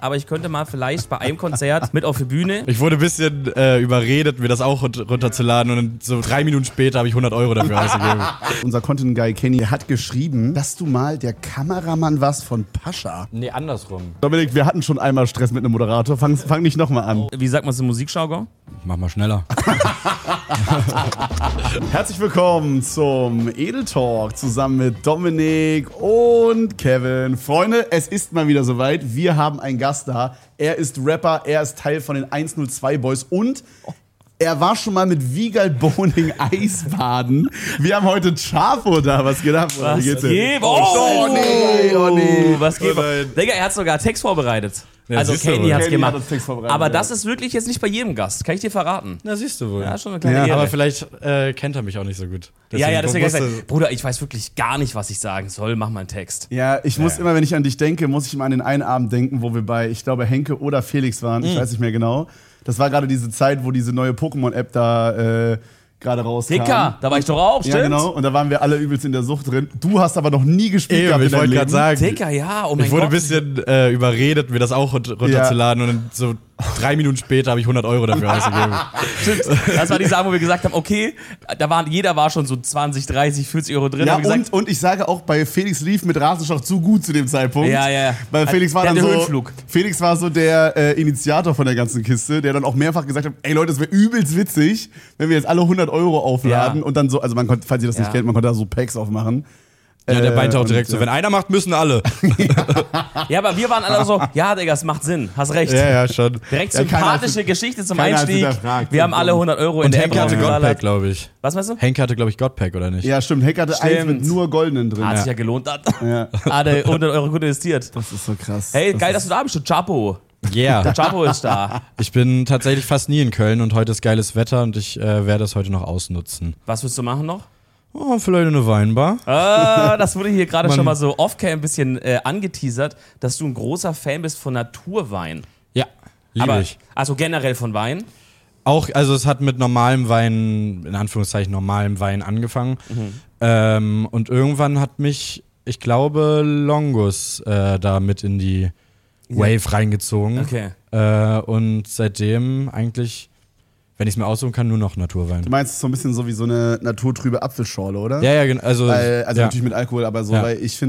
aber ich könnte mal vielleicht bei einem Konzert mit auf die Bühne. Ich wurde ein bisschen überredet, mir das auch runterzuladen und dann so 3 Minuten später habe ich 100 Euro dafür ausgegeben. Unser Content Guy Kenny hat geschrieben, dass du mal der Kameramann warst von Pascha. Nee, andersrum. Dominik, wir hatten schon einmal Stress mit einem Moderator. Fang nicht nochmal an. Wie sagt man es im Musikjargon? Mach mal schneller. Herzlich willkommen zum Edel Talk zusammen mit Dominik und Kevin. Freunde, es ist mal wieder soweit. Wir haben einen Gast da. Er ist Rapper, er ist Teil von den 102 Boys und er war schon mal mit Wiegald Boning Eisbaden. Wir haben heute Chapo da. Was geht ab? Was geht geht? Oh nee. Was geht? Oh nein. Digga, er hat sogar Text vorbereitet. Ja, Also siehst du Kenny wohl. hat's Kenny gemacht. hat uns Text vorbereitet, Aber ja. das ist wirklich jetzt nicht bei jedem Gast. Kann ich dir verraten. Na, siehst du wohl. Ja, schon eine kleine Ja, Ehre. Aber vielleicht kennt er mich auch nicht so gut. Deswegen wusste- gesagt, Bruder, ich weiß wirklich gar nicht, was ich sagen soll. Mach mal einen Text. Ja, ich muss immer, wenn ich an dich denke, muss ich immer an den einen Abend denken, wo wir bei, ich glaube, Henke oder Felix waren. Ich weiß nicht mehr genau. Das war gerade diese Zeit, wo diese neue Pokémon-App da gerade rauskam. Dicker, da war ich doch auch, stimmt? Ja, genau. Und da waren wir alle übelst in der Sucht drin. Du hast aber noch nie gespielt Eben, gehabt in ich deinem wollte Leben. gerade sagen. Dicker, ja, oh mein Ich wurde ein Gott. bisschen überredet, mir das auch runterzuladen und dann so 3 Minuten später habe ich 100 Euro dafür ausgegeben. Stimmt. Das war die Sache, wo wir gesagt haben, okay, jeder war schon so 20, 30, 40 Euro drin. Ja, Haben gesagt, und ich sage auch, bei Felix lief mit Rasenschach zu gut zu dem Zeitpunkt. Ja. Weil Felix war Der dann hatte so, Höhenflug. Felix war so der Initiator von der ganzen Kiste, der dann auch mehrfach gesagt hat, ey Leute, es wäre übelst witzig, wenn wir jetzt alle 100 Euro aufladen Ja. und dann so, also man konnte, falls ihr das nicht Ja. kennt, man konnte da so Packs aufmachen. Ja, der meinte auch und, direkt so, wenn einer macht, müssen alle. ja, aber wir waren alle so, ja, Digga, es macht Sinn, hast recht. Ja, schon. Direkt Ja, keiner sympathische hat's- Geschichte zum keiner hat's Einstieg. hinterfragt. Wir haben alle 100 Euro in Und der Henke hatte App Godpack, glaube ich. Was meinst du? Henke hatte, glaube ich, Godpack, oder nicht? Ja, stimmt. Heck hatte eins mit nur goldenen drin. Hat sich ja gelohnt. Ja. Hat 100 Euro gut investiert. Das ist so krass. Hey, geil, dass du da bist, du Chapo. Yeah. Der Chapo ist da. Ich bin tatsächlich fast nie in Köln und heute ist geiles Wetter und ich werde es heute noch ausnutzen. Was willst du machen noch? Oh, vielleicht eine Weinbar. Das wurde hier gerade Mann. schon mal so off-cam ein bisschen angeteasert, dass du ein großer Fan bist von Naturwein. Ja, liebe ich. Also generell von Wein. Auch, also es hat mit normalem Wein, in Anführungszeichen normalem Wein angefangen. Und irgendwann hat mich, ich glaube, Longus da mit in die Wave reingezogen. Okay. Und seitdem eigentlich, wenn ich es mir aussuchen kann, nur noch Naturwein. Du meinst so ein bisschen so wie so eine naturtrübe Apfelschorle, oder? Ja, genau. Also ja. Natürlich mit Alkohol, aber so, Ja. weil ich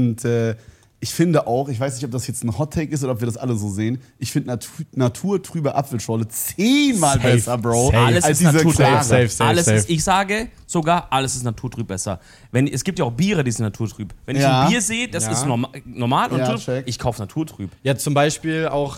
finde auch, ich weiß nicht, ob das jetzt ein Hot-Take ist oder ob wir das alle so sehen, ich finde naturtrübe Apfelschorle 10-mal Safe. besser, Bro, Safe. Alles als ist diese naturtrüb. klare. Safe. Alles ist, ich sage sogar, alles ist naturtrüb besser. Es gibt ja auch Biere, die sind naturtrüb. Wenn ich Ja. ein Bier sehe, das Ja. ist normal und Ja, trüb, check. ich kaufe naturtrüb. Ja, zum Beispiel auch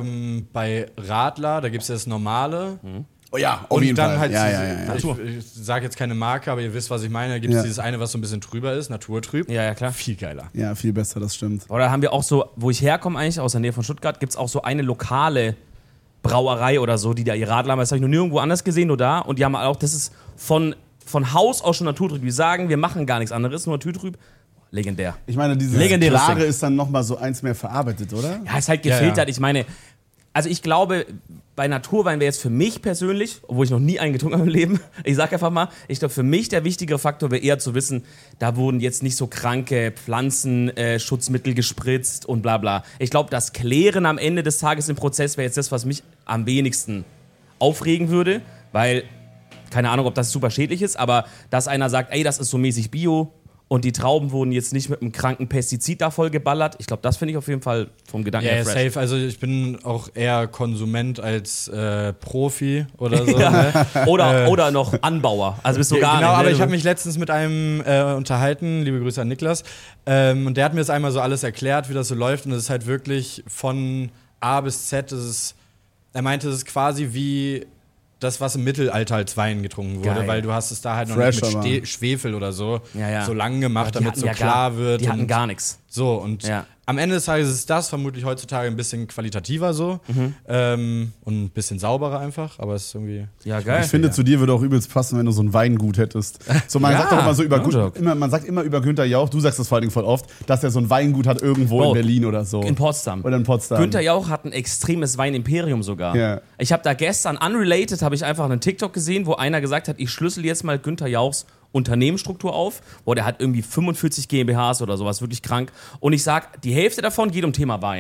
bei Radler, da gibt es ja das normale. Oh ja, auf Und jeden dann Fall. halt, ja. ich sage jetzt keine Marke, aber ihr wisst, was ich meine. Da gibt es Ja. dieses eine, was so ein bisschen trüber ist, naturtrüb. Ja, klar. Viel geiler. Ja, viel besser, das stimmt. Oder haben wir auch so, wo ich herkomme eigentlich, aus der Nähe von Stuttgart, gibt es auch so eine lokale Brauerei oder so, die da ihr Radler haben. Das habe ich noch nirgendwo anders gesehen, nur da. Und die haben auch, das ist von Haus aus schon naturtrüb. Die sagen, wir machen gar nichts anderes, nur naturtrüb. Legendär. Ich meine, dieses Legendäres klare Ding. ist dann nochmal so eins mehr verarbeitet, oder? Ja, ist halt Ja, gefiltert. ja. Ich meine, also ich glaube, bei Naturwein wäre jetzt für mich persönlich, obwohl ich noch nie einen getrunken habe im Leben, ich sag einfach mal, ich glaube, für mich der wichtigere Faktor wäre eher zu wissen, da wurden jetzt nicht so kranke Pflanzenschutzmittel gespritzt und bla bla. Ich glaube, das Klären am Ende des Tages im Prozess wäre jetzt das, was mich am wenigsten aufregen würde, weil, keine Ahnung, ob das super schädlich ist, aber dass einer sagt, ey, das ist so mäßig Bio, und die Trauben wurden jetzt nicht mit einem kranken Pestizid da voll geballert. Ich glaube, das finde ich auf jeden Fall vom Gedanken Ja, her fresh. safe. Also ich bin auch eher Konsument als Profi oder so. Ja. Ne? Oder noch Anbauer. Also bist du gar Genau, nicht. aber ne? ich habe mich letztens mit einem unterhalten, liebe Grüße an Niklas, und der hat mir das einmal so alles erklärt, wie das so läuft. Und es ist halt wirklich von A bis Z, er meinte, es ist quasi wie das, was im Mittelalter als Wein getrunken wurde, Geil. weil du hast es da halt noch Fresh, nicht aber. mit Schwefel oder so Ja. so lang gemacht, Die damit hatten so ja klar wird. Die hatten und gar nichts. so, und Ja. am Ende des Tages ist das vermutlich heutzutage ein bisschen qualitativer so und ein bisschen sauberer einfach, aber es ist irgendwie... Ja, geil. Ich finde, zu dir würde auch übelst passen, wenn du so ein Weingut hättest. So, man Ja, sagt doch immer so über no joke. man sagt immer über Günther Jauch, du sagst das vor allen Dingen voll oft, dass er so ein Weingut hat irgendwo Bro, in Berlin oder so. In Potsdam. Oder in Potsdam. Günther Jauch hat ein extremes Weinimperium sogar. Ja. Ich habe da gestern, unrelated, habe ich einfach einen TikTok gesehen, wo einer gesagt hat, ich schlüssel jetzt mal Günther Jauchs Unternehmensstruktur auf. Boah, der hat irgendwie 45 GmbHs oder sowas, wirklich krank. Und ich sag, die Hälfte davon geht um Thema Wein.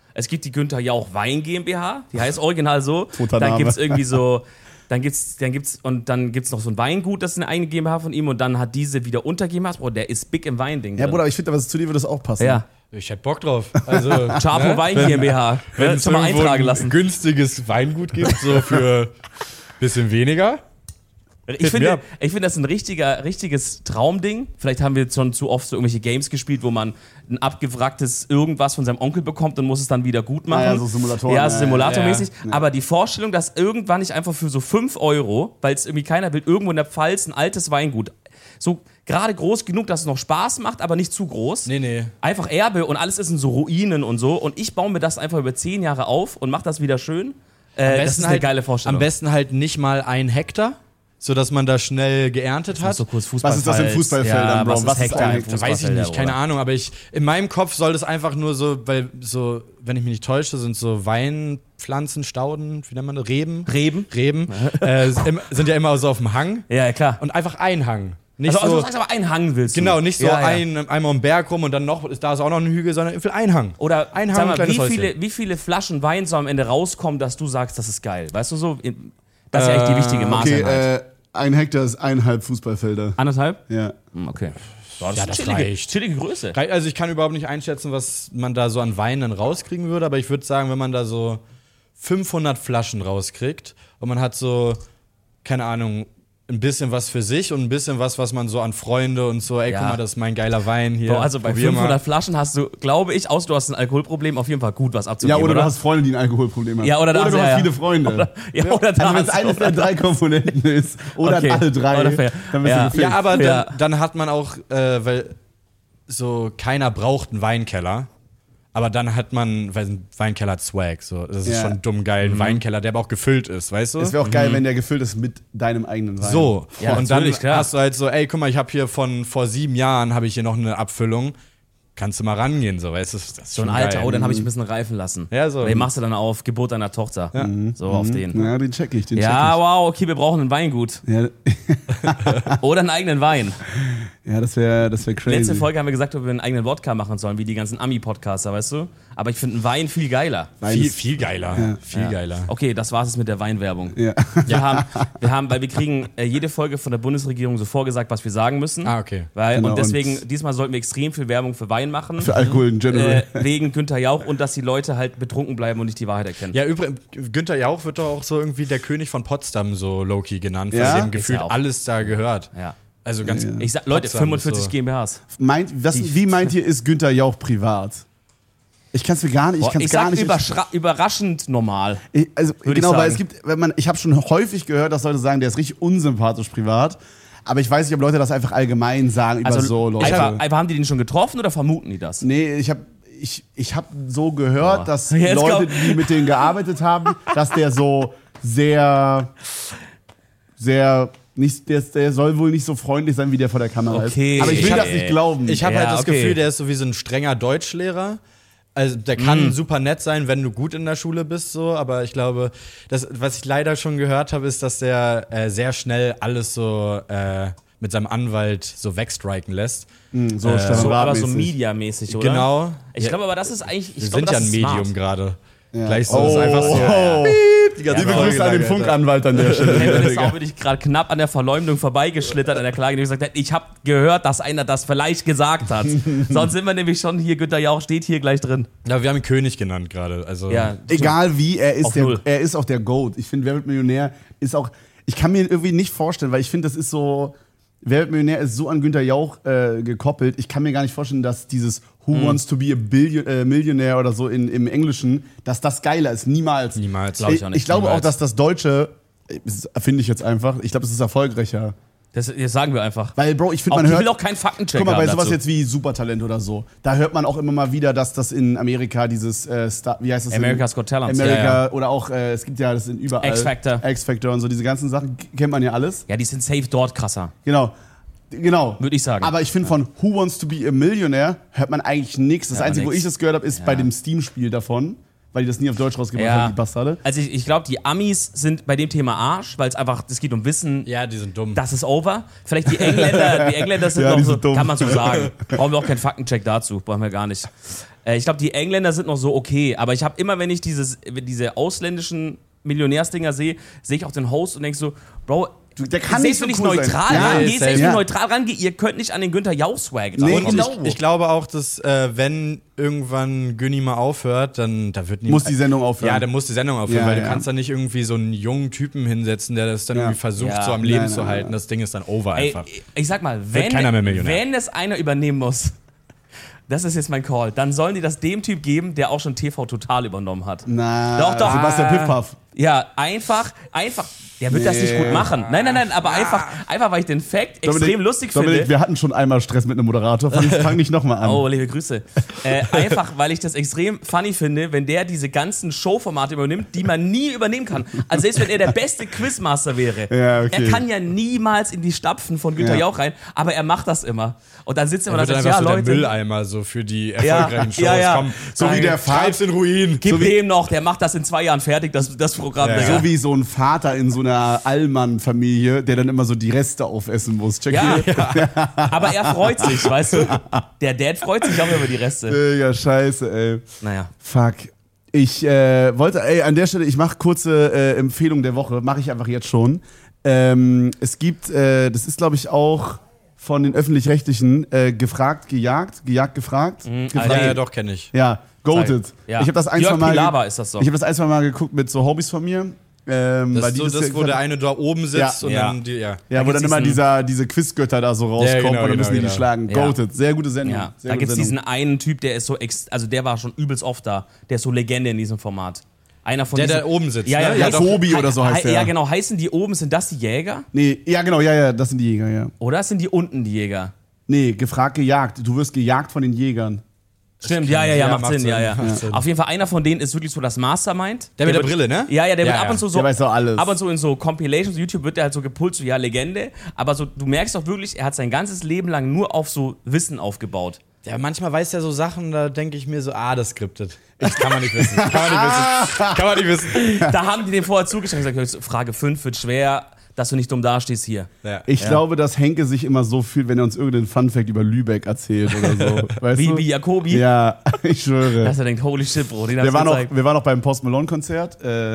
Es gibt die Günther Jauch Wein GmbH, die heißt original so. Toter Dann Name. gibt es irgendwie so, dann gibt's noch so ein Weingut, das ist eine eigene GmbH von ihm und dann hat diese wieder unter GmbH. Boah, der ist big im Weinding. Ja, drin. Bruder, aber ich finde, zu dir würde das auch passen. Ja. Ich hätte Bock drauf. Also, Chapo Wein GmbH. wenn Willst es du mal irgendwo eintragen ein lassen? günstiges Weingut gibt, so für bisschen weniger. Ich finde, das ist ein richtiges Traumding. Vielleicht haben wir jetzt schon zu oft so irgendwelche Games gespielt, wo man ein abgewracktes irgendwas von seinem Onkel bekommt und muss es dann wieder gut machen. Ja, so Simulatoren. Ja, simulatormäßig. Ja. Aber die Vorstellung, dass irgendwann ich einfach für so 5 €, weil es irgendwie keiner will, irgendwo in der Pfalz ein altes Weingut, so gerade groß genug, dass es noch Spaß macht, aber nicht zu groß. Nee. Einfach Erbe und alles ist in so Ruinen und so. Und ich baue mir das einfach über 10 Jahre auf und mache das wieder schön. Das ist eine geile Vorstellung. Am besten halt nicht mal 1 Hektar, sodass man da schnell geerntet hat. so kurz Was ist das in Fußballfeldern, Bro? Was ist Hektar ein in Hektar? Weiß ich nicht, Fußballfelder, keine oder? Ahnung, aber in meinem Kopf soll das einfach nur so, weil so, wenn ich mich nicht täusche, sind so Weinpflanzen, Stauden, wie nennt man das? Reben, sind ja immer so auf dem Hang Ja, klar. und einfach ein Hang. Nicht Also, so, du sagst aber einen Hang willst du. genau, nicht so Ja. einmal um Berg rum und dann noch, da ist auch noch ein Hügel, sondern ich will ein Hang. Oder ein Hang, sag mal, kleines Häuschen. wie viele Flaschen Wein soll am Ende rauskommen, dass du sagst, das ist geil? Weißt du so? Das ist ja eigentlich die wichtige Maßeinheit. Okay, 1 Hektar ist 1,5 Fußballfelder. 1,5? Ja. Okay. Ja, das chillige, reicht. chillige Größe. Also ich kann überhaupt nicht einschätzen, was man da so an Wein dann rauskriegen würde, aber ich würde sagen, wenn man da so 500 Flaschen rauskriegt und man hat so, keine Ahnung, ein bisschen was für sich und ein bisschen was man so an Freunde und so, ey, Ja. guck mal, das ist mein geiler Wein hier. Boah, also bei probier 500 mal. Flaschen hast du, glaube ich, außer du hast ein Alkoholproblem, auf jeden Fall gut was Ja, abzugeben. oder du hast Freunde, die ein Alkoholproblem haben. Ja, oder da hast du du- hast ja. viele Freunde. Oder wenn es Also wenn es eines der 3 Komponenten ist, oder Okay. alle 3, Oder fair. dann bist Ja. du gefickt. Ja, aber Ja. dann hat man auch, weil so keiner braucht einen Weinkeller. Aber dann hat man, weil ein Weinkeller hat Swag, so. Das ist Ja. schon dumm geil. Ein Weinkeller, der aber auch gefüllt ist, weißt du? Es wäre auch geil, wenn der gefüllt ist mit deinem eigenen Wein. So, Ja, und dann natürlich, klar. hast du halt so, ey, guck mal, ich habe hier von vor 7 Jahren habe ich hier noch eine Abfüllung. Kannst du mal rangehen, so, weißt du? Das ist so ein schon Alter, geil. oh, dann habe ich ein bisschen reifen lassen. Ja, so. Den machst du dann auf Geburt deiner Tochter. So auf den. Ja, den check ich, Ja, wow, okay, wir brauchen ein Weingut. Ja, Oder einen eigenen Wein. ja, das wäre crazy. Letzte Folge haben wir gesagt, ob wir einen eigenen Wodka machen sollen, wie die ganzen Ami-Podcaster, weißt du? Aber ich finde einen Wein viel geiler. Wein Viel, ist- viel geiler. Ja. Viel geiler. Okay, das war's jetzt mit der Weinwerbung. Ja. Wir haben, weil wir kriegen jede Folge von der Bundesregierung so vorgesagt, was wir sagen müssen. Ah, okay. Genau, Und deswegen, und- diesmal sollten wir extrem viel Werbung für Wein machen. Für Alkohol in general. Wegen Günther Jauch und dass die Leute halt betrunken bleiben und nicht die Wahrheit erkennen. Ja, übrigens, Günther Jauch wird doch auch so irgendwie der König von Potsdam so low-key genannt, Ja? weil dem Ist gefühlt er auch. alles da gehört. Ja. Also ganz. Ja. Ich sag, Leute, Potsdam 45 ist so. GmbHs. Wie meint ihr, ist Günther Jauch privat? Ich kann es mir gar nicht, Boah, ich gar sag nicht. überraschend normal. Also, Würde genau, ich weil es sagen. gibt, ich habe schon häufig gehört, dass Leute sagen, der ist richtig unsympathisch privat. Aber ich weiß nicht, ob Leute das einfach allgemein sagen über so Leute. einfach, haben die den schon getroffen oder vermuten die das? Nee, ich hab so gehört, Boah. dass Jetzt Leute, kommt- die mit denen gearbeitet haben, dass der so sehr nicht, der soll wohl nicht so freundlich sein, wie der vor der Kamera Okay. ist. Aber ich will Ich das hab- nicht glauben. Ich habe Ja, halt das okay. Gefühl, der ist so wie so ein strenger Deutschlehrer. Also der kann super nett sein, wenn du gut in der Schule bist, so. Aber ich glaube, was ich leider schon gehört habe, ist, dass der sehr schnell alles so mit seinem Anwalt so wegstriken lässt. so So, aber so Stadtratmäßig. Mediamäßig, oder? Genau. Ich glaube aber, das ist eigentlich. Wir Ich sind glaube, ja das ein ist Medium smart. gerade. Ja. Gleich so, ist einfach so. Die ganze Liebe Folge Grüße an lang, den Alter. Funkanwalt an der Stelle. Kevin ist auch wirklich gerade knapp an der Verleumdung vorbeigeschlittert an der Klage, die gesagt hat, ich habe gehört, dass einer das vielleicht gesagt hat. Sonst sind wir nämlich schon hier, Günther Jauch steht hier gleich drin. Ja, wir haben ihn König genannt gerade. Also Ja, Egal wie, er Auf ist, null. er ist auch der GOAT. Ich finde, Wer wird Millionär ist auch. Ich kann mir irgendwie nicht vorstellen, weil ich finde, das ist so. Wer wird Millionär ist so an Günther Jauch gekoppelt. Ich kann mir gar nicht vorstellen, dass dieses Who wants to be a Millionaire oder so im Englischen, dass das geiler ist. Niemals. Niemals. Glaub ich auch nicht. Ich glaube Niemals. auch, dass das Deutsche, finde ich jetzt einfach, ich glaube, es ist erfolgreicher. das sagen wir einfach. Weil, Bro, ich finde, Auch, man ich hört. will auch keinen Faktencheck Guck mal, bei haben sowas dazu. jetzt wie Supertalent oder so, da hört man auch immer mal wieder, dass das in Amerika dieses wie heißt das? America's Got Talent. Amerika Ja, oder auch, es gibt ja das sind überall. X-Factor. X-Factor und so, diese ganzen Sachen kennt man ja alles. Ja, die sind safe dort krasser, Genau. würde ich sagen. Aber ich finde, von Who Wants to be a Millionaire hört man eigentlich nichts. Das Ja, Einzige, wo nix. ich das gehört habe, ist bei dem Steam-Spiel davon. weil die das nie auf Deutsch rausgebracht haben, die Bastarde. Also ich glaube, die Amis sind bei dem Thema Arsch, weil es einfach, es geht um Wissen. Ja, die sind dumm. Das ist over. Vielleicht die Engländer sind Ja, noch die so, sind dumm. kann man so sagen. Brauchen wir auch keinen Faktencheck dazu, brauchen wir gar nicht. Ich glaube, die Engländer sind noch so okay, aber ich habe immer, wenn ich diese ausländischen Millionärsdinger sehe ich auch den Host und denk so, Bro, der kann nicht so nicht cool neutral sein. rangehen. Ja, Nicht ja. neutral rangehen. Ihr könnt nicht an den Günther Jauch-Swag Nee, ran. genau. Ich glaube auch, dass wenn irgendwann Günni mal aufhört, dann da wird Muss die Sendung aufhören. Ja, dann muss die Sendung aufhören, Ja, weil ja. du kannst da nicht irgendwie so einen jungen Typen hinsetzen, der das dann Ja. irgendwie versucht, Ja. so am Leben Nein, zu nein, halten. nein. Das Ding ist dann over Ey, einfach. ich sag mal, keiner mehr Millionär. wenn es einer übernehmen muss, das ist jetzt mein Call, dann sollen die das dem Typ geben, der auch schon TV Total übernommen hat. Na, Doch. Sebastian Piffpaff. Ja, einfach, der wird das nicht gut machen. Nein, aber einfach, weil ich den Fact extrem lustig Dominik, finde. wir hatten schon einmal Stress mit einem Moderator. Fang nicht nochmal an. Oh, liebe Grüße. Einfach, weil ich das extrem funny finde, wenn der diese ganzen Showformate übernimmt, die man nie übernehmen kann. Also selbst wenn er der beste Quizmaster wäre, Ja, okay. er kann ja niemals in die Stapfen von Günther Ja. Jauch rein, aber er macht das immer. Und dann sitzt er Er immer da wird und dann sagt, einfach ja so der Leute, Mülleimer so für die erfolgreichen Shows. ja. Komm, So wie der treib's in Ruin. gib so wie- dem noch, der macht das in 2 Jahren fertig, das Programm. Ja, Digga. So wie so ein Vater in so einer Allmann-Familie, der dann immer so die Reste aufessen muss. Check Ja, ihr? aber er freut sich, weißt du? Der Dad freut sich auch über die Reste. Ja, scheiße, ey. Naja. Fuck. Ich wollte, an der Stelle, ich mache kurze Empfehlung der Woche, mache ich einfach jetzt schon. Es gibt, das ist glaube ich auch von den Öffentlich-Rechtlichen, gefragt, gejagt, gefragt. Gefragt. Ja, doch, kenne ich. Ja, Goated. Ja. Ich habe das ein, Jörg zwei Mal. Pilawa ist das doch. Ich habe das ein, zwei Mal geguckt mit so Hobbys von mir. Das weil ist die so das, wo der eine da oben sitzt Ja. und Ja. dann die, ja. Ja, wo dann gibt's immer diese Quizgötter da so rauskommen genau, und dann müssen die genau. schlagen. Ja. Goated. Sehr gute Sendung. Ja, Sehr da gute gibt es diesen Sendung. einen Typ, der ist so, also der war schon übelst oft da. Der ist so Legende in diesem Format. Einer von Der diesen, da oben sitzt, Ja, ne? ja, Ja, heißt- Tobi oder so heißt der. Ja, genau. Heißen die oben, sind das die Jäger? Nee, ja, genau, ja, das sind die Jäger, ja. Oder sind die unten die Jäger? Nee, gefragt, gejagt. Du wirst gejagt von den Jägern. Stimmt, ja, macht Sinn, ja. macht Sinn. Auf jeden Fall, einer von denen ist wirklich so das Mastermind. Der mit der wird- Brille, ne? Ja, der wird Ja, ab und zu so. Der weiß doch alles. Ab und zu in so Compilations, YouTube wird der halt so gepult, so ja, Legende. Aber so, du merkst auch wirklich, er hat sein ganzes Leben lang nur auf so Wissen aufgebaut. Ja, manchmal weiß der so Sachen, da denke ich mir so, das ist skriptet. Das kann man nicht wissen. Kann man nicht wissen. Da haben die den vorher zugeschrieben und gesagt, Frage 5 wird schwer, dass du nicht dumm dastehst hier. Ja. Ich glaube, dass Henke sich immer so fühlt, wenn er uns irgendeinen Funfact über Lübeck erzählt oder so. Weißt du? Wie Jacobi? Ja, ich schwöre. Dass er denkt, holy shit, Bro, den Wir hast du waren, gezeigt. wir waren auch beim Post Malone-Konzert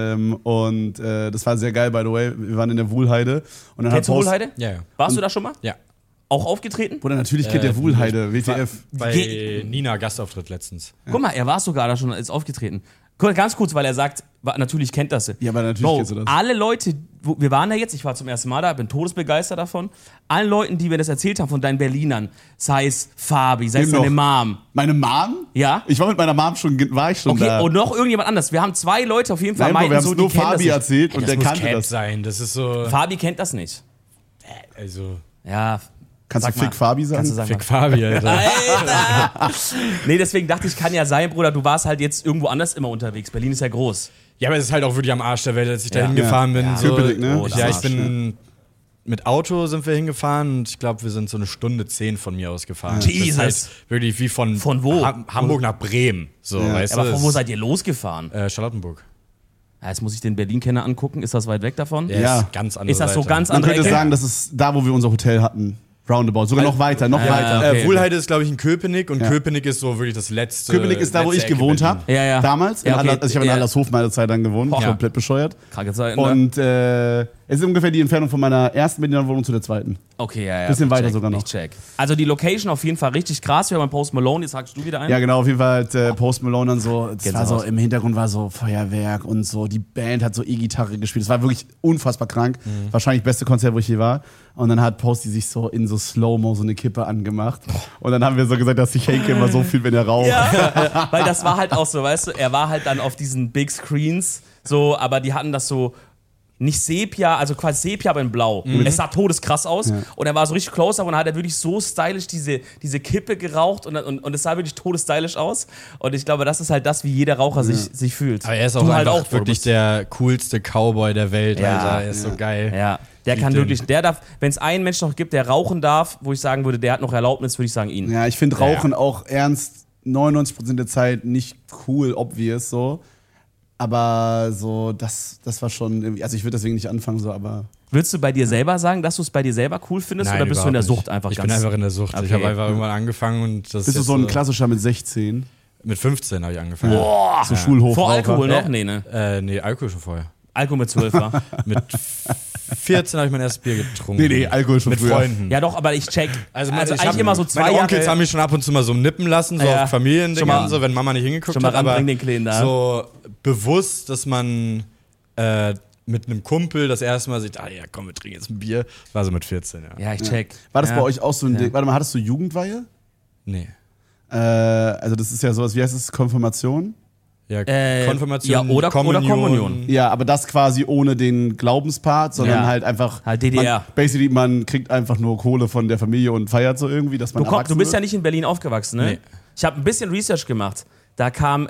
und das war sehr geil, by the way. Wir waren in der Wuhlheide. Und dann Kennst du hat Post- Wohlheide? Ja, ja. Warst du da schon mal? Ja. Auch aufgetreten? Bruder, natürlich kennt der Wuhlheide, WTF. Bei Nina Gastauftritt letztens. Guck mal, er war sogar da schon als aufgetreten. Ganz kurz, weil er sagt, natürlich kennt das. Ja, aber natürlich Bro, kennst du das. alle Leute, wir waren da jetzt, ich war zum ersten Mal da, bin todesbegeistert davon. Allen Leuten, die mir das erzählt haben von deinen Berlinern, sei es Fabi, sei es Wem deine noch? Mom. Meine Mom? Ja? Ich war mit meiner Mom schon Okay, da. und noch irgendjemand anders. Wir haben 2 Leute auf jeden Fall, Nein, Bro, wir haben so, es nur kennen das Fabi nicht. erzählt und Das der muss kannte Cap das. sein. Das ist so. Fabi kennt das nicht. Also. Ja. Kannst du sag mal. Fick Fabi sagen? Kannst du sagen. Fick Fabi, Alter. Alter! Nee, deswegen dachte ich, kann ja sein, Bruder, du warst halt jetzt irgendwo anders immer unterwegs. Berlin ist ja groß. Ja, aber es ist halt auch wirklich am Arsch der Welt, als ich da Ja. hingefahren bin. Ja. So, Köpenick, ne? Oh, das ja, ich Arsch, bin mit Auto sind wir hingefahren und ich glaube, wir sind so 1:10 von mir aus gefahren. Jesus. Das ist halt wirklich wie von wo? Hamburg nach Bremen. So, Ja. weißt Aber du? von wo seid ihr losgefahren? Charlottenburg. Ja, jetzt muss ich den Berlin-Kenner angucken. Ist das weit weg davon? Ja. Ist ganz anders. Ist das so ganz Man andere könnte Ecke? sagen, das ist da, wo wir unser Hotel hatten. Roundabout. Sogar noch weiter, noch weiter. okay. Wuhlheide ist, glaube ich, in Köpenick und Ja. Köpenick ist so wirklich das letzte. Köpenick ist da, wo letzte ich Ecke gewohnt Berlin. habe. Ja. Damals. Ja, okay. Also ich habe in Ja. Allershof meine Zeit lang gewohnt. Ja. Komplett bescheuert. Kranke Zeiten. ne? Und es ist ungefähr die Entfernung von meiner ersten Berliner Wohnung zu der zweiten. Okay, ja. Bisschen ich weiter check, sogar noch. Ich check. Also die Location auf jeden Fall richtig krass. Wir haben Post Malone, jetzt sagst du wieder ein. Ja, genau, auf jeden Fall hat Post Malone dann so, es war so, Gänsehaut. im Hintergrund war so Feuerwerk und so, die Band hat so E-Gitarre gespielt. Es war wirklich unfassbar krank. Wahrscheinlich das beste Konzert, wo ich je war. Und dann hat Posty sich so in so Slow-Mo so eine Kippe angemacht. Und dann haben wir so gesagt, dass sich Henke immer so fühlt, wenn er raucht. Ja, weil das war halt auch so, weißt du, er war halt dann auf diesen Big Screens, so, aber die hatten das so nicht Sepia, also quasi Sepia, aber in Blau. Es sah todeskrass aus und er war so richtig close up und dann hat er wirklich so stylisch diese Kippe geraucht und es sah wirklich todesstylisch aus und ich glaube, das ist halt das, wie jeder Raucher sich fühlt. Aber er ist auch Du einfach halt auch, wirklich der coolste Cowboy der Welt, Ja. Alter. Er ist so geil. Ja, der kann den. wirklich, der darf, wenn es einen Menschen noch gibt, der rauchen darf, wo ich sagen würde, der hat noch Erlaubnis, würde ich sagen ihn. Ja, ich finde Rauchen auch ernst 99% der Zeit nicht cool, obvious so. Aber so, das war schon irgendwie, also ich würde deswegen nicht anfangen, so, aber. Würdest du bei dir selber sagen, dass du es bei dir selber cool findest Nein, oder bist du in der überhaupt Sucht einfach nicht. ganz? Ich bin einfach in der Sucht. Okay. Ich habe einfach irgendwann angefangen und das Bist du ist so ein jetzt klassischer mit 16? Mit 15 habe ich angefangen. Boah, So Schulhof. vor Alkohol noch? Nee, ne? Nee, Alkohol schon vorher. Alkohol mit 12 war. Mit 14 habe ich mein erstes Bier getrunken. Nee, Alkohol schon mit früher. Freunden. Ja doch, aber ich check. Also eigentlich hab, immer so 2 meine Jahre. Onkels haben mich schon ab und zu mal so nippen lassen, so Ja. auf Familiendingen Schon mal- und so, wenn Mama nicht hingeguckt schon mal hat. Aber ranbringen den Kleinen da. so bewusst, dass man mit einem Kumpel das erste Mal sieht, ja komm, wir trinken jetzt ein Bier, war so mit 14, ja. Ja, ich check. War das ja. bei euch auch so ein Ja. Ding? Warte mal, hattest du Jugendweihe? Nee. Also das ist ja sowas, wie heißt es, Konfirmation? Ja, ja, Konfirmation, oder Kommunion. Ja, aber das quasi ohne den Glaubenspart, sondern Ja. halt einfach. Halt DDR. Man kriegt einfach nur Kohle von der Familie und feiert so irgendwie, dass man Du erwachsen bist ja wird. nicht in Berlin aufgewachsen, ne? Nee. Ich habe ein bisschen Research gemacht. Da kam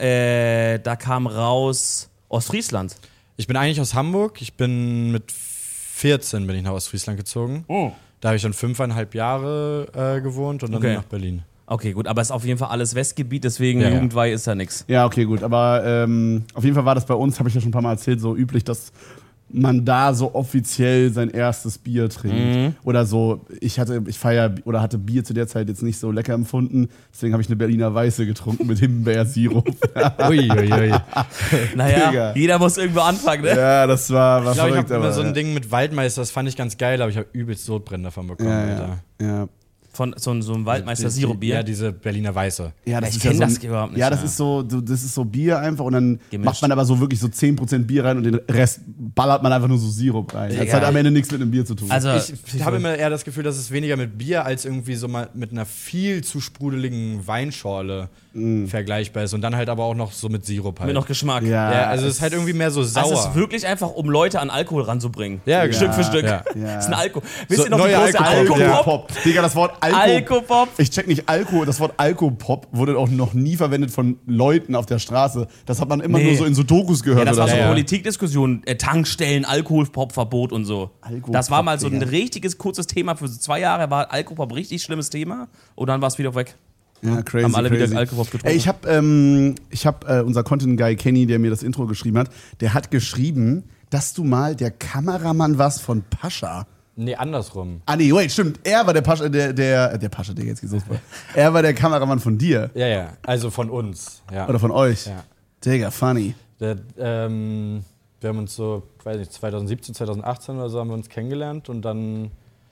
raus Ostfriesland. Ich bin eigentlich aus Hamburg. Ich bin mit 14 bin ich nach Ostfriesland gezogen. Oh. Da habe ich dann 5,5 Jahre gewohnt und dann Okay. nach Berlin. Okay, gut, aber es ist auf jeden Fall alles Westgebiet, deswegen Ja, ja. Jugendweihe ist da nix. Ja, okay, gut. Aber auf jeden Fall war das bei uns, habe ich ja schon ein paar Mal erzählt, so üblich, dass man da so offiziell sein erstes Bier trinkt. Oder so, hatte Bier zu der Zeit jetzt nicht so lecker empfunden, deswegen habe ich eine Berliner Weiße getrunken mit Himbeersirup. Uiuiui. Naja, Digga. jeder muss irgendwo anfangen, ne? Ja, das war Ich glaube, ich verrückt. habe immer so ja. ein Ding mit Waldmeister, das fand ich ganz geil, aber ich habe übelst Sodbrennen davon bekommen, Alter. Ja. Von so einem Waldmeister-Sirup-Bier. Ja, diese Berliner Weiße. Ja, ich ist kenn so das ein- überhaupt nicht, Ja, das ja. ist so Bier einfach und dann Gemischt. macht man aber so wirklich so 10% Bier rein und den Rest ballert man einfach nur so Sirup rein. Das Ja. hat am Ende nichts mit einem Bier zu tun. Also, Ich habe immer eher das Gefühl, dass es weniger mit Bier als irgendwie so mal mit einer viel zu sprudeligen Weinschorle vergleichbar ist und dann halt aber auch noch so mit Sirup halt. mit noch Geschmack. ja, Ja, also es ist halt irgendwie mehr so sauer. Also es ist wirklich einfach, um Leute an Alkohol ranzubringen. Ja, Stück für Stück. Ja. Ja. Das ist ein Alkohol. Wisst So, ihr noch die neuer große Alkopop. Alkopop? Digga, das Wort Alkopop. Ich check nicht Alkohol. Das Wort Alkopop wurde auch noch nie verwendet von Leuten auf der Straße. Das hat man immer Nee. nur so in so Dokus gehört. Ja, das war oder so so. eine Politikdiskussion, Tankstellen, Alkoholpop-Verbot und so. Alkopop, Das war mal so ein Digga. richtiges, kurzes Thema. Für so 2 Jahre war Alkopop richtig schlimmes Thema. Und dann war es wieder weg. Ja, crazy. Haben alle crazy. wieder Alkopop getrunken. Ey, ich hab unser Content Guy Kenny, der mir das Intro geschrieben hat, der hat geschrieben, dass du mal der Kameramann warst von Pascha. Nee, andersrum. Ah nee, wait, stimmt. Er war der Pascha, der Pascha, der jetzt gesucht war. Er war der Kameramann von dir. Ja, ja. Also von uns. Ja. Oder von euch. Ja. Digga, funny. Wir haben uns so, weiß nicht, 2017, 2018 oder so haben wir uns kennengelernt und dann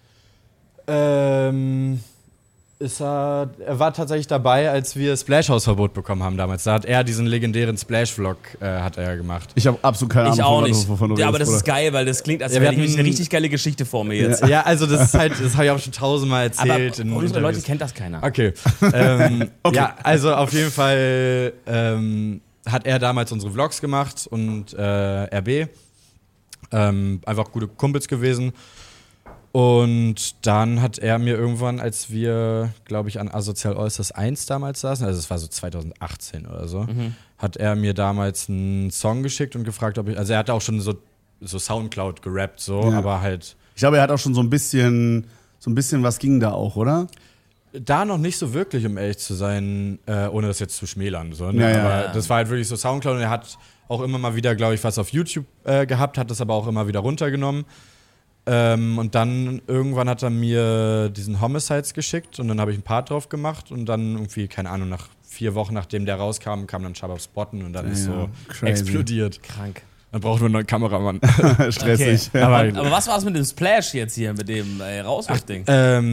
er war tatsächlich dabei, als wir Splash-House-Verbot bekommen haben damals. Da hat er diesen legendären Splash-Vlog hat er gemacht. Ich habe absolut keine Ahnung, Ich auch nicht. wovon du Ja, aber das redest, ist geil, weil das klingt, als Ja, wäre wir ich hatten- eine richtig geile Geschichte vor mir jetzt. Ja, also das ist halt, das habe ich auch schon tausendmal Aber erzählt. in unsere Leute Interviews. kennt das keiner. Okay. Ja, also auf jeden Fall hat er damals unsere Vlogs gemacht und RB. Einfach gute Kumpels gewesen. Und dann hat er mir irgendwann, als wir, glaube ich, an Asozial Allstars 1 damals saßen, also es war so 2018 oder so, hat er mir damals einen Song geschickt und gefragt, ob also er hatte auch schon so Soundcloud gerappt, so, Ja. aber halt Ich glaube, er hat auch schon so ein bisschen was ging da auch, oder? da noch nicht so wirklich, um ehrlich zu sein, ohne das jetzt zu schmälern. So, ne? Ja, ja, aber ja. das war halt wirklich so Soundcloud und er hat auch immer mal wieder, glaube ich, was auf YouTube gehabt, hat das aber auch immer wieder runtergenommen. Und dann irgendwann hat er mir diesen Homicides geschickt und dann habe ich einen Part drauf gemacht und dann irgendwie, keine Ahnung, nach 4 Wochen, nachdem der rauskam, kam dann Shabab Spotten und dann ist Ja, so crazy. explodiert. Krank. Dann brauchen wir einen neuen Kameramann. Stressig. Okay. Aber- Aber was war es mit dem Splash jetzt hier, mit dem Rauswurfding?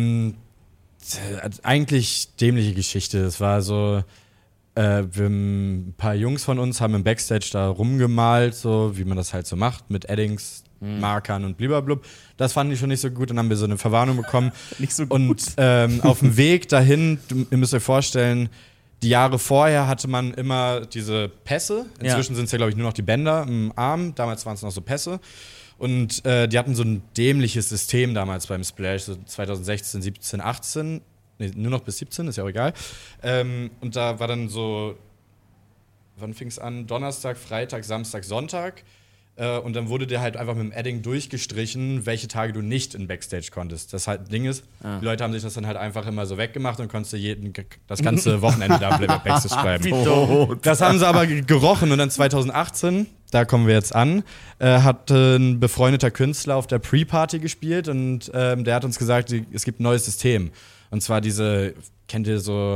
Eigentlich dämliche Geschichte. Es war so, ein paar Jungs von uns haben im Backstage da rumgemalt, so wie man das halt so macht, mit Eddings, Markern und bliblablub. Das fanden die schon nicht so gut. Dann haben wir so eine Verwarnung bekommen. Nicht so gut. Und auf dem Weg dahin, ihr müsst euch vorstellen, die Jahre vorher hatte man immer diese Pässe. Inzwischen sind es ja, glaube ich, nur noch die Bänder im Arm. Damals waren es noch so Pässe. Und die hatten so ein dämliches System damals beim Splash, so 2016, 17, 18. Nee, nur noch bis 17, ist ja auch egal. Und da war dann so, wann fing es an? Donnerstag, Freitag, Samstag, Sonntag. Und dann wurde dir halt einfach mit dem Adding durchgestrichen, welche Tage du nicht in Backstage konntest. Das halt Ding ist, die Leute haben sich das dann halt einfach immer so weggemacht und konntest du das ganze Wochenende da Backstage schreiben. Das haben sie aber gerochen und dann 2018, da kommen wir jetzt an, hat ein befreundeter Künstler auf der Pre-Party gespielt und der hat uns gesagt, es gibt ein neues System. Und zwar kennt ihr so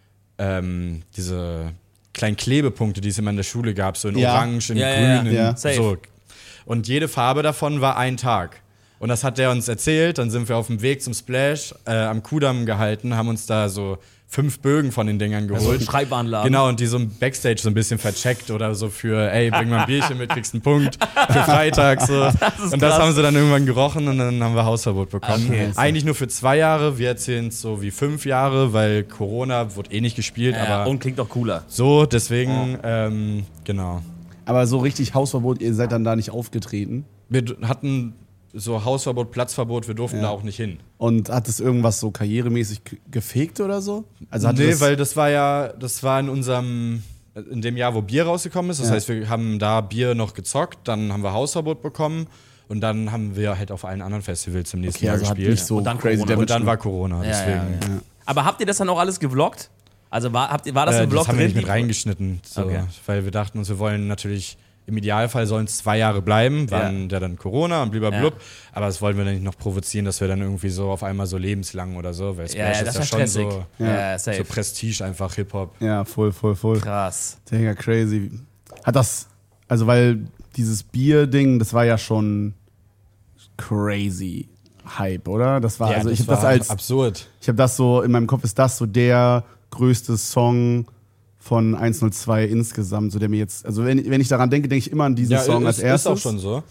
diese kleinen Klebepunkte, die es immer in der Schule gab, so in Orange, in Grün, Ja. so. Und jede Farbe davon war ein Tag. Und das hat der uns erzählt, dann sind wir auf dem Weg zum Splash am Kudamm gehalten, haben uns da so 5 Bögen von den Dingern geholt. Also ein Schreibwarenladen. Genau, und die so im Backstage so ein bisschen vercheckt oder so für, ey, bring mal ein Bierchen mit, kriegst einen Punkt für Freitag. So. Und das haben sie dann irgendwann gerochen und dann haben wir Hausverbot bekommen. Okay. Eigentlich nur für 2 Jahre, wir erzählen es so wie 5 Jahre, weil Corona wurde eh nicht gespielt, aber und klingt doch cooler. so, deswegen, genau. Aber so richtig Hausverbot, ihr seid dann da nicht aufgetreten. Wir hatten so Hausverbot, Platzverbot, wir durften da auch nicht hin. Und hat es irgendwas so karrieremäßig gefegt oder so? Also Weil das war in dem Jahr, wo Bier rausgekommen ist. Das heißt, wir haben da Bier noch gezockt, dann haben wir Hausverbot bekommen und dann haben wir halt auf allen anderen Festivals im nächsten Jahr also hat gespielt. nicht so Und dann crazy Corona. Damage Und dann war gemacht. Corona, deswegen. Ja. Aber habt ihr das dann auch alles gevloggt? Also war das im Vlog Das haben wir drin? nicht mit reingeschnitten, so, Okay. weil wir dachten uns, wir wollen natürlich, im Idealfall sollen es 2 Jahre bleiben, waren ja dann Corona und blub. Aber das wollen wir dann nicht noch provozieren, dass wir dann irgendwie so auf einmal so lebenslang oder so, weil Splash das ist ja ist schon stressig. so, Ja, safe. so Prestige einfach, Hip-Hop. Ja, voll. Krass. Digga, crazy. Hat das, also weil dieses Bier-Ding, das war ja schon crazy Hype, oder? Das war, also ich habe das als absurd. Ich habe das so, in meinem Kopf ist das so der größte Song von 102 insgesamt, so der mir jetzt, also wenn ich daran denke, denke ich immer an diesen Song als erstes. Ist auch schon so.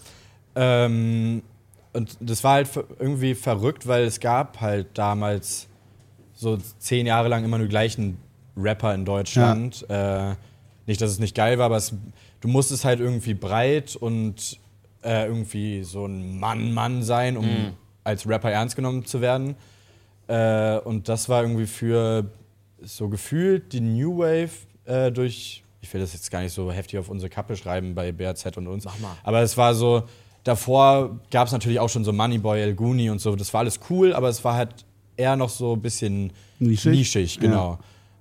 Und das war halt irgendwie verrückt, weil es gab halt damals so 10 Jahre lang immer nur die gleichen Rapper in Deutschland. Nicht, dass es nicht geil war, aber du musstest halt irgendwie breit und irgendwie so ein Mann sein, um als Rapper ernst genommen zu werden. Und das war irgendwie für so gefühlt die New Wave durch, ich will das jetzt gar nicht so heftig auf unsere Kappe schreiben bei BRZ und uns. Mach mal. Aber es war so, davor gab es natürlich auch schon so Moneyboy, El Guni und so, das war alles cool, aber es war halt eher noch so ein bisschen nischig, genau.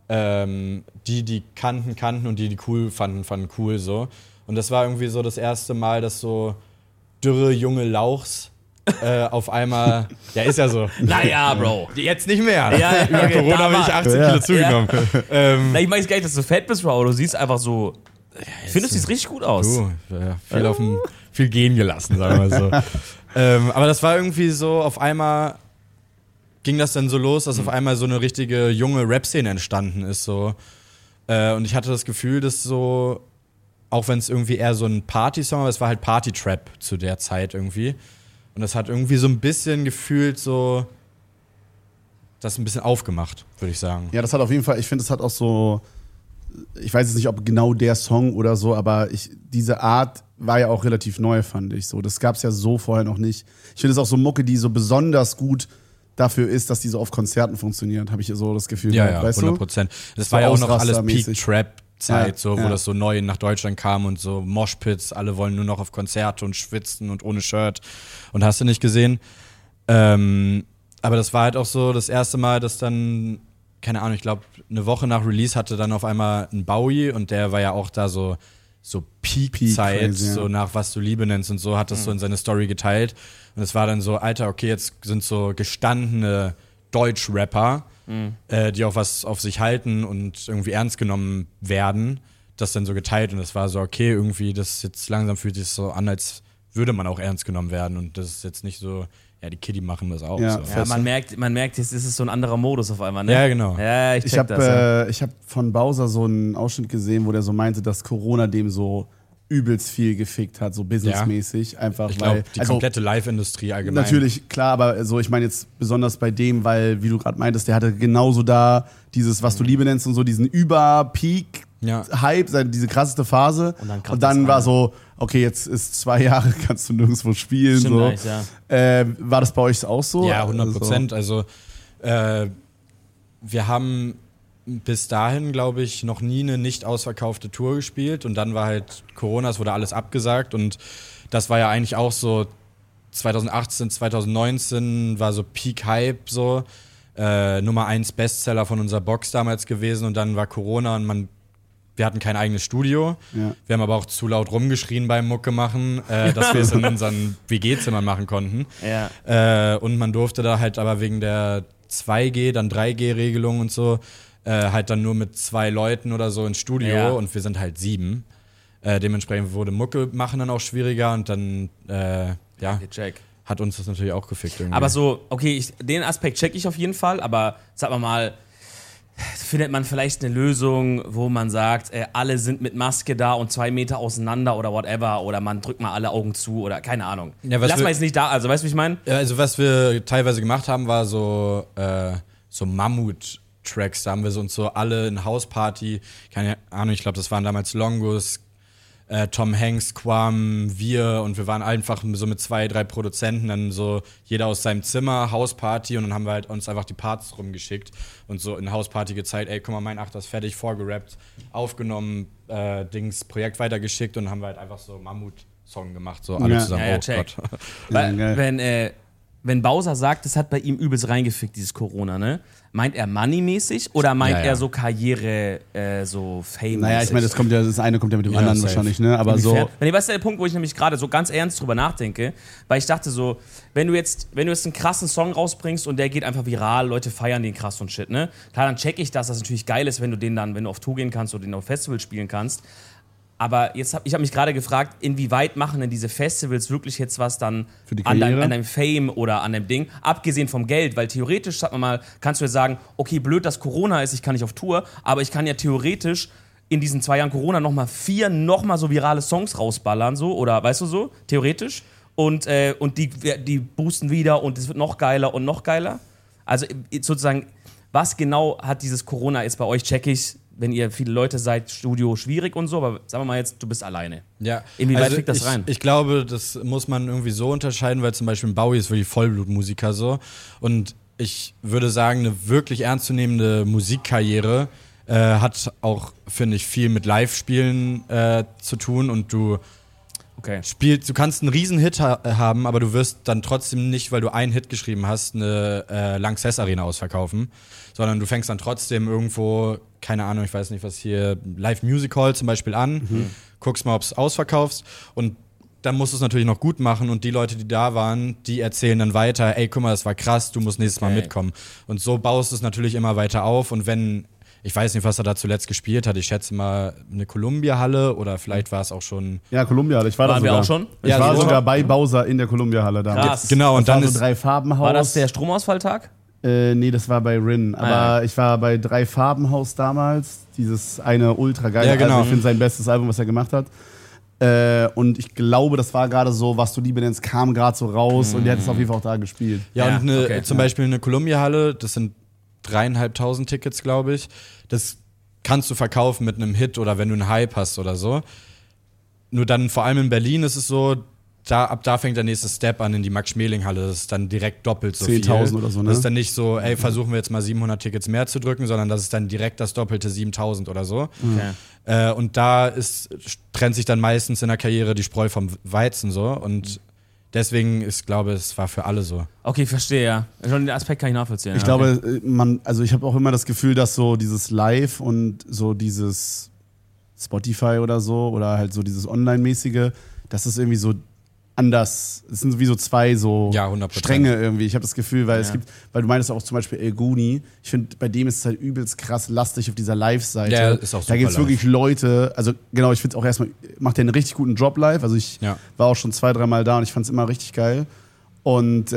Die kannten und die cool fanden cool so. Und das war irgendwie so das erste Mal, dass so dürre junge Lauchs auf einmal, ja, ist ja so. Naja, Bro. Jetzt nicht mehr. Ja, Über okay, Corona habe ich 80 Kilo zugenommen. Na, ich meine jetzt gar nicht, dass du fett bist, Bro, aber du siehst einfach so. Ich finde, du siehst richtig gut aus. Viel gehen gelassen, sagen wir mal so. Aber das war irgendwie so, auf einmal ging das dann so los, dass auf einmal so eine richtige junge Rap-Szene entstanden ist. So. Und ich hatte das Gefühl, dass so, auch wenn es irgendwie eher so ein Party-Song war, es war halt Party-Trap zu der Zeit irgendwie. Und das hat irgendwie so ein bisschen gefühlt so, das ein bisschen aufgemacht, würde ich sagen. Ja, das hat auf jeden Fall, ich finde, es hat auch so, ich weiß jetzt nicht, ob genau der Song oder so, aber diese Art war ja auch relativ neu, fand ich so. Das gab es ja so vorher noch nicht. Ich finde es auch so Mucke, die so besonders gut dafür ist, dass die so auf Konzerten funktioniert, habe ich so das Gefühl. Ja, weißt 100%. Das So war ja auch noch alles Ausrastermäßig. Peak-Trap-Zeit, Ja, wo das so neu nach Deutschland kam und so Moshpits, alle wollen nur noch auf Konzerte und schwitzen und ohne Shirt und hast du nicht gesehen. Aber das war halt auch so das erste Mal, dass dann, keine Ahnung, ich glaube, eine Woche nach Release hatte dann auf einmal ein Bowie und der war ja auch da so Peak-Zeit, crazy, ja. so nach Was du Liebe nennst und so, hat das so in seine Story geteilt. Und es war dann so, Alter, okay, jetzt sind so gestandene Deutsch-Rapper, die auch was auf sich halten und irgendwie ernst genommen werden, das dann so geteilt. Und es war so, okay, irgendwie, das jetzt langsam fühlt sich so an, als würde man auch ernst genommen werden. Und das ist jetzt nicht so, ja, die Kiddie machen das auch. Ja, So. Ja, man merkt, jetzt ist es so ein anderer Modus auf einmal, ne? Ja, genau. Ja, ich Ich check das. Ja. hab von Bowser so einen Ausschnitt gesehen, wo der so meinte, dass Corona dem so übelst viel gefickt hat, so businessmäßig. Einfach Ich weil. glaube, die komplette Live-Industrie allgemein. Natürlich, klar, aber so, ich meine jetzt besonders bei dem, weil, wie du gerade meintest, der hatte genauso da dieses, was du Liebe nennst und so, diesen Über-Peak-Hype, diese krasseste Phase. Und dann war so, okay, jetzt ist 2 Jahre, kannst du nirgendwo spielen. Stimmt So. eigentlich, ja. War das bei euch auch so? Ja, 100%. Also, wir haben bis dahin, glaube ich, noch nie eine nicht ausverkaufte Tour gespielt. Und dann war halt Corona, es wurde alles abgesagt. Und das war ja eigentlich auch so 2018, 2019 war so Peak-Hype so. Nummer 1 Bestseller von unserer Box damals gewesen. Und dann war Corona und wir hatten kein eigenes Studio. Ja. Wir haben aber auch zu laut rumgeschrien beim Mucke machen, dass wir es in unseren WG-Zimmern machen konnten. Ja. Und man durfte da halt aber wegen der 2G, dann 3G-Regelung und so, halt dann nur mit 2 Leuten oder so ins Studio. Ja. Und wir sind halt 7. Dementsprechend wurde Mucke machen dann auch schwieriger und dann, hat uns das natürlich auch gefickt irgendwie. Aber so, okay, den Aspekt check ich auf jeden Fall, aber sag mal, findet man vielleicht eine Lösung, wo man sagt, alle sind mit Maske da und 2 Meter auseinander oder whatever, oder man drückt mal alle Augen zu oder keine Ahnung. Ja, lass mal jetzt nicht da, also weißt du, wie ich meine? Ja, also was wir teilweise gemacht haben, war so Mammut-Tracks, da haben wir uns so alle in Hausparty, keine Ahnung, ich glaube, das waren damals Longus, Tom Hanks, Quam, wir und wir waren einfach so mit 2, 3 Produzenten dann so jeder aus seinem Zimmer, Hausparty und dann haben wir halt uns einfach die Parts rumgeschickt und so in Hausparty gezeigt, ey, guck mal, mein Achter ist fertig, vorgerappt, aufgenommen, Projekt weitergeschickt und dann haben wir halt einfach so Mammut-Song gemacht, so alle zusammen. Ja, check. Wenn Bowser sagt, das hat bei ihm übelst reingefickt, dieses Corona, ne? Meint er moneymäßig oder meint er so Karriere, so Fame-mäßig? Naja, ich meine, das eine kommt ja mit dem anderen safe. Wahrscheinlich, ne? Aber so. Nee, weißt du, der Punkt, wo ich nämlich gerade so ganz ernst drüber nachdenke, weil ich dachte so, wenn du jetzt einen krassen Song rausbringst und der geht einfach viral, Leute feiern den krass und shit, ne? Klar, dann check ich das natürlich geil ist, wenn du auf Tour gehen kannst oder den auf Festival spielen kannst. Aber ich habe mich gerade gefragt, inwieweit machen denn diese Festivals wirklich jetzt was dann an deinem Fame oder an dem Ding, abgesehen vom Geld, weil theoretisch, sag mal, kannst du jetzt sagen, okay, blöd, dass Corona ist, ich kann nicht auf Tour, aber ich kann ja theoretisch in diesen 2 Jahren Corona nochmal 4 so virale Songs rausballern, so, oder weißt du so, theoretisch, und die boosten wieder und es wird noch geiler und noch geiler. Also sozusagen, was genau hat dieses Corona jetzt bei euch, check ich, wenn ihr viele Leute seid, Studio schwierig und so, aber sagen wir mal jetzt, du bist alleine. Ja. Inwieweit kriegt das rein? Ich glaube, das muss man irgendwie so unterscheiden, weil zum Beispiel Bowie ist wirklich Vollblutmusiker so. Und ich würde sagen, eine wirklich ernstzunehmende Musikkarriere hat auch, finde ich, viel mit Live-Spielen zu tun und du kannst einen riesen Hit haben, aber du wirst dann trotzdem nicht, weil du einen Hit geschrieben hast, eine Lanxess Arena ausverkaufen, sondern du fängst dann trotzdem irgendwo, keine Ahnung, ich weiß nicht was hier, Live Music Hall zum Beispiel an, guckst mal, ob es ausverkaufst und dann musst du es natürlich noch gut machen und die Leute, die da waren, die erzählen dann weiter, ey, guck mal, das war krass, du musst nächstes Mal mitkommen. Und so baust du es natürlich immer weiter auf und wenn ich weiß nicht, was er da zuletzt gespielt hat. Ich schätze mal eine Columbia-Halle oder vielleicht war es auch schon. Ja, Columbia-Halle. Ich war da sogar. Wir auch schon? Ich war sogar bei Bowser in der Columbia-Halle da. Krass. Genau, und dann ist so 3-Farben-Haus. War das der Stromausfalltag? Nee, das war bei Rin. Aber ich war bei 3-Farben-Haus damals. Dieses eine ultra geile Album. Ich finde sein bestes Album, was er gemacht hat. Und ich glaube, das war gerade so, was du liebe nennst, kam gerade so raus und der hat es auf jeden Fall auch da gespielt. Ja, und zum Beispiel eine Columbia-Halle, das sind 3.500 Tickets, glaube ich. Das kannst du verkaufen mit einem Hit oder wenn du einen Hype hast oder so. Nur dann, vor allem in Berlin, ist es so, ab da fängt der nächste Step an in die Max-Schmeling-Halle. Das ist dann direkt doppelt so viel. 10.000 oder so, ne? Das ist dann nicht so, ey, versuchen wir jetzt mal 700 Tickets mehr zu drücken, sondern das ist dann direkt das doppelte 7.000 oder so. Okay. Und da trennt sich dann meistens in der Karriere die Spreu vom Weizen so und deswegen glaube ich, es war für alle so. Okay, verstehe, ja. Schon den Aspekt kann ich nachvollziehen. Ich glaube, ich habe auch immer das Gefühl, dass so dieses Live und so dieses Spotify oder so oder halt so dieses Online-mäßige, das ist irgendwie so anders. Es sind wie so 2 so Stränge irgendwie. Ich habe das Gefühl, weil weil du meinst auch zum Beispiel El Guni. Ich finde, bei dem ist es halt übelst krass lastig auf dieser Live-Seite. Ja, ist auch super. Da gibt es wirklich Leute, also genau, ich finde es auch erstmal, macht der einen richtig guten Job live. Also ich war auch schon 2-3 Mal da und ich fand es immer richtig geil. Und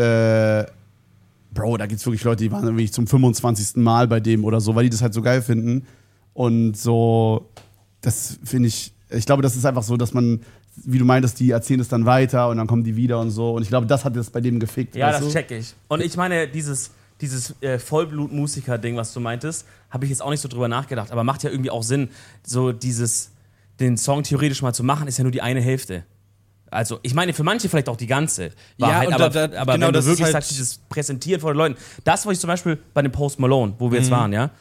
Bro, da gibt es wirklich Leute, die waren irgendwie zum 25. Mal bei dem oder so, weil die das halt so geil finden. Und so, das finde ich glaube, das ist einfach so, dass man, wie du meintest, die erzählen es dann weiter und dann kommen die wieder und so. Und ich glaube, das hat das bei dem gefickt. Ja, das check ich. Und ich meine, dieses Vollblut-Musiker-Ding, was du meintest, habe ich jetzt auch nicht so drüber nachgedacht. Aber macht ja irgendwie auch Sinn, so den Song theoretisch mal zu machen, ist ja nur die eine Hälfte. Also, ich meine, für manche vielleicht auch die ganze Wahrheit, aber genau, wenn du wirklich sagst, dieses Präsentieren vor den Leuten. Das, was ich zum Beispiel bei dem Post Malone, wo wir jetzt waren, ja,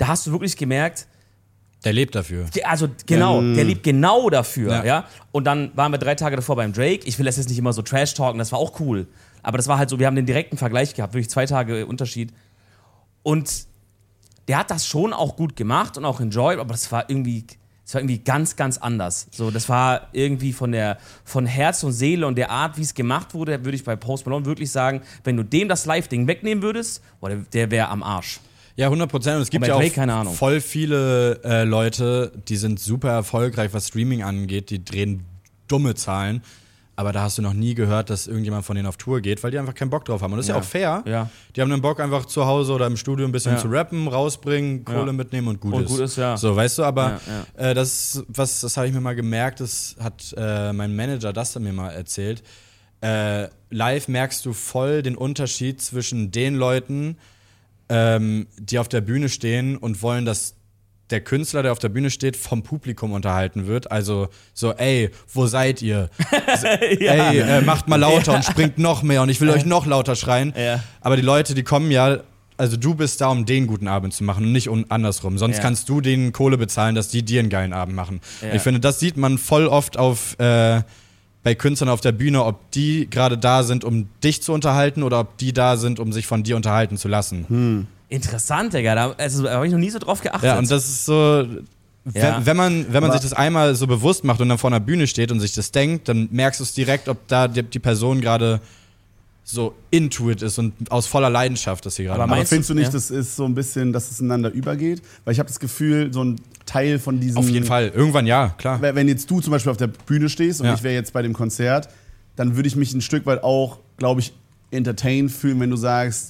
da hast du wirklich gemerkt, Der lebt dafür. also genau, der lebt genau dafür, ja. Und dann waren wir 3 Tage davor beim Drake. Ich will das jetzt nicht immer so Trash-talken, das war auch cool. Aber das war halt so, wir haben den direkten Vergleich gehabt, wirklich 2 Tage Unterschied. Und der hat das schon auch gut gemacht und auch enjoyed, aber das war irgendwie ganz, ganz anders. So, das war irgendwie von Herz und Seele und der Art, wie es gemacht wurde, würde ich bei Post Malone wirklich sagen, wenn du dem das Live-Ding wegnehmen würdest, der wäre am Arsch. Ja, 100%. Und es gibt ja Drake, keine auch Ahnung. voll viele Leute, die sind super erfolgreich, was Streaming angeht, die drehen dumme Zahlen. Aber da hast du noch nie gehört, dass irgendjemand von denen auf Tour geht, weil die einfach keinen Bock drauf haben. Und das ist ja auch fair. Ja. Die haben den Bock, einfach zu Hause oder im Studio ein bisschen zu rappen, rausbringen, Kohle mitnehmen und gut ist. Und gut ist, ja. So, weißt du, aber das habe ich mir mal gemerkt, das hat mein Manager Dustin mir mal erzählt. Live merkst du voll den Unterschied zwischen den Leuten, die auf der Bühne stehen und wollen, dass der Künstler, der auf der Bühne steht, vom Publikum unterhalten wird. Also so, ey, wo seid ihr? Ey, macht mal lauter und springt noch mehr und ich will euch noch lauter schreien. Ja. Aber die Leute, die kommen ja, also du bist da, um den guten Abend zu machen und nicht andersrum. Sonst kannst du denen Kohle bezahlen, dass die dir einen geilen Abend machen. Ja. Ich finde, das sieht man voll oft bei Künstlern auf der Bühne, ob die gerade da sind, um dich zu unterhalten oder ob die da sind, um sich von dir unterhalten zu lassen. Interessant, Digga. Da habe ich noch nie so drauf geachtet. Ja, und das ist so, wenn man sich das einmal so bewusst macht und dann vor einer Bühne steht und sich das denkt, dann merkst du es direkt, ob da die Person gerade so into it ist und aus voller Leidenschaft, dass sie gerade Aber macht. Aber findest du nicht, ja? das ist so ein bisschen, dass es ineinander übergeht? Weil ich habe das Gefühl, so ein Teil von diesem... Auf jeden Fall. Irgendwann ja, klar. Wenn jetzt du zum Beispiel auf der Bühne stehst und Ja. ich wäre jetzt bei dem Konzert, dann würde ich mich ein Stück weit auch, glaube ich, entertained fühlen, wenn du sagst,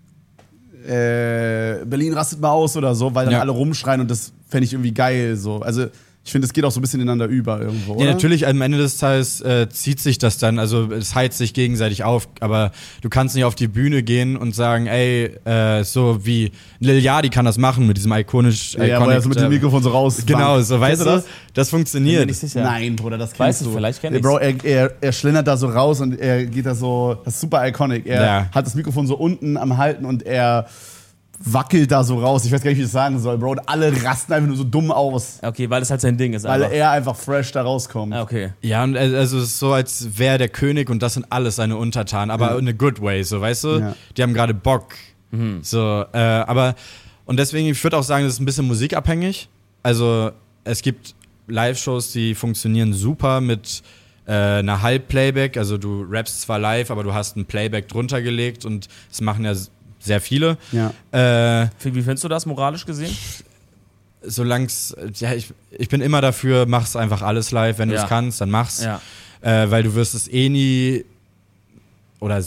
Berlin rastet mal aus oder so, weil dann alle rumschreien und das fände ich irgendwie geil. So. Also ich finde, es geht auch so ein bisschen ineinander über irgendwo, oder? Ja, natürlich, am Ende des Tages zieht sich das dann, also es heizt sich gegenseitig auf, aber du kannst nicht auf die Bühne gehen und sagen, ey, so wie Lil Yachty kann das machen mit diesem Ja, wo er so mit dem Mikrofon so raus. Genau, so, weißt du, das Bin funktioniert. mir nicht sicher. Nein, Bruder, das Weiß kennst ich, du. vielleicht kenn ich's. Bro, er schlendert da so raus und er geht da so, das ist super iconic. Er hat das Mikrofon so unten am Halten und er wackelt da so raus. Ich weiß gar nicht, wie ich das sagen soll, Bro. Und alle rasten einfach nur so dumm aus, Okay, weil das halt sein Ding ist. weil einfach. er einfach fresh da rauskommt. Okay. Ja, und also es ist so, als wäre der König und das sind alles seine Untertanen, aber in a good way, so, weißt du? Ja. Die haben gerade Bock. So, aber, und deswegen, ich würde auch sagen, das ist ein bisschen musikabhängig. Also, es gibt Live-Shows, die funktionieren super mit einer Halbplayback, also du rappst zwar live, aber du hast ein Playback drunter gelegt und das machen ja sehr viele. Ja. Wie findest du das moralisch gesehen? Solang's, ja, ich bin immer dafür, mach's einfach alles live, wenn du es kannst, dann mach's. Ja. Weil du wirst es eh nie, oder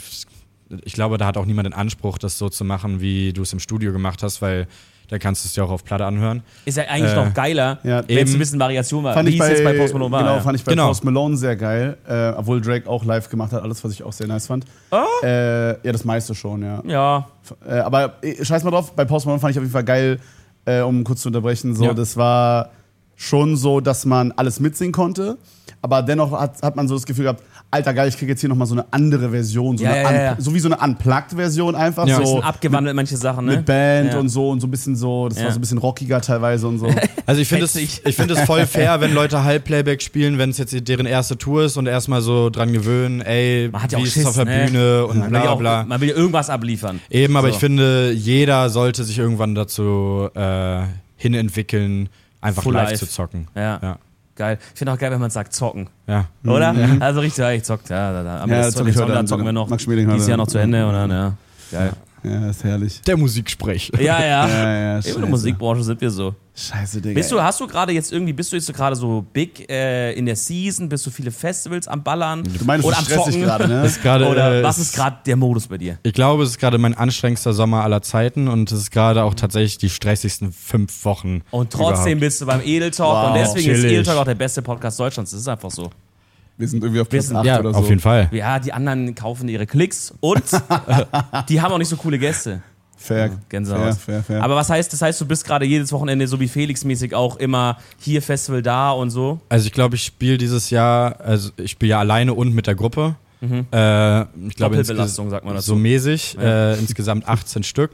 ich glaube, da hat auch niemand den Anspruch, das so zu machen, wie du es im Studio gemacht hast, weil da kannst du es dir auch auf Platte anhören. Ist ja eigentlich noch geiler, ja, wenn es eben. ein bisschen Variation war. Fand Wie ich es bei, jetzt bei Post Malone war. genau, ja. fand ich bei Genau. Post Malone sehr geil, obwohl Drake auch live gemacht hat, alles, was ich auch sehr nice fand. Ja, das meiste schon, ja. Ja. Aber scheiß mal drauf, bei Post Malone fand ich auf jeden Fall geil, um kurz zu unterbrechen, so, Ja. das war schon so, dass man alles mitsingen konnte, aber dennoch hat man so das Gefühl gehabt, alter geil, ich krieg jetzt hier nochmal so eine andere Version, so, so wie so eine Unplugged-Version einfach. Ja. So Ein bisschen abgewandelt, manche Sachen, ne? mit Band Ja. und so ein bisschen so, das Ja. war so ein bisschen rockiger teilweise und so. Also ich finde Fetzig. es voll fair, wenn Leute Halbplayback spielen, wenn es jetzt deren erste Tour ist und erstmal so dran gewöhnen, ey, Man hat ja wie auch ist es auf der Schiss, ne? Bühne und Man will bla ja bla auch, bla. man will ja irgendwas abliefern. Eben, aber So. ich finde, jeder sollte sich irgendwann dazu hinentwickeln, einfach Full live live. zu zocken. Ja. Geil. Ich finde auch geil, wenn man sagt zocken. Ja. Oder? Also richtig, ja, ich zockt. Ja, da. Aber Ja, das zock ich heute dann Abend, zocken wir noch. Max Schmeling Dieses heute. Jahr noch zu Ende und dann, ja. Geil. Ja, ist herrlich. Der Musiksprech. Ja. Ja, In der Musikbranche sind wir so. Scheiße, Digga. Hast du gerade jetzt irgendwie, bist du jetzt gerade so big in der Season? Bist du viele Festivals am Ballern? Du meinst, oder du am stresst dich Zocken? gerade, ne? Ist gerade, Oder was ist gerade der Modus bei dir? Ich glaube, es ist gerade mein anstrengendster Sommer aller Zeiten und es ist gerade auch tatsächlich die stressigsten 5 Wochen. Und trotzdem überhaupt. bist du beim Edel Talk Wow, und deswegen ist chillig. Edel Talk auch der beste Podcast Deutschlands. Das ist einfach so. Wir sind irgendwie auf Platz sind- 8 Ja, oder so. auf jeden Fall. Ja, die anderen kaufen ihre Klicks und die haben auch nicht so coole Gäste. Fair. Gänsehaut. Fair. Aber was heißt, das heißt, du bist gerade jedes Wochenende so wie Felix-mäßig auch immer hier Festival da und so? Also ich glaube, ich spiele dieses Jahr, also ich spiele ja alleine und mit der Gruppe. Ich glaube, Doppelbelastung, sagt man dazu. So mäßig, Ja. insgesamt 18 Stück.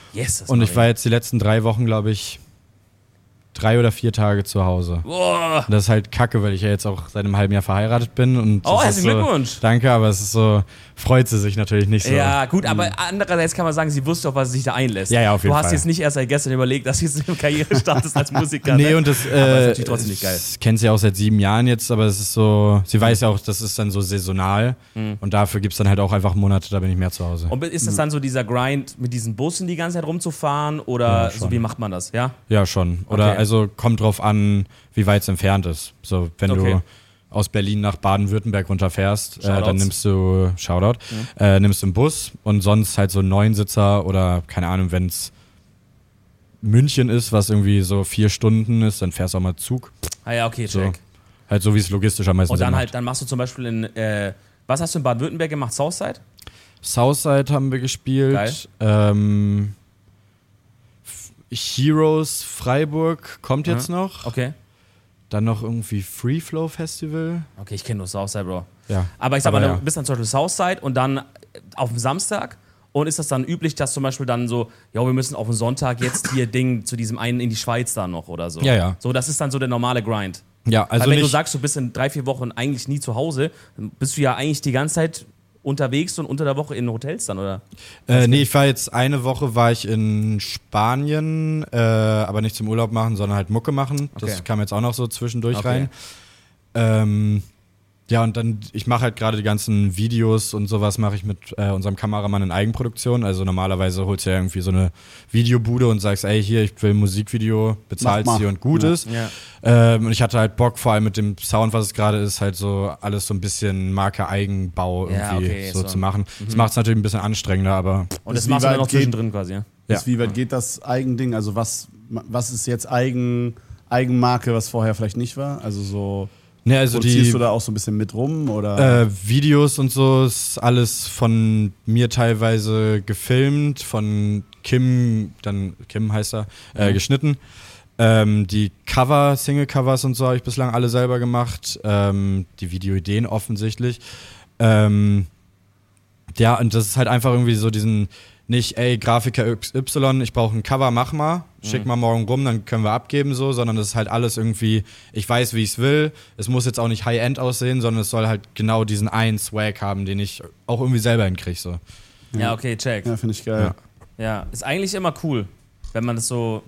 Jesus, Und ich war jetzt die letzten 3 Wochen, glaube ich, 3 oder 4 Tage zu Hause. Boah. Und das ist halt kacke, weil ich ja jetzt auch seit einem halben Jahr verheiratet bin. Und Oh, das herzlichen ist so, Glückwunsch. Danke, aber es ist so, freut sie sich natürlich nicht so. Ja, gut, aber andererseits kann man sagen, sie wusste auch, was sie sich da einlässt. Ja, auf jeden Du hast Fall. jetzt nicht erst seit gestern überlegt, dass du jetzt eine Karriere startest als Musiker. Nee, ne? und das aber ist natürlich trotzdem nicht geil. Ich kenne sie auch seit 7 Jahren jetzt, aber es ist so, sie weiß ja auch, das ist dann so saisonal. Und dafür gibt es dann halt auch einfach Monate, da bin ich mehr zu Hause. Und ist das dann so dieser Grind, mit diesen Bussen die ganze Zeit rumzufahren oder Ja, so, schon. wie macht man das, ja? Ja, schon. Oder Okay. also kommt drauf an, wie weit es entfernt ist. So, wenn Okay. du aus Berlin nach Baden-Württemberg runterfährst, dann Shoutouts. nimmst du, nimmst du einen Bus und sonst halt so einen 9-Sitzer oder keine Ahnung, wenn es München ist, was irgendwie so 4 Stunden ist, dann fährst du auch mal Zug. Ah ja, okay, So. check. Halt so, wie es logistisch am meisten Und Sinn dann macht. halt, dann machst du zum Beispiel was hast du in Baden-Württemberg gemacht? Southside? Southside haben wir gespielt. Heroes Freiburg kommt jetzt noch. Okay. Dann noch irgendwie Free Flow Festival. Okay, ich kenne nur Southside, Bro. Ja. Aber ich sag mal, Aber du bist dann zum Beispiel Southside und dann auf dem Samstag. Und ist das dann üblich, dass zum Beispiel dann so, ja, wir müssen auf den Sonntag jetzt hier Ding zu diesem einen in die Schweiz da noch oder so? Ja, ja. So, das ist dann so der normale Grind. Ja, also Weil wenn du nicht, sagst, du bist in 3-4 Wochen eigentlich nie zu Hause, dann bist du ja eigentlich die ganze Zeit unterwegs und unter der Woche in Hotels dann, oder? nee, ich war jetzt eine Woche war ich in Spanien, aber nicht zum Urlaub machen, sondern halt Mucke machen. Das Okay. kam jetzt auch noch so zwischendurch Okay. rein. Ja, und dann, ich mache halt gerade die ganzen Videos und sowas mache ich mit unserem Kameramann in Eigenproduktion. Also normalerweise holst du ja irgendwie so eine Videobude und sagst, ey, hier, ich will ein Musikvideo, bezahlst Mach mal. sie und gut Ja. ist. Ja. Und ich hatte halt Bock, vor allem mit dem Sound, was es gerade ist, halt so alles so ein bisschen Marke Eigenbau Ja, irgendwie okay, so so. zu machen. Das macht es natürlich ein bisschen anstrengender, aber Und das Wie machst du dann weit noch geht- zwischendrin quasi, ja? Ja. Wie weit geht das Eigending? Also was ist jetzt Eigenmarke, was vorher vielleicht nicht war? Also so ne, also produzierst die du da auch so ein bisschen mit rum? Oder? Videos und so ist alles von mir teilweise gefilmt, von Kim heißt er, geschnitten. Die Single-Covers und so habe ich bislang alle selber gemacht. Die Videoideen offensichtlich. Ja, und das ist halt einfach irgendwie so diesen, nicht, ey, Grafiker XY, ich brauche ein Cover, mach mal, schick mal morgen rum, dann können wir abgeben, so, sondern das ist halt alles irgendwie, ich weiß, wie ich es will. Es muss jetzt auch nicht High-End aussehen, sondern es soll halt genau diesen einen Swag haben, den ich auch irgendwie selber hinkriege, so. Ja, okay, check. Ja, finde ich geil. Ja, ist eigentlich immer cool, wenn man das so.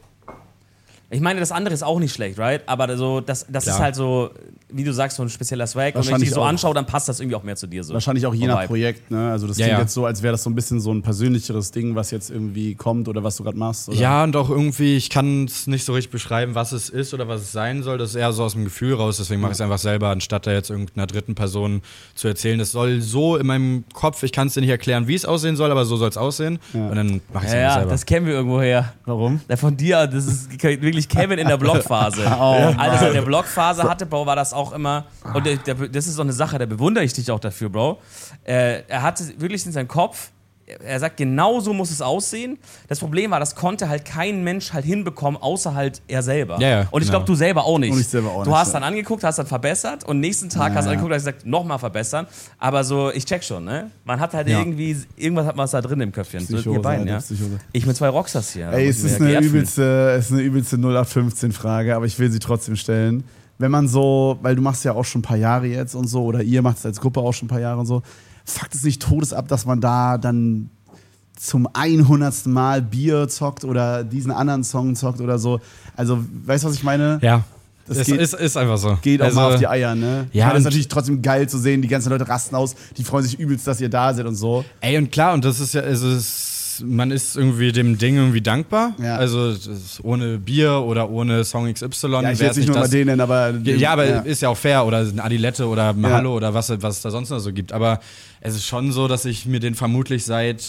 Ich meine, das andere ist auch nicht schlecht, right? Aber so, das ist Klar. halt so, wie du sagst, so ein spezieller Swag. Und wenn ich Wahrscheinlich die so auch. anschaue, dann passt das irgendwie auch mehr zu dir. So. Wahrscheinlich auch je Vom nach Vibe. Projekt, ne? Also das Ja, klingt ja. jetzt so, als wäre das so ein bisschen so ein persönlicheres Ding, was jetzt irgendwie kommt oder was du gerade machst. Oder? Ja, und auch irgendwie, ich kann es nicht so richtig beschreiben, was es ist oder was es sein soll. Das ist eher so aus dem Gefühl raus, deswegen mache ich es einfach selber, anstatt da jetzt irgendeiner dritten Person zu erzählen. Es soll so in meinem Kopf, ich kann es dir nicht erklären, wie es aussehen soll, aber so soll es aussehen. Ja. Und dann mache ich es Ja, einfach ja, selber. das kennen wir irgendwo her. Warum? Der von dir, das ist wirklich Kevin in der Blogphase. Als er in der Blogphase hatte, Bro, war das auch immer. Und das ist so eine Sache, da bewundere ich dich auch dafür, Bro. Er hatte wirklich in seinem Kopf, er sagt, genau so muss es aussehen. Das Problem war, das konnte halt kein Mensch halt hinbekommen, außer halt er selber. Ja, ja, und ich genau. glaube, du selber auch nicht. Und ich selber auch du nicht, hast ja. dann angeguckt, hast dann verbessert und nächsten Tag Ja, hast du ja. angeguckt, hast gesagt, nochmal verbessern. Aber so, ich check schon, ne? Man hat halt Ja. irgendwie, irgendwas hat man da drin im Köpfchen. So, Psychose, ihr beiden, Alter, ja. Psychose. Ich mit 2 Rockstars hier. da Ey, muss es ich ist mir eine geehrt fühlen. übelste 0815-Frage, aber ich will sie trotzdem stellen. Wenn man so, weil du machst ja auch schon ein paar Jahre jetzt und so, oder ihr macht es als Gruppe auch schon ein paar Jahre und so, fuckt es nicht todesab, dass man da dann zum 100. Mal Bier zockt oder diesen anderen Song zockt oder so. Also, weißt du, was ich meine? Ja, Das es geht- ist einfach so. Geht auch Also, mal auf die Eier, ne? Ja, Ich meine, das ist und- natürlich trotzdem geil zu sehen, die ganzen Leute rasten aus, die freuen sich übelst, dass ihr da seid und so. Ey, und klar, und das ist ja, man ist irgendwie dem Ding irgendwie dankbar. Ja. Also das ist ohne Bier oder ohne Song XY. Ja, ich will wär's jetzt nicht nur mal das. den nennen, aber... Ja, aber ist ja auch fair. Oder eine Adilette oder ein Ja. Hallo oder was es da sonst noch so gibt. Aber es ist schon so, dass ich mir den vermutlich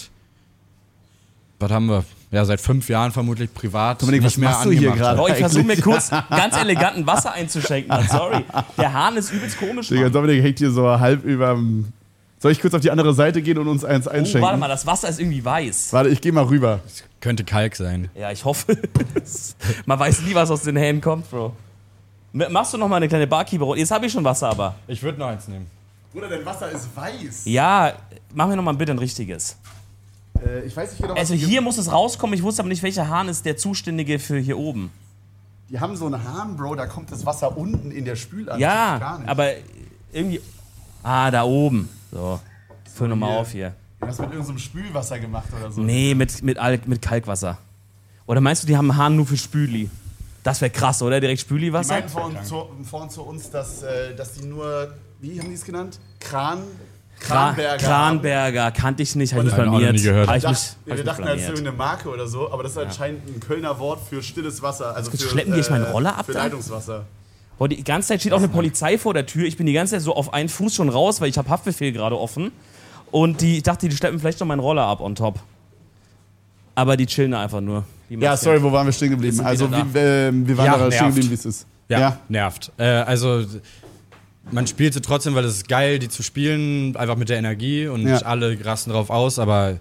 was haben wir? Ja, seit 5 Jahren vermutlich privat Dominik, was nicht mehr machst du hier angemacht gerade? habe. Oh, ich versuche mir Eigentlich. kurz ganz eleganten Wasser einzuschenken. Mann. Sorry. Der Hahn ist übelst komisch. Digga, Mann. Dominik hängt hier so halb überm... Soll ich kurz auf die andere Seite gehen und uns eins Oh, einschenken? warte mal, das Wasser ist irgendwie weiß. Warte, ich gehe mal rüber. Könnte Kalk sein. Ja, ich hoffe. Man weiß nie, was aus den Händen kommt, Bro. Machst du noch mal eine kleine Barkeeper? Jetzt habe ich schon Wasser, aber. Ich würde noch eins nehmen. Bruder, dein Wasser ist weiß. Ja, mach mir noch mal bitte ein richtiges. Ich weiß nicht genau, Also hier muss es rauskommen, ich wusste aber nicht, welcher Hahn ist der Zuständige für hier oben. Die haben so einen Hahn, Bro, da kommt das Wasser unten in der Spülanlage. Ja, aber irgendwie... da oben. So, füll nochmal auf hier. Du hast mit irgendeinem Spülwasser gemacht oder so. Nee, mit Kalkwasser. Oder meinst du, die haben einen Hahn nur für Spüli? Das wäre krass, oder? Direkt Die Spüliwasser? meinten vorhin zu uns, dass die nur, wie haben die es genannt? Kranberger. Kranberger, kannte ich nicht, habe ich Hab ich auch noch blamiert. nie gehört. Hab ich Wir mich dachten, das ist blamiert. irgendeine Marke oder so, aber das ist anscheinend ein Kölner Wort für stilles Wasser. Also für, schleppen die jetzt meinen Roller ab für da? Leitungswasser. Boah, die ganze Zeit steht auch eine Polizei vor der Tür. Ich bin die ganze Zeit so auf einen Fuß schon raus, weil ich habe Haftbefehl gerade offen. Und ich dachte, die schleppen vielleicht noch meinen Roller ab on top. Aber die chillen da einfach nur. Die Ja, Maske. sorry, wo waren wir stehen geblieben? Wir Also, sind wir waren Ja, da stehen nervt. geblieben, wie es ist. Ja, nervt. Also, man spielt sie trotzdem, weil es ist geil, die zu spielen, einfach mit der Energie und Ja. alle rasten drauf aus, aber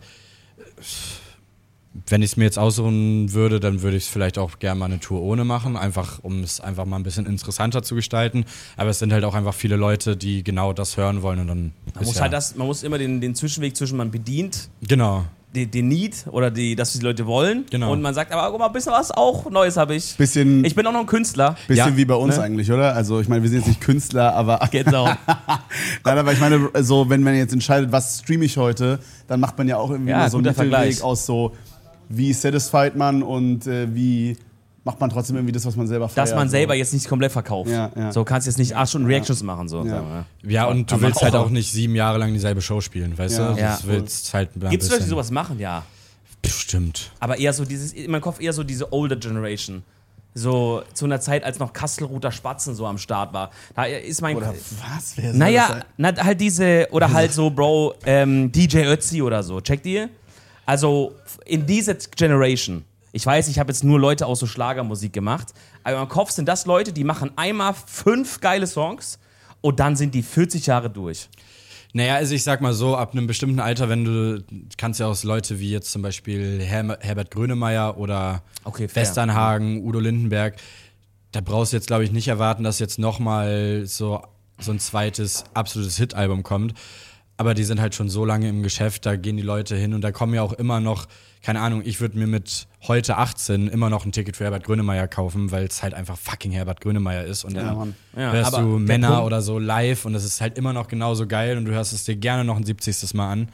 wenn ich es mir jetzt aussuchen würde, dann würde ich es vielleicht auch gerne mal eine Tour ohne machen, einfach um es einfach mal ein bisschen interessanter zu gestalten. Aber es sind halt auch einfach viele Leute, die genau das hören wollen und dann Man muss immer den Zwischenweg zwischen man bedient genau. den Need oder dass die Leute wollen. Genau. Und man sagt, aber guck mal, ein bisschen was auch Neues habe ich. Bisschen Ich bin auch noch ein Künstler. Ja, wie bei uns ne? eigentlich, oder? Also, ich meine, wir sind jetzt nicht Künstler, aber. Genau. Nein, aber ich meine, so, wenn man jetzt entscheidet, was streame ich heute, dann macht man ja auch irgendwie Ja, immer so einen guter Mittelweg Vergleich. aus so, wie satisfied man und wie macht man trotzdem irgendwie das, was man selber feiert. Dass man so. selber jetzt nicht komplett verkauft. Ja, ja. So kannst du jetzt nicht 8 Stunden Reactions machen. So. Ja. Sagen wir. Ja, und du Aber willst halt auch- auch nicht 7 Jahre lang dieselbe Show spielen, weißt Ja. du? Ja. Das willst halt ein Gibt es Leute, die bisschen- sowas machen? Ja. Bestimmt. Aber eher so in meinem Kopf eher so diese older Generation. So zu einer Zeit, als noch Kastelruther Spatzen so am Start war. Da ist mein. Oder was? Wer soll das Naja, sein? halt diese, oder halt so, Bro, DJ Ötzi oder so. Checkt ihr? Also in diese Generation. Ich weiß, ich habe jetzt nur Leute aus so Schlagermusik gemacht, aber in meinem Kopf sind das Leute, die machen einmal 5 geile Songs und dann sind die 40 Jahre durch. Naja, also ich sag mal so, ab einem bestimmten Alter, wenn du kannst ja auch Leute wie jetzt zum Beispiel Herbert Grönemeyer oder Okay, fair. Westernhagen, Udo Lindenberg, da brauchst du jetzt, glaube ich, nicht erwarten, dass jetzt nochmal so ein zweites absolutes Hit-Album kommt. Aber die sind halt schon so lange im Geschäft, da gehen die Leute hin und da kommen ja auch immer noch, keine Ahnung, ich würde mir mit heute 18 immer noch ein Ticket für Herbert Grönemeyer kaufen, weil es halt einfach fucking Herbert Grönemeyer ist. Und Ja, dann Mann. Ja, hörst aber du der Männer Punkt- oder so live und das ist halt immer noch genauso geil und du hörst es dir gerne noch ein 70. Mal an.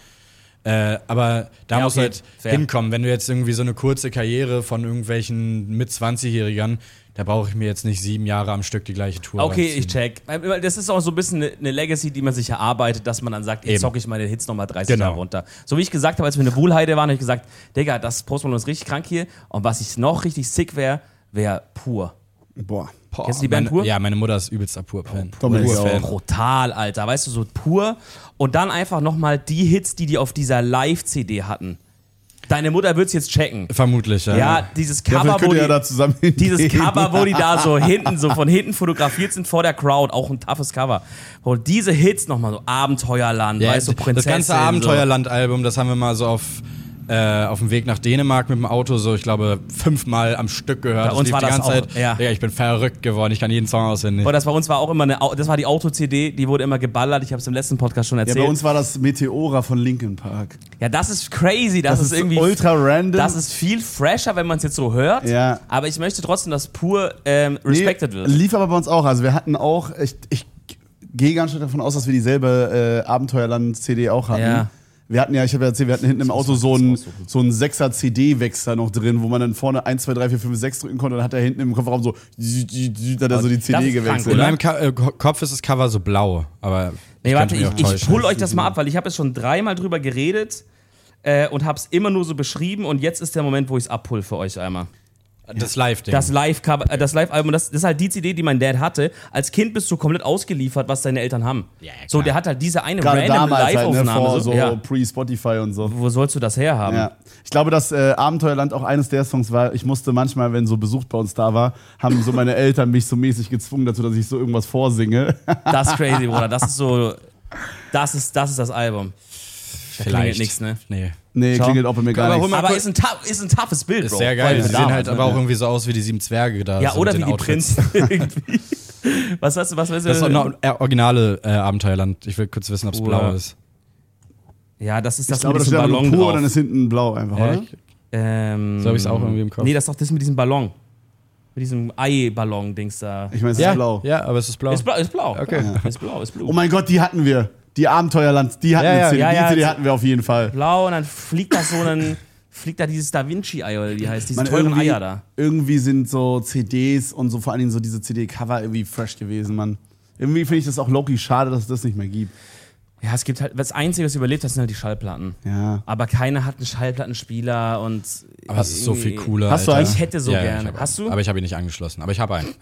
Aber da Ja, musst du okay, halt fair. hinkommen. Wenn du jetzt irgendwie so eine kurze Karriere von irgendwelchen mit 20-Jährigern, da brauche ich mir jetzt nicht 7 Jahre am Stück die gleiche Tour Okay, reinziehen. ich check. Das ist auch so ein bisschen eine Legacy, die man sich erarbeitet, dass man dann sagt, jetzt Eben. zocke ich meine Hits nochmal 30 Genau. Jahre runter. So wie ich gesagt habe, als wir in der Bullheide waren, habe ich gesagt, Digga, das Post Malone ist richtig krank hier. Und was ich noch richtig sick wäre Pur. Boah. Kennst du die Band Pur? Ja, meine Mutter ist übelster Pur-Fan. Dominik Pur-Fan. auch. Brutal, Alter. Weißt du, so Pur. Und dann einfach nochmal die Hits, die auf dieser Live-CD hatten. Deine Mutter wird es jetzt checken. Vermutlich, ja. Ja, dieses Ja, Cover, vielleicht könnt wo ihr ja die, da zusammen dieses hingehen. Cover, wo die da so von hinten fotografiert sind vor der Crowd, auch ein toughes Cover. Und diese Hits nochmal so Abenteuerland, Ja, weißt du, das Prinzessin. ganze Abenteuerland-Album, das haben wir mal so auf dem Weg nach Dänemark mit dem Auto, so ich glaube 5-mal am Stück gehört. Bei Das uns lief war die das ganze auch, Zeit. ja. Ja, ich bin verrückt geworden, ich kann jeden Song auswendig. Aber das bei uns war auch immer das war die Auto-CD, die wurde immer geballert. Ich habe es im letzten Podcast schon Ja, erzählt. bei uns war das Meteora von Linkin Park. Ja, das ist crazy. Das ist irgendwie ultra random. Das ist viel fresher, wenn man es jetzt so hört. Ja. Aber ich möchte trotzdem, dass Pur respected wird. Lief aber bei uns auch. Also wir hatten auch, ich gehe ganz stark davon aus, dass wir dieselbe Abenteuerland-CD auch hatten. Ja. Wir hatten ja, ich habe ja erzählt, wir hatten hinten im Auto so einen 6er CD-Wechsler noch drin, wo man dann vorne 1, 2, 3, 4, 5, 6 drücken konnte und dann hat er hinten im Kofferraum so, hat er so die Das CD ist krank, gewechselt. In oder? meinem Kopf ist das Cover so blau, aber Nee, warte, könnte mich auch ich täuschen. pull euch das mal ab, weil ich habe jetzt schon 3-mal drüber geredet und habe es immer nur so beschrieben und jetzt ist der Moment, wo ich es abpull für euch einmal. Das Live-Ding. Das Live-Album, das ist halt die CD, die mein Dad hatte. Als Kind bist du komplett ausgeliefert, was deine Eltern haben. Ja, klar. So, der hat halt diese eine Gerade random damals halt, ne, Live-Aufnahme. vor so ja. Pre-Spotify und so. Wo sollst du das herhaben? Ja. Ich glaube, dass Abenteuerland auch eines der Songs war. Ich musste manchmal, wenn so Besuch bei uns da war, haben so meine Eltern mich so mäßig gezwungen dazu, dass ich so irgendwas vorsinge. Das ist crazy, Bruder. Das ist so. Das ist das Album. Da klingelt Vielleicht. nichts, ne? Nee. Nee, Schau. klingelt auch bei mir gar Aber nichts. Mal Aber kurz- ist ein toughes Bild, Ist Bro. sehr Vor geil. allem Die für sehen damals, halt ne? aber auch irgendwie so aus wie die 7 Zwerge da. Ja, so oder mit wie den die Outfits. Prinzen irgendwie. Was weißt du? Das ist doch noch originale Abenteuerland. Ich will kurz wissen, ob es blau ist. Ja, das ist das Ich glaube, mit das diesem steht Ballon pur drauf. und dann ist hinten blau einfach, oder? So habe ich es auch irgendwie im Kopf. Nee, das ist doch das mit diesem Ballon. Mit diesem Ei-Ballon-Dings da. Ich meine, es ja, ist blau. Ja, aber es ist blau. Ist blau, ist blau. Okay. Ja. Ist blau, ist blau. Oh mein Gott, die hatten wir. Die Abenteuerland, die hatten wir. ja, Die CD hatten wir auf jeden Fall. Blau und dann fliegt da dieses Da Vinci-Ei, oder wie heißt, diese Man, teuren Eier da. Irgendwie sind so CDs und so vor allen Dingen so diese CD-Cover irgendwie fresh gewesen, Mann. Irgendwie finde ich das auch low-key schade, dass es das nicht mehr gibt. Ja, es gibt halt, das Einzige, was überlebt hat, sind halt die Schallplatten. Ja. Aber keiner hat einen Schallplattenspieler und. Aber es ist so viel cooler. Hast du Alter. einen? Ich hätte so Ja, gerne. ich hab Hast einen. du? Aber ich habe ihn nicht angeschlossen. Aber ich habe einen.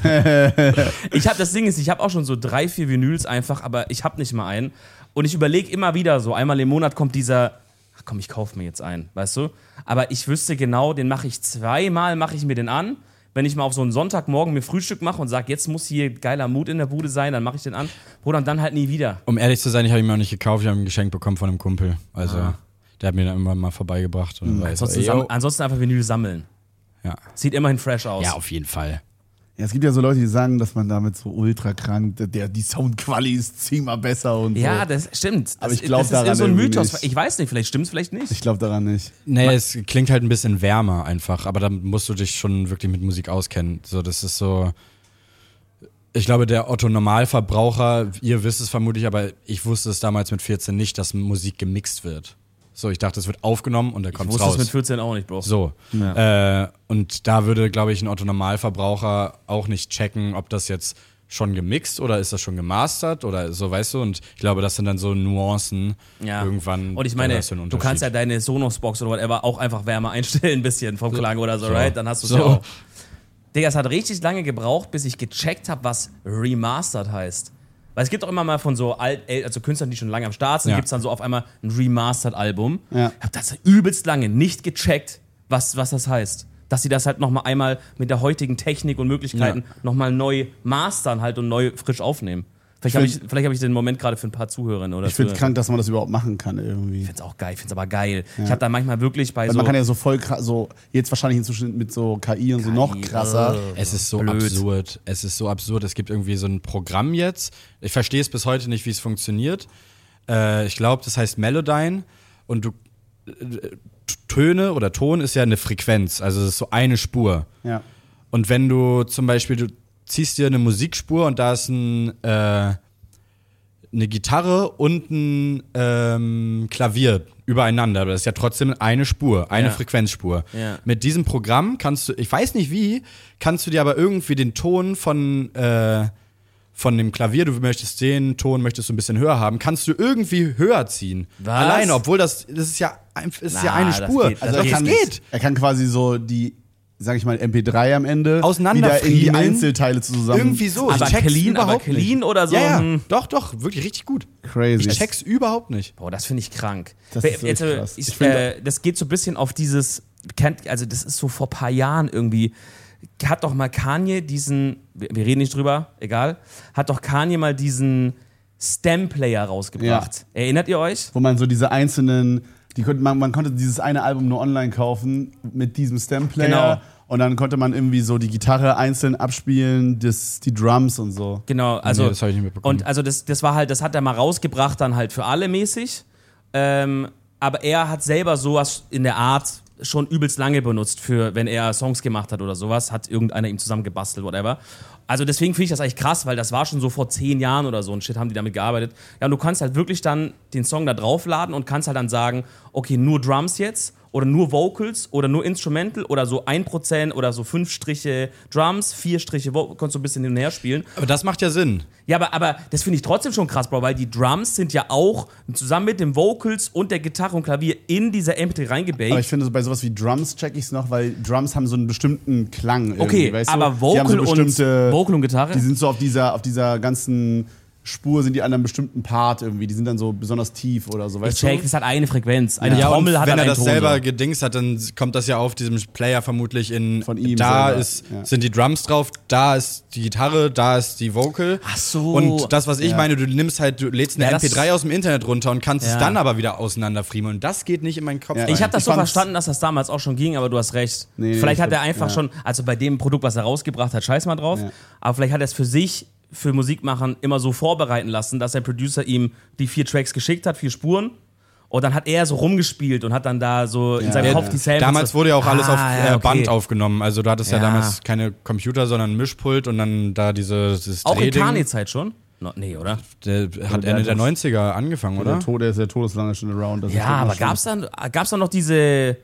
Das Ding ist, ich habe auch schon so 3, 4 Vinyls einfach, aber ich habe nicht mal einen. Und ich überlege immer wieder so, einmal im Monat kommt dieser, ach komm, ich kaufe mir jetzt einen, weißt du? Aber ich wüsste genau, den mache ich zweimal, mache ich mir den an. Wenn ich mal auf so einen Sonntagmorgen mir Frühstück mache und sage, jetzt muss hier geiler Mut in der Bude sein, dann mache ich den an. Bruder, und dann halt nie wieder. Um ehrlich zu sein, ich habe ihn mir auch nicht gekauft. Ich habe ihn geschenkt bekommen von einem Kumpel. Also, der hat mir dann irgendwann mal vorbeigebracht. Und Ansonsten einfach Vinyl sammeln. ja. Sieht immerhin fresh aus. Ja, auf jeden Fall. Ja, es gibt ja so Leute, die sagen, dass man damit so ultra krank, die Soundqualität ist zehnmal besser und so. Ja, das stimmt. Aber ich glaub das daran ist so ein irgendwie Mythos. nicht. Ich weiß nicht, vielleicht stimmt's, vielleicht nicht. Ich glaube daran nicht. Nee, es klingt halt ein bisschen wärmer einfach, aber da musst du dich schon wirklich mit Musik auskennen. So, das ist so. Ich glaube, der Otto-Normalverbraucher, ihr wisst es vermutlich, aber ich wusste es damals mit 14 nicht, dass Musik gemixt wird. So, ich dachte, es wird aufgenommen und dann kommt es wusste raus. es mit 14 auch nicht, Bro. So. Und da würde, glaube ich, ein Otto-Normalverbraucher auch nicht checken, ob das jetzt schon gemixt oder ist das schon gemastert oder so, weißt du? Und ich glaube, das sind dann so Nuancen irgendwann. Und ich meine, da hast du einen du kannst ja Unterschied. deine Sonos-Box oder whatever auch einfach wärmer einstellen, ein bisschen vom Klang oder so, So. right? Dann hast du es So. ja auch. Digga, es hat richtig lange gebraucht, bis ich gecheckt habe, was Remastered heißt. Weil es gibt auch immer mal von so also Künstlern, die schon lange am Start sind, Ja. gibt es dann so auf einmal ein Remastered-Album. Ja. Ich habe das übelst lange nicht gecheckt, was das heißt. Dass sie das halt nochmal einmal mit der heutigen Technik und Möglichkeiten nochmal neu mastern halt und neu frisch aufnehmen. Vielleicht hab ich den Moment gerade für ein paar Zuhörerinnen oder Ich finde es Zuhörer. krank, dass man das überhaupt machen kann irgendwie. Ich find's auch geil, ich find's aber geil. Ich habe da manchmal wirklich bei Weil so... man kann ja so voll so jetzt wahrscheinlich inzwischen mit so KI und so noch krasser. Es ist so Blöd. absurd. Es ist so absurd. Es gibt irgendwie so ein Programm jetzt. Ich verstehe es bis heute nicht, wie es funktioniert. Ich glaube, das heißt Melodyne. Und du Töne oder Ton ist ja eine Frequenz. Also es ist so eine Spur. Ja. Und wenn du zum Beispiel, du ziehst dir eine Musikspur und da ist eine Gitarre und ein Klavier übereinander, aber das ist ja trotzdem eine Spur, eine Frequenzspur. Ja. Mit diesem Programm kannst du, ich weiß nicht wie, kannst du dir aber irgendwie den Ton von dem Klavier, du möchtest du ein bisschen höher haben, kannst du irgendwie höher ziehen. Was? Alleine, obwohl das ist ja eine das Spur. geht- Also Das er geht. kann quasi so die, sag ich mal, MP3 am Ende wieder in die Auseinanderfriemeln. Einzelteile zusammen. Irgendwie so. aber Ich check's clean überhaupt nicht. oder so? Ja, hm. doch, wirklich richtig gut. Crazy. Ich check's überhaupt nicht. Boah, das finde ich krank. Das ist wirklich krass. Ich Das geht so ein bisschen auf dieses, also das ist so vor ein paar Jahren irgendwie, hat doch mal Kanye diesen, wir reden nicht drüber, egal, hat doch Kanye mal diesen Stem-Player rausgebracht. Erinnert ihr euch? Wo man so diese einzelnen, man konnte dieses eine Album nur online kaufen mit diesem Stem-Player. Genau. Und dann konnte man irgendwie so die Gitarre einzeln abspielen, die Drums und so. Genau, also Nee, das hab ich nicht mitbekommen. Und also das war halt, das hat er mal rausgebracht, dann halt für alle mäßig. Aber er hat selber sowas in der Art schon übelst lange benutzt, für wenn er Songs gemacht hat oder sowas, hat irgendeiner ihm zusammengebastelt, whatever. Also deswegen finde ich das eigentlich krass, weil das war schon so vor 10 Jahren oder so ein Shit, haben die damit gearbeitet. Ja, und du kannst halt wirklich dann den Song da draufladen und kannst halt dann sagen, okay, nur Drums jetzt oder nur Vocals oder nur Instrumental oder so 1% oder so 5 Striche Drums, 4 Striche Vocals, kannst du ein bisschen hin und her spielen. Aber das macht ja Sinn. Ja, aber das finde ich trotzdem schon krass, Bro, weil die Drums sind ja auch zusammen mit den Vocals und der Gitarre und Klavier in dieser MP3 Aber reingebaked. ich finde, so bei sowas wie Drums check ich's noch, weil Drums haben so einen bestimmten Klang irgendwie, Okay, weißt du? aber Die haben so bestimmte, Vocal und Gitarre? die sind so auf dieser ganzen Spur, sind die an einem bestimmten Part irgendwie, die sind dann so besonders tief oder so, Ich weißt check, du? das hat eine Frequenz. Eine Ja, Trommel und hat wenn halt er einen das Ton. selber so. gedingst hat, dann kommt das ja auf diesem Player vermutlich in. Von ihm Da selber, ist, ja. sind die Drums drauf, da ist die Gitarre, da ist die Vocal. Ach so. Und das, was ich meine, du lädst eine Ja, das- MP3 aus dem Internet runter und kannst Ja. es dann aber wieder auseinanderfriemeln. Und das geht nicht in meinen Kopf Ja. rein. Ich habe das Ich so fand's- verstanden, dass das damals auch schon ging, aber du hast recht. Nee, vielleicht ich hat er glaub, einfach ja. schon, also bei dem Produkt, was er rausgebracht hat, scheiß mal drauf, Ja. aber vielleicht hat er es für sich, für Musik machen, immer so vorbereiten lassen, dass der Producer ihm die 4 Tracks geschickt hat, 4 Spuren, Und dann hat er so rumgespielt und hat dann da so in seinem Kopf die Samples. Damals wurde ja auch alles auf okay. Band aufgenommen. Also du hattest ja Ja. damals keine Computer, sondern ein Mischpult und dann da dieses Auch in Drehding. Kanye-Zeit schon? No, nee, oder? Der hat Ende der 90er angefangen, oder? Der ist ja todeslange schon around. Ja, aber gab's dann noch diese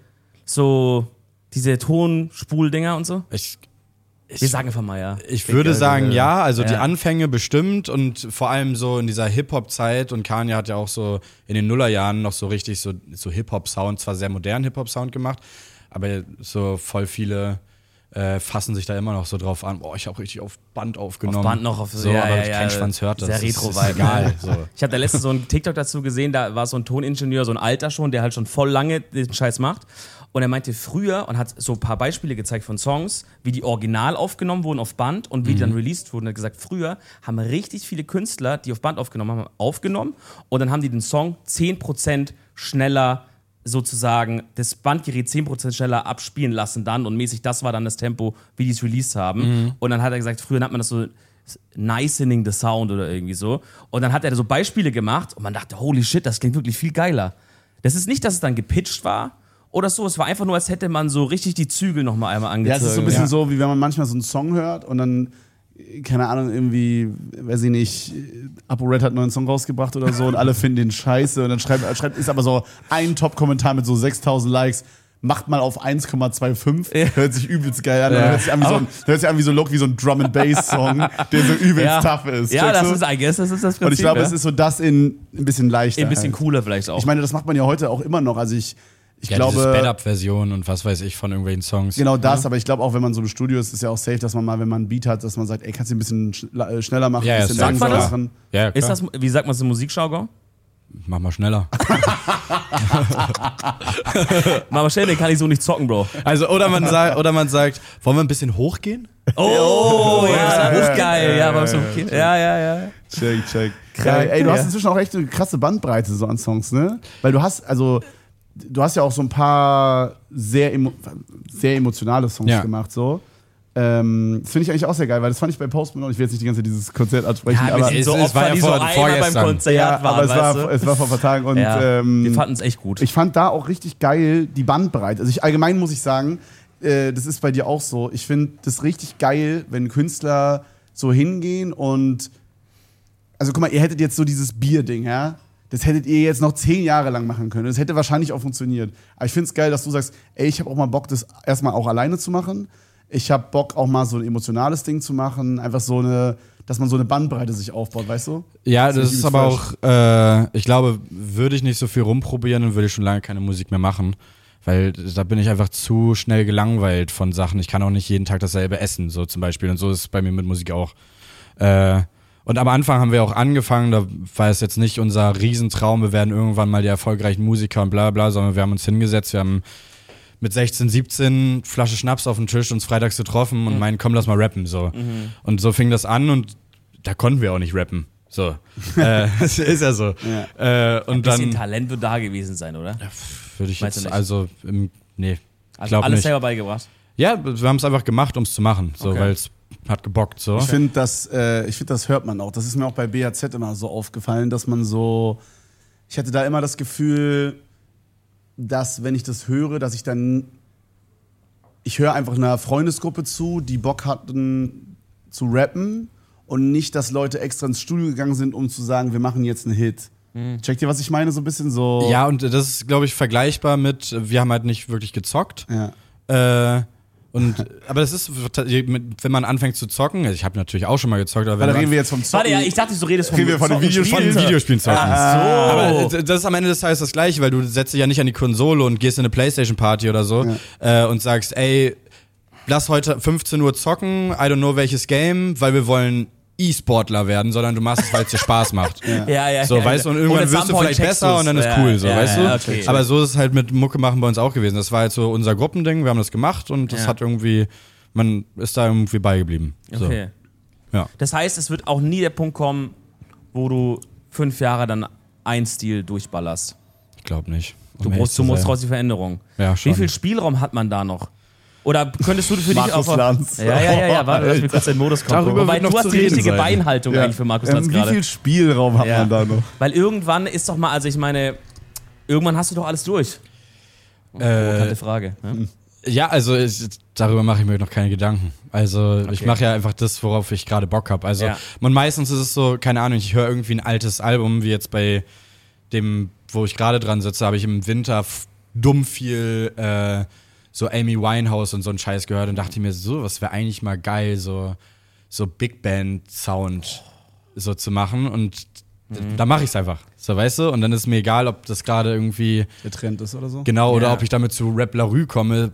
Tonspuldinger und so? Wir sagen einfach mal, ja. Ich würde sagen, ja, also die Anfänge bestimmt und vor allem so in dieser Hip-Hop-Zeit und Kanye hat ja auch so in den Nullerjahren noch so richtig so Hip-Hop-Sound, zwar sehr modernen Hip-Hop-Sound gemacht, aber so voll viele fassen sich da immer noch so drauf an, ich habe richtig auf Band aufgenommen. Auf Band noch, so, aber kein Schwanz hört das. Sehr Retro-Vibe. Egal. So. Ich habe da letztens so einen TikTok dazu gesehen, da war so ein Toningenieur, so ein Alter schon, der halt schon voll lange den Scheiß macht. Und er meinte früher und hat so ein paar Beispiele gezeigt von Songs, wie die original aufgenommen wurden auf Band und wie die dann released wurden. Er hat gesagt, früher haben richtig viele Künstler, die auf Band aufgenommen und dann haben die den Song 10% schneller sozusagen, das Bandgerät 10% schneller abspielen lassen dann und mäßig, das war dann das Tempo, wie die es released haben. Und dann hat er gesagt, früher hat man das so nicening the sound oder irgendwie so. Und dann hat er so Beispiele gemacht und man dachte, holy shit, das klingt wirklich viel geiler. Das ist nicht, dass es dann gepitcht war, oder so, es war einfach nur, als hätte man so richtig die Zügel nochmal einmal angezogen. Ja, es ist so ein bisschen so, wie wenn man manchmal so einen Song hört und dann, keine Ahnung, irgendwie, weiß ich nicht, ApoRed hat einen neuen Song rausgebracht oder so und alle finden den scheiße und dann schreibt ist aber so ein Top-Kommentar mit so 6000 Likes, macht mal auf 1,25, hört sich übelst geil an, hört sich an wie so ein Drum-and-Bass-Song, der so übelst tough ist. Ja, das ist das Prinzip. Und ich glaube, es ist so das in ein bisschen leichter. Ein bisschen cooler vielleicht auch. Ich meine, das macht man ja heute auch immer noch, also ich glaube, diese Sped-Up-Version und was weiß ich von irgendwelchen Songs. Genau das, aber ich glaube auch, wenn man so im Studio ist, ist es ja auch safe, dass man mal, wenn man einen Beat hat, dass man sagt, ey, kannst du ein bisschen schneller machen, ein bisschen langsamer machen. Ja, klar. Ist das, wie sagt man es im Musikjargon? Mach mal schneller. Mach mal schnell, den kann ich so nicht zocken, Bro. Also, oder man sagt, wollen wir ein bisschen hochgehen? Oh, ja, das ist geil. Ja, aber so, okay. Ja. Check. Ey, du hast inzwischen auch echt eine krasse Bandbreite so an Songs, ne? Weil du hast ja auch so ein paar sehr emotionale Songs gemacht, so. Das finde ich eigentlich auch sehr geil, weil das fand ich bei Post Malone, ich will jetzt nicht die ganze Zeit dieses Konzert ansprechen, Ja, aber so oft war ja die so einmal beim Konzert aber es war vor ein paar Tagen und wir fanden es echt gut. ich fand da auch richtig geil die Bandbreite. Also allgemein muss ich sagen, das ist bei dir auch so, ich finde das richtig geil, wenn Künstler so hingehen und also guck mal, ihr hättet jetzt so dieses Bier-Ding, ja? Das hättet ihr jetzt noch 10 Jahre lang machen können. Das hätte wahrscheinlich auch funktioniert. Aber ich finde es geil, dass du sagst, ey, ich habe auch mal Bock, das erstmal auch alleine zu machen. Ich habe Bock, auch mal so ein emotionales Ding zu machen. Einfach so dass man so eine Bandbreite sich aufbaut, weißt du? Ja, das ist aber auch, ich glaube, würde ich nicht so viel rumprobieren, dann würde ich schon lange keine Musik mehr machen. Weil da bin ich einfach zu schnell gelangweilt von Sachen. Ich kann auch nicht jeden Tag dasselbe essen, so zum Beispiel. Und so ist es bei mir mit Musik auch. Und am Anfang haben wir auch angefangen, da war es jetzt nicht unser Riesentraum, wir werden irgendwann mal die erfolgreichen Musiker und bla bla, sondern wir haben uns hingesetzt, wir haben mit 16, 17 Flasche Schnaps auf dem Tisch uns freitags getroffen und meinen, komm, lass mal rappen, so. Und so fing das an und da konnten wir auch nicht rappen. So. Das ist ja so. Ja. Und ein bisschen dann Talent wird da gewesen sein, oder? würde ich Meinst du jetzt, nicht? also, nee. Also glaub alles nicht. selber beigebracht? Ja, wir haben es einfach gemacht, um es zu machen, so, Okay. weil es hat gebockt, so. Ich finde, das hört man auch. Das ist mir auch bei BHZ immer so aufgefallen, dass man so. Ich hatte da immer das Gefühl, dass, wenn ich das höre, dass ich dann. Ich höre einfach einer Freundesgruppe zu, die Bock hatten zu rappen und nicht, dass Leute extra ins Studio gegangen sind, um zu sagen, wir machen jetzt einen Hit. Checkt ihr, was ich meine? So ein bisschen so. Ja, und das ist, glaube ich, vergleichbar mit, wir haben halt nicht wirklich gezockt. Ja. Aber das ist, wenn man anfängt zu zocken, ich habe natürlich auch schon mal gezockt, aber Da reden wir jetzt vom Zocken. Warte, ja, ich dachte, du redest Reden wir von den Videospielen? von Videospielen zocken. so. Aber das ist am Ende des Tages das Gleiche, weil du setzt dich ja nicht an die Konsole und gehst in eine Playstation-Party oder so und sagst, ey, lass heute 15 Uhr zocken, I don't know welches Game, weil wir wollen E-Sportler werden, sondern du machst es, weil es dir Spaß macht. Ja. So, weißt du, und irgendwann wirst du vielleicht besser und dann ist cool, so, weißt du? Okay. Aber so ist es halt mit Mucke machen bei uns auch gewesen. Das war halt so unser Gruppending, wir haben das gemacht und das hat irgendwie, man ist da irgendwie beigeblieben. So. Okay. Ja. Das heißt, es wird auch nie der Punkt kommen, wo du 5 Jahre dann einen Stil durchballerst. Ich glaube nicht. Du musst raus die Veränderung. Ja, schon. Wie viel Spielraum hat man da noch? Oder könntest du für dich Markus auf... Lanz. Ja, warte, lass mich kurz den Modus kommen. Darüber Wobei, wird noch du hast zu die reden richtige sein. Beinhaltung eigentlich für Markus Lanz Wie gerade. viel Spielraum hat man da noch? Weil irgendwann ist doch mal, also ich meine, irgendwann hast du doch alles durch. Provokante Frage. Ne? Ja, also darüber mache ich mir noch keine Gedanken. Also ich mache ja einfach das, worauf ich gerade Bock habe. Also und meistens ist es so, keine Ahnung, ich höre irgendwie ein altes Album, wie jetzt bei dem, wo ich gerade dran sitze, habe ich im Winter dumm viel so Amy Winehouse und so einen Scheiß gehört und dachte mir so, was wäre eigentlich mal geil, so Big Band Sound so zu machen und da mache ich es einfach, so weißt du, und dann ist mir egal, ob das gerade irgendwie der Trend ist oder so. Genau, oder ob ich damit zu Rap La Rue komme.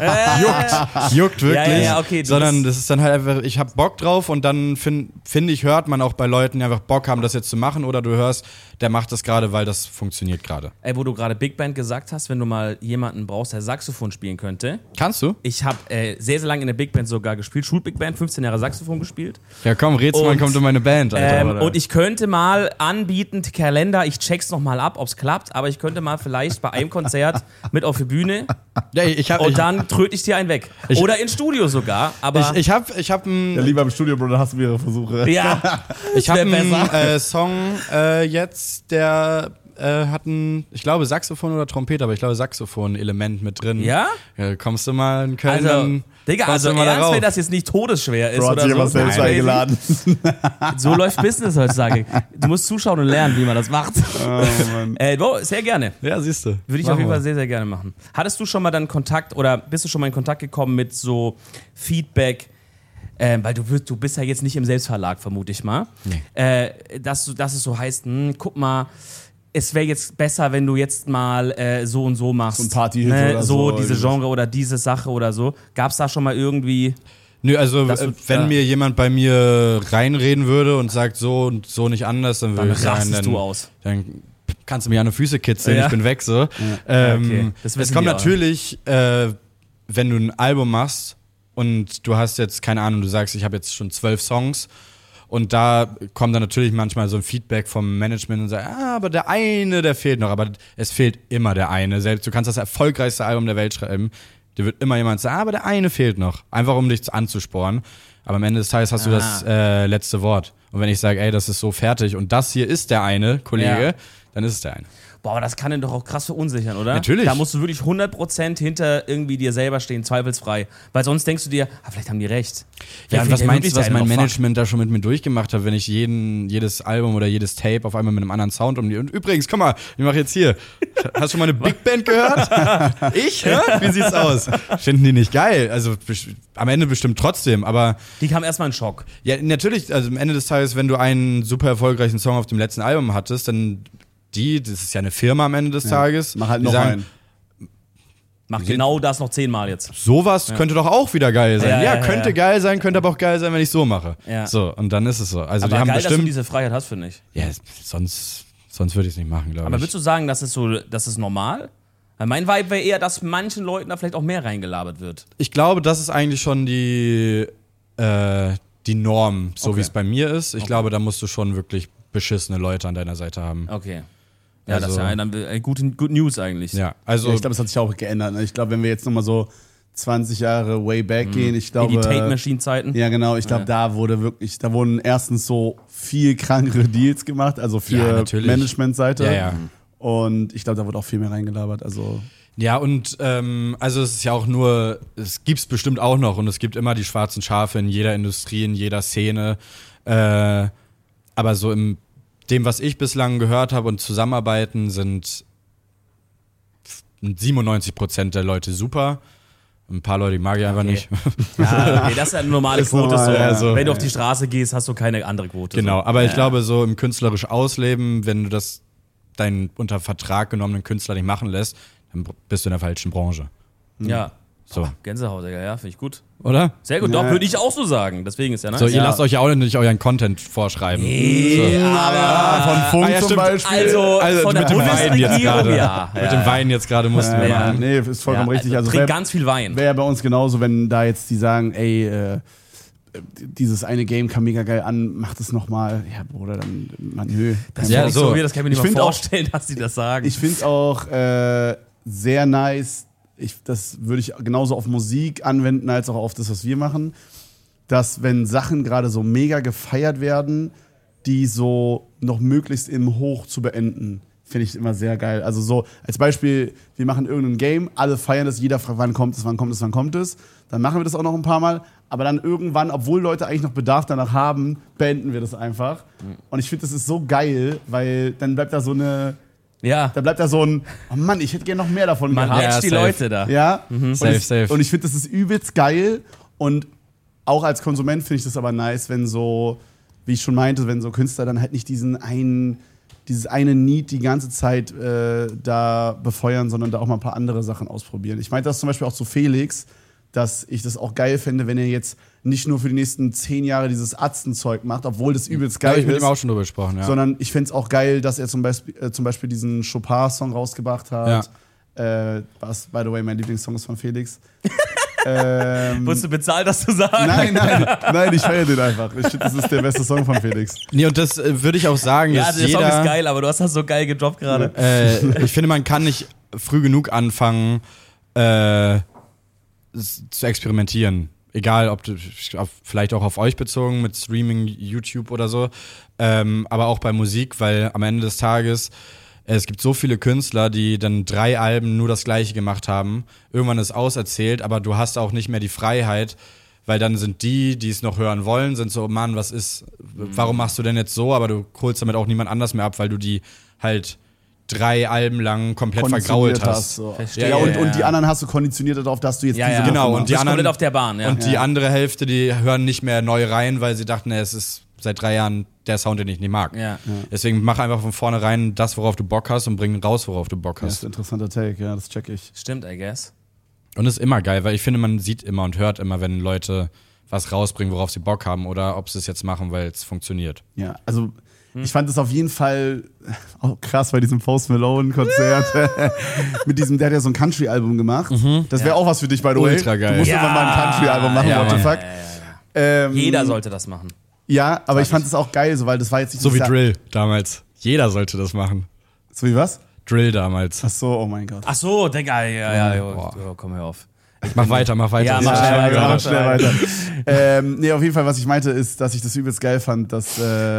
Juckt wirklich. Ja, okay, sondern das ist dann halt einfach, ich hab Bock drauf und dann finde ich, hört man auch bei Leuten, die einfach Bock haben, das jetzt zu machen, oder du hörst, der macht das gerade, weil das funktioniert gerade. Ey, wo du gerade Big Band gesagt hast, wenn du mal jemanden brauchst, der Saxophon spielen könnte. Kannst du? Ich habe sehr, sehr lange in der Big Band sogar gespielt, Schul-Big Band, 15 Jahre Saxophon gespielt. Ja komm, Rätselmann kommt in meine Band, Alter. Und ich könnte mal anbieten, Kalender, ich check's noch mal ab, ob's klappt, aber ich könnte mal vielleicht bei einem Konzert mit auf die Bühne und dann tröte ich dir einen weg. Oder ins Studio sogar, aber... Ich hab ja, lieber im Studio, Bro, da hast du mehrere Versuche. Ja, ich habe einen Song jetzt, der hat ein, ich glaube Saxophon oder Trompete, aber ich glaube Saxophon-Element mit drin. Ja? Kommst du mal in Köln, also, dann Digga, also ernst, wenn das jetzt nicht todesschwer ist Bro, hat oder sich so. selbst eingeladen. So läuft Business heutzutage. Du musst zuschauen und lernen, wie man das macht. Oh, Mann. Sehr gerne. Ja, siehst du. Würde ich auf jeden Fall sehr, sehr gerne machen. Hattest du schon mal dann Kontakt oder bist du schon mal in Kontakt gekommen mit so Feedback, weil du bist ja jetzt nicht im Selbstverlag, vermute ich mal, dass es so heißt, guck mal, es wäre jetzt besser, wenn du jetzt mal so und so machst. So ein Party-Hit oder so. Diese Genre oder diese Sache oder so. Gab es da schon mal irgendwie... Nö, also wenn mir jemand bei mir reinreden würde und sagt so und so nicht anders, dann würde ich sagen, dann kannst du mir an die Füße kitzeln, ich bin weg so. Okay. Es kommt natürlich, wenn du ein Album machst und du hast jetzt, keine Ahnung, du sagst, ich habe jetzt schon 12 Songs und da kommt dann natürlich manchmal so ein Feedback vom Management und sagt, aber der eine, der fehlt noch, aber es fehlt immer der eine. Selbst du kannst das erfolgreichste Album der Welt schreiben, dir wird immer jemand sagen, aber der eine fehlt noch, einfach um dich anzusporen. Aber am Ende des Tages hast du das letzte Wort. Und wenn ich sage, ey, das ist so fertig und das hier ist der eine Kollege, dann ist es der eine. Boah, aber das kann den doch auch krass verunsichern, oder? Natürlich. Da musst du wirklich 100% hinter irgendwie dir selber stehen, zweifelsfrei. Weil sonst denkst du dir, vielleicht haben die recht. Ja, und was meinst du, was mein Management da schon mit mir durchgemacht hat, wenn ich jedes Album oder jedes Tape auf einmal mit einem anderen Sound und übrigens, guck mal, ich mache jetzt hier. Hast du schon mal eine Big Band gehört? Ich? Ja? Wie sieht's aus? Finden die nicht geil? Also am Ende bestimmt trotzdem, aber... Die kam erstmal in Schock. Ja, natürlich, also am Ende des Tages, wenn du einen super erfolgreichen Song auf dem letzten Album hattest, dann... das ist ja eine Firma am Ende des Tages. Mach halt noch einen. Mach genau das noch 10-mal jetzt. Sowas könnte doch auch wieder geil sein. Ja, könnte geil sein, könnte aber auch geil sein, wenn ich so mache. Ja. So, und dann ist es so. Also aber die haben geil, bestimmt, dass du diese Freiheit hast, finde ich. Ja, sonst würde ich es nicht machen, glaube ich. Aber würdest du sagen, das ist normal? Weil mein Vibe wäre eher, dass manchen Leuten da vielleicht auch mehr reingelabert wird. Ich glaube, das ist eigentlich schon die Norm, so wie es bei mir ist. Ich glaube, da musst du schon wirklich beschissene Leute an deiner Seite haben. Okay. Ja, Also, das ist ja eine gute News eigentlich. Ja, also ich glaube, das hat sich auch geändert. Ne? Ich glaube, wenn wir jetzt nochmal so 20 Jahre way back gehen, ich glaube... In die Tape-Machine-Zeiten. Ja, genau. Ich glaube, da wurden erstens so viel krankere Deals gemacht, also für Management-Seite. Ja. Und ich glaube, da wurde auch viel mehr reingelabert. Also... Ja, und also es ist ja auch nur, es gibt's bestimmt auch noch und es gibt immer die schwarzen Schafe in jeder Industrie, in jeder Szene. Aber so in dem, was ich bislang gehört habe und Zusammenarbeiten, sind 97% der Leute super. Ein paar Leute, die mag ich einfach nicht. Ja, okay, das ist eine normale Quote. normal, also, wenn du auf die Straße gehst, hast du keine andere Quote. Genau, aber ich glaube, so im künstlerisch Ausleben, wenn du deinen unter Vertrag genommenen Künstler nicht machen lässt, dann bist du in der falschen Branche. Ja. So. Gänsehaut, ja, finde ich gut. Oder? Sehr gut, doch, würde ich auch so sagen. Deswegen ist ja nice. So, ihr lasst euch ja auch nicht euren Content vorschreiben. Nee, so. aber von Funk zum Beispiel. Also von mit der dem Wein jetzt gerade. ja. Mit dem Wein jetzt gerade mussten wir machen. Nee, ist vollkommen richtig. Also trink ganz viel Wein. Wäre ja bei uns genauso, wenn da jetzt die sagen, ey, dieses eine Game kam mega geil an, mach das nochmal. Ja, Bruder, dann, Mann, nö. Das kann ich mir nicht mal vorstellen, dass die das sagen. Ich finde auch sehr nice, das würde ich genauso auf Musik anwenden, als auch auf das, was wir machen, dass wenn Sachen gerade so mega gefeiert werden, die so noch möglichst im Hoch zu beenden. finde ich immer sehr geil. Also so, als Beispiel, wir machen irgendein Game, alle feiern das, jeder fragt, wann kommt es. Dann machen wir das auch noch ein paar Mal. Aber dann irgendwann, obwohl Leute eigentlich noch Bedarf danach haben, beenden wir das einfach. Und ich finde, das ist so geil, weil dann bleibt da so eine... Ja. Da bleibt da so ein, oh Mann, ich hätte gerne noch mehr davon Man gehabt. hatcht die safe. Leute da. Ja, Safe. Und ich finde, das ist übelst geil. Und auch als Konsument finde ich das aber nice, wenn so, wie ich schon meinte, wenn so Künstler dann halt nicht dieses eine Need die ganze Zeit da befeuern, sondern da auch mal ein paar andere Sachen ausprobieren. Ich meinte das zum Beispiel auch zu Felix, dass ich das auch geil fände, wenn er jetzt nicht nur für die nächsten 10 Jahre dieses Atzen-Zeug macht, obwohl das übelst Da habe geil ich mit ihm ist. auch schon drüber gesprochen, ja. Sondern ich fände es auch geil, dass er zum Beispiel diesen Chopin-Song rausgebracht hat. Was, by the way, mein Lieblingssong ist von Felix. Wurdest du bezahlt, das zu sagen? Nein, ich feiere den einfach. Ich finde, das ist der beste Song von Felix. Nee, und das würde ich auch sagen, Ja, dass der Song jeder... ist geil, aber du hast das so geil gedroppt gerade. Ich finde, man kann nicht früh genug anfangen, zu experimentieren. Egal, ob vielleicht auch auf euch bezogen, mit Streaming, YouTube oder so, aber auch bei Musik, weil am Ende des Tages es gibt so viele Künstler, die dann 3 Alben nur das Gleiche gemacht haben. Irgendwann ist auserzählt, aber du hast auch nicht mehr die Freiheit, weil dann sind die es noch hören wollen, sind so, Mann, warum machst du denn jetzt so? Aber du holst damit auch niemand anders mehr ab, weil du die halt 3 Alben lang komplett vergrault hast. So. Verstehe. Ja, und die anderen hast du konditioniert darauf, dass du jetzt diese ja. Genau, Woche und die Die anderen komplett auf der Bahn, ja. Und die andere Hälfte, die hören nicht mehr neu rein, weil sie dachten, es ist seit 3 Jahren der Sound, den ich nicht mag. Ja. Deswegen mach einfach von vornherein das, worauf du Bock hast und bring raus, worauf du Bock Das ist hast. ein interessanter Take, ja, das check ich. Stimmt, I guess. Und das ist immer geil, weil ich finde, man sieht immer und hört immer, wenn Leute was rausbringen, worauf sie Bock haben oder ob sie es jetzt machen, weil es funktioniert. Ja, also ich fand es auf jeden Fall auch krass bei diesem Post Malone-Konzert. Der hat ja so ein Country-Album gemacht. Das wäre auch was für dich, by the way. Ultra geil. Du musst Ja. irgendwann mal ein Country-Album machen, Ja, what the Mann. fuck. Jeder sollte das machen. Ja, aber ich fand es auch geil, so, weil das war jetzt nicht So wie dieser- Drill damals. Jeder sollte das machen. So wie was? Drill damals. Ach so, oh mein Gott. Ach so, Digga, ja, Boah. komm hör auf. Mach weiter. Ja, mach schnell weiter. Nee, auf jeden Fall, was ich meinte, ist, dass ich das übelst geil fand, dass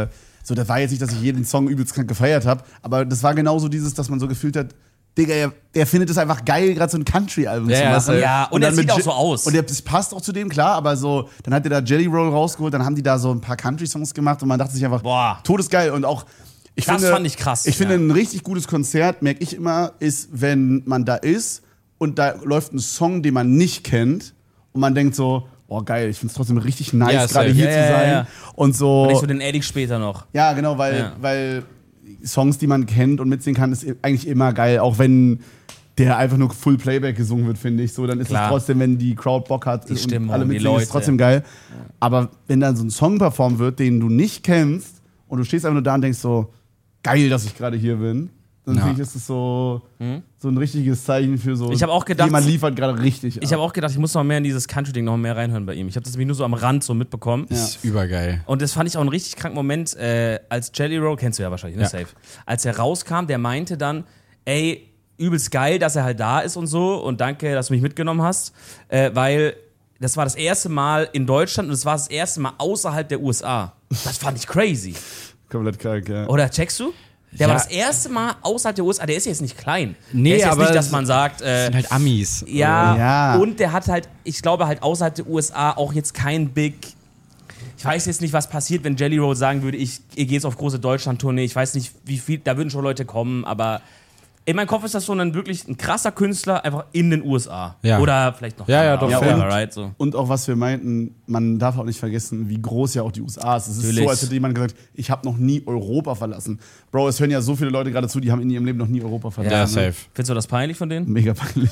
das war jetzt nicht, dass ich jeden Song übelst krank gefeiert habe, aber das war genauso dieses, dass man so gefühlt hat, Digga, der findet es einfach geil, gerade so ein Country-Album zu machen. Ja, und er dann sieht mit auch so aus. Und das passt auch zu dem, klar, aber so, dann hat er da Jelly Roll rausgeholt, dann haben die da so ein paar Country-Songs gemacht und man dachte sich einfach, Boah. todesgeil. Und auch, Das fand ich krass, Ich finde, ja. ein richtig gutes Konzert, merke ich immer, ist, wenn man da ist und da läuft ein Song, den man nicht kennt und man denkt so, oh geil, ich finde es trotzdem richtig nice, Ja, gerade safe. hier Ja, zu sein. ja. Und so. Und ich so den Eddie später noch. Ja, genau, weil Songs, die man kennt und mitsingen kann, ist eigentlich immer geil, auch wenn der einfach nur Full Playback gesungen wird, finde ich. So, dann ist Klar. es trotzdem, wenn die Crowd Bock hat Die und Stimmung, alle die mitsingen, ist Leute. es trotzdem geil. Aber wenn dann so ein Song performt wird, den du nicht kennst und du stehst einfach nur da und denkst so, geil, dass ich gerade hier bin, dann Ja. finde ich, ist es so ein richtiges Zeichen für so, Ich hab auch gedacht- jemand liefert gerade richtig Ich habe auch gedacht, ich muss noch mehr in dieses Country-Ding noch mehr reinhören bei ihm. Ich habe das nämlich nur so am Rand so mitbekommen. Das ist übergeil. Und das fand ich auch einen richtig kranken Moment, als Jelly Roll, kennst du ja wahrscheinlich, ne? Ja. Safe. Als er rauskam, der meinte dann, ey, übelst geil, dass er halt da ist und so und danke, dass du mich mitgenommen hast, weil das war das erste Mal in Deutschland und es war das erste Mal außerhalb der USA. Das fand ich crazy. komplett krank, ja. Oder checkst du? Der Ja. war das erste Mal außerhalb der USA, der ist jetzt nicht klein. Nee, der ist jetzt aber nicht, dass man sagt, Das sind halt Amis. ja, Ja. und der hat halt, ich glaube halt außerhalb der USA auch jetzt kein Big. Ich weiß jetzt nicht, was passiert, wenn Jelly Roll sagen würde, ich gehe jetzt auf große Deutschland-Tournee. Ich weiß nicht, wie viel, da würden schon Leute kommen, aber in meinem Kopf ist das so wirklich ein krasser Künstler, einfach in den USA. Ja. Oder vielleicht noch. Ja, doch, ja, fair. right, so. Und auch was wir meinten, man darf auch nicht vergessen, wie groß ja auch die USA ist. Es ist Natürlich. so, als hätte jemand gesagt, ich habe noch nie Europa verlassen. Bro, es hören ja so viele Leute gerade zu, die haben in ihrem Leben noch nie Europa verlassen. Ja, ne? safe. Findest du das peinlich von denen? Mega peinlich.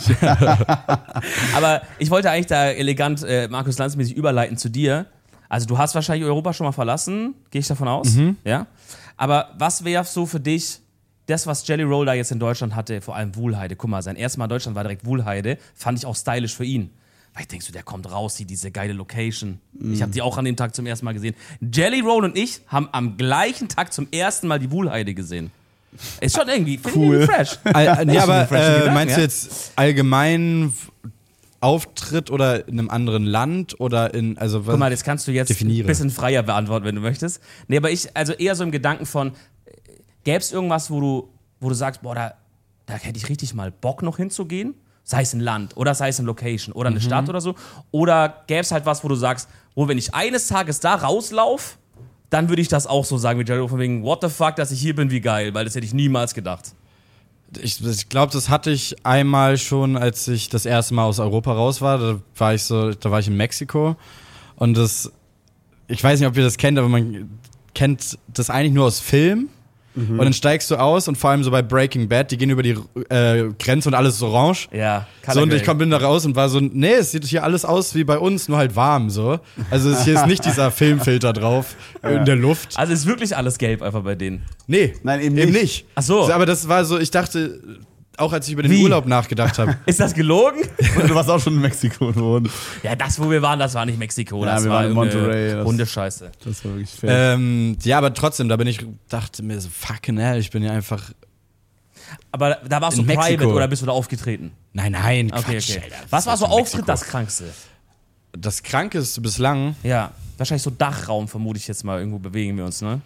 Aber ich wollte eigentlich da elegant Markus Lanz-mäßig überleiten zu dir. Also du hast wahrscheinlich Europa schon mal verlassen, gehe ich davon aus. Ja. Aber was wäre so für dich das, was Jelly Roll da jetzt in Deutschland hatte, vor allem Wuhlheide? Guck mal, sein erstes Mal in Deutschland war direkt Wuhlheide. Fand ich auch stylisch für ihn. Weil ich denkst du, der kommt raus, sieht diese geile Location. Ich habe die auch an dem Tag zum ersten Mal gesehen. Jelly Roll und ich haben am gleichen Tag zum ersten Mal die Wuhlheide gesehen. Ist schon irgendwie Cool. irgendwie fresh. Ja, aber Gedanken, meinst du ja? jetzt allgemein Auftritt oder in einem anderen Land oder in, also was? Guck mal, das kannst du jetzt Definiere. ein bisschen freier beantworten, wenn du möchtest. Nee, aber also eher so im Gedanken von, gäbe es irgendwas, wo wo du sagst, boah, da hätte ich richtig mal Bock noch hinzugehen? Sei es ein Land oder sei es eine Location oder eine Stadt oder so. Oder gäbe es halt was, wo du sagst, wenn ich eines Tages da rauslaufe, dann würde ich das auch so sagen wie Jared, von wegen, what the fuck, dass ich hier bin, wie geil, weil das hätte ich niemals gedacht. Ich glaube, das hatte ich einmal schon, als ich das erste Mal aus Europa raus war. Da war ich in Mexiko. Und ich weiß nicht, ob ihr das kennt, aber man kennt das eigentlich nur aus Film. Und dann steigst du aus und vor allem so bei Breaking Bad, die gehen über die Grenze und alles ist orange. Ja, so, und ich bin da raus und war so, nee, es sieht hier alles aus wie bei uns, nur halt warm so. Also hier ist nicht dieser Filmfilter drauf in der Luft. Also ist wirklich alles gelb einfach bei denen? Nee, Nein, eben nicht. Ach so. Aber das war so, ich dachte, auch als ich über den Wie? Urlaub nachgedacht habe. Ist das gelogen? Und du warst auch schon in Mexiko geworden. Ja, das, wo wir waren, das war nicht Mexiko. Ja, Das wir war waren in Monterey. irgendeine Hundescheiße. Das war wirklich fair. Ja, aber trotzdem, dachte mir so, fucking hell, ich bin ja einfach. Aber da warst du In Mexiko. private oder bist du da aufgetreten? Nein, Okay, Quatsch, okay. Alter. Was war so in Auftritt Mexiko? das Krankste? Das Krankeste bislang, Ja, wahrscheinlich so Dachraum, vermute ich jetzt mal. Irgendwo bewegen wir uns, ne?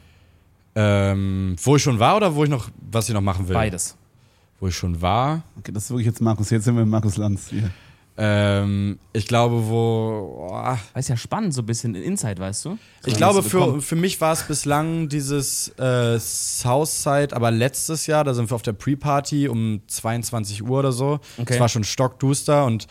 wo ich schon war oder was ich noch machen will? Beides. Wo ich schon war. Okay, das ist wirklich jetzt Markus. Jetzt sind wir mit Markus Lanz hier. Ich glaube, Weil es ja spannend, so ein bisschen Inside, weißt du? ich glaube, für mich war es bislang dieses Southside, aber letztes Jahr, da sind wir auf der Pre-Party um 22 Uhr oder so. Okay. Es war schon stockduster und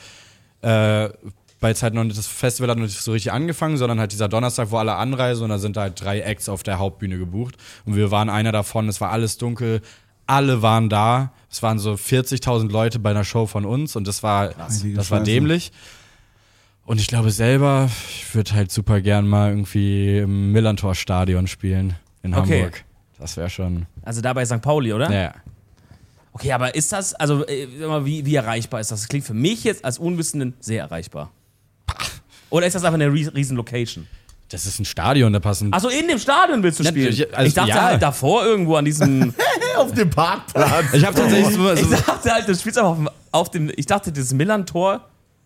weil es halt noch nicht, das Festival hat noch nicht so richtig angefangen, sondern halt dieser Donnerstag, wo alle anreisen und da sind da halt 3 Acts auf der Hauptbühne gebucht. Und wir waren einer davon, es war alles dunkel, alle waren da. Es waren so 40.000 Leute bei einer Show von uns und das war dämlich. Und ich glaube selber, ich würde halt super gern mal irgendwie im Millantor-Stadion spielen in Okay. Hamburg. Das wäre schon. Also da bei St. Pauli, oder? Ja. Okay, aber ist das, also sag mal, wie erreichbar ist das? Das klingt für mich jetzt als Unwissenden sehr erreichbar. Oder ist das einfach eine riesen Location? Das ist ein Stadion, da passen. Achso, in dem Stadion willst du spielen? Also, Ich dachte ja. halt davor irgendwo an diesem... Auf dem Parkplatz. Ich habe tatsächlich so. Ich dachte halt, du spielst einfach auf dem... Ich dachte, das Millantor...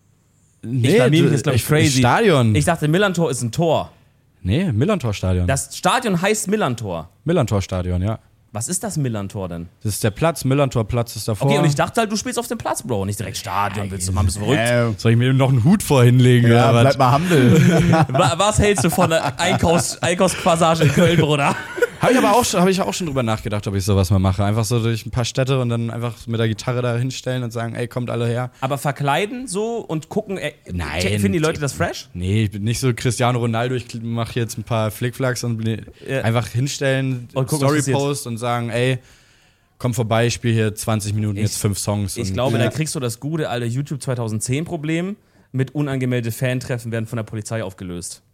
Nee, blamier mich jetzt, glaub ich, crazy. Stadion. Ich dachte, Millantor ist ein Tor. Nee, Millantor-Stadion. Das Stadion heißt Millantor. Millantor-Stadion, ja. Was ist das Millantor denn? Das ist der Platz, Millantor-Platz ist davor. Okay, und ich dachte halt, du spielst auf dem Platz, Bro. Nicht direkt Stadion. Willst du mal ein bisschen verrückt? Soll ich mir noch einen Hut vorhinlegen? Ja, oder bleib mal humble. Was hältst du von der Einkaufspassage in Köln, Bruder? Habe ich auch schon drüber nachgedacht, ob ich sowas mal mache. Einfach so durch ein paar Städte und dann einfach mit der Gitarre da hinstellen und sagen, ey, kommt alle her. Aber verkleiden so und gucken, Nein. finden die Leute das fresh? Nee, ich bin nicht so Cristiano Ronaldo, ich mache jetzt ein paar Flickflacks und einfach hinstellen, Und gucken, was Story-Post und sagen, ey, komm vorbei, ich spiele hier 20 Minuten, jetzt 5 Songs. Ich und glaube, Ja. da kriegst du das gute alte YouTube 2010-Problem mit unangemeldete Fantreffen werden von der Polizei aufgelöst.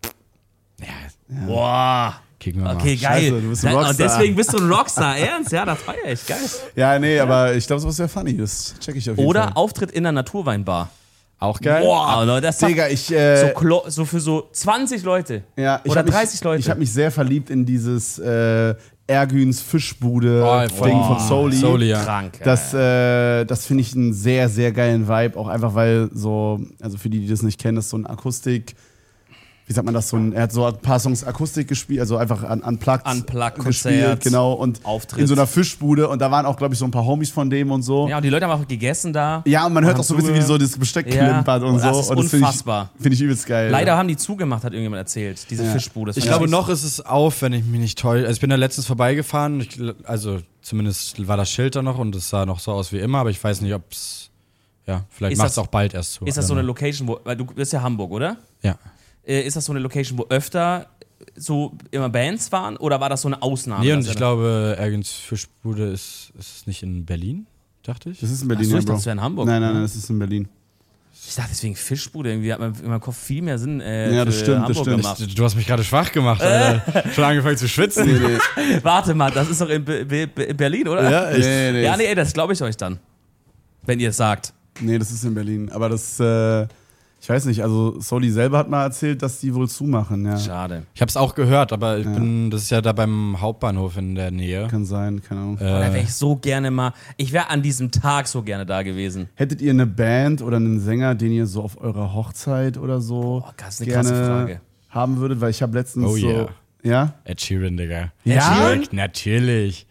ja, Boah. kicken wir mal. Okay, geil. Scheiße, du bist ein Rockstar. Und deswegen bist du ein Rockstar. Ernst? Ja, das feier ich. Geil. Ja, nee, aber ich glaube, sowas wäre funny. Das check ich auf jeden Oder Fall. Auftritt in einer Naturweinbar. Auch geil. Boah, Leute, das Digga, so für so 20 Leute. ja, oder 30 Leute. Ich habe mich sehr verliebt in dieses Ergüns Fischbude Oh, Ding von Soli. Soli, ja. Krank. Das finde ich einen sehr, sehr geilen Vibe. Auch einfach, weil so, also für die das nicht kennen, ist so ein Akustik, wie sagt man das, er hat so ein paar Songs Akustik gespielt, also einfach unplugged Unplugged, gespielt, Konzert, genau. Und Auftritt. in so einer Fischbude. Und da waren auch, glaube ich, so ein paar Homies von dem und so. Ja, und die Leute haben auch gegessen da. Ja, und man hört haben auch so ein bisschen, wie so das Besteck klimpert und so. Das ist und das unfassbar. Finde ich übelst geil. Leider haben die zugemacht, hat irgendjemand erzählt. Diese Fischbude. Das Ich fand glaube, nicht- noch ist es auf, wenn ich mich nicht täusche. Also ich bin da letztens vorbeigefahren, also zumindest war das Schild da noch und es sah noch so aus wie immer, aber ich weiß nicht, ob es, ja, vielleicht Ist macht es das- auch bald erst zu. Ist das so eine Location, wo, weil du bist ja Hamburg, oder? Ja. Ist das so eine Location, wo öfter so immer Bands waren oder war das so eine Ausnahme? Nee, und dass ich glaube, Ergens Fischbude ist es nicht in Berlin, dachte ich. Das ist in Ach Berlin, so, ja, ich dachte, Bro. das wäre in Hamburg. Nein, das ist in Berlin. Ich dachte deswegen Fischbude, irgendwie hat man in meinem Kopf viel mehr Sinn Ja, das für stimmt, das Hamburg stimmt. gemacht. Du hast mich gerade schwach gemacht, Alter. Schon angefangen zu schwitzen. Warte mal, das ist doch in Berlin, oder? Ja, echt. Nee, Ja, nee, ey, das glaube ich euch dann. Wenn ihr es sagt. Nee, das ist in Berlin. Aber das, ich weiß nicht, also Soli selber hat mal erzählt, dass die wohl zumachen, ja. Schade. Ich habe es auch gehört, aber das ist ja da beim Hauptbahnhof in der Nähe. Kann sein, keine Ahnung. Da wäre ich so gerne mal. Ich wäre an diesem Tag so gerne da gewesen. Hättet ihr eine Band oder einen Sänger, den ihr so auf eurer Hochzeit oder so das ist eine krasse Frage. haben würdet? Weil ich habe letztens Oh so... yeah. Ja? Ed Sheeran, Digga. Ja? Natürlich.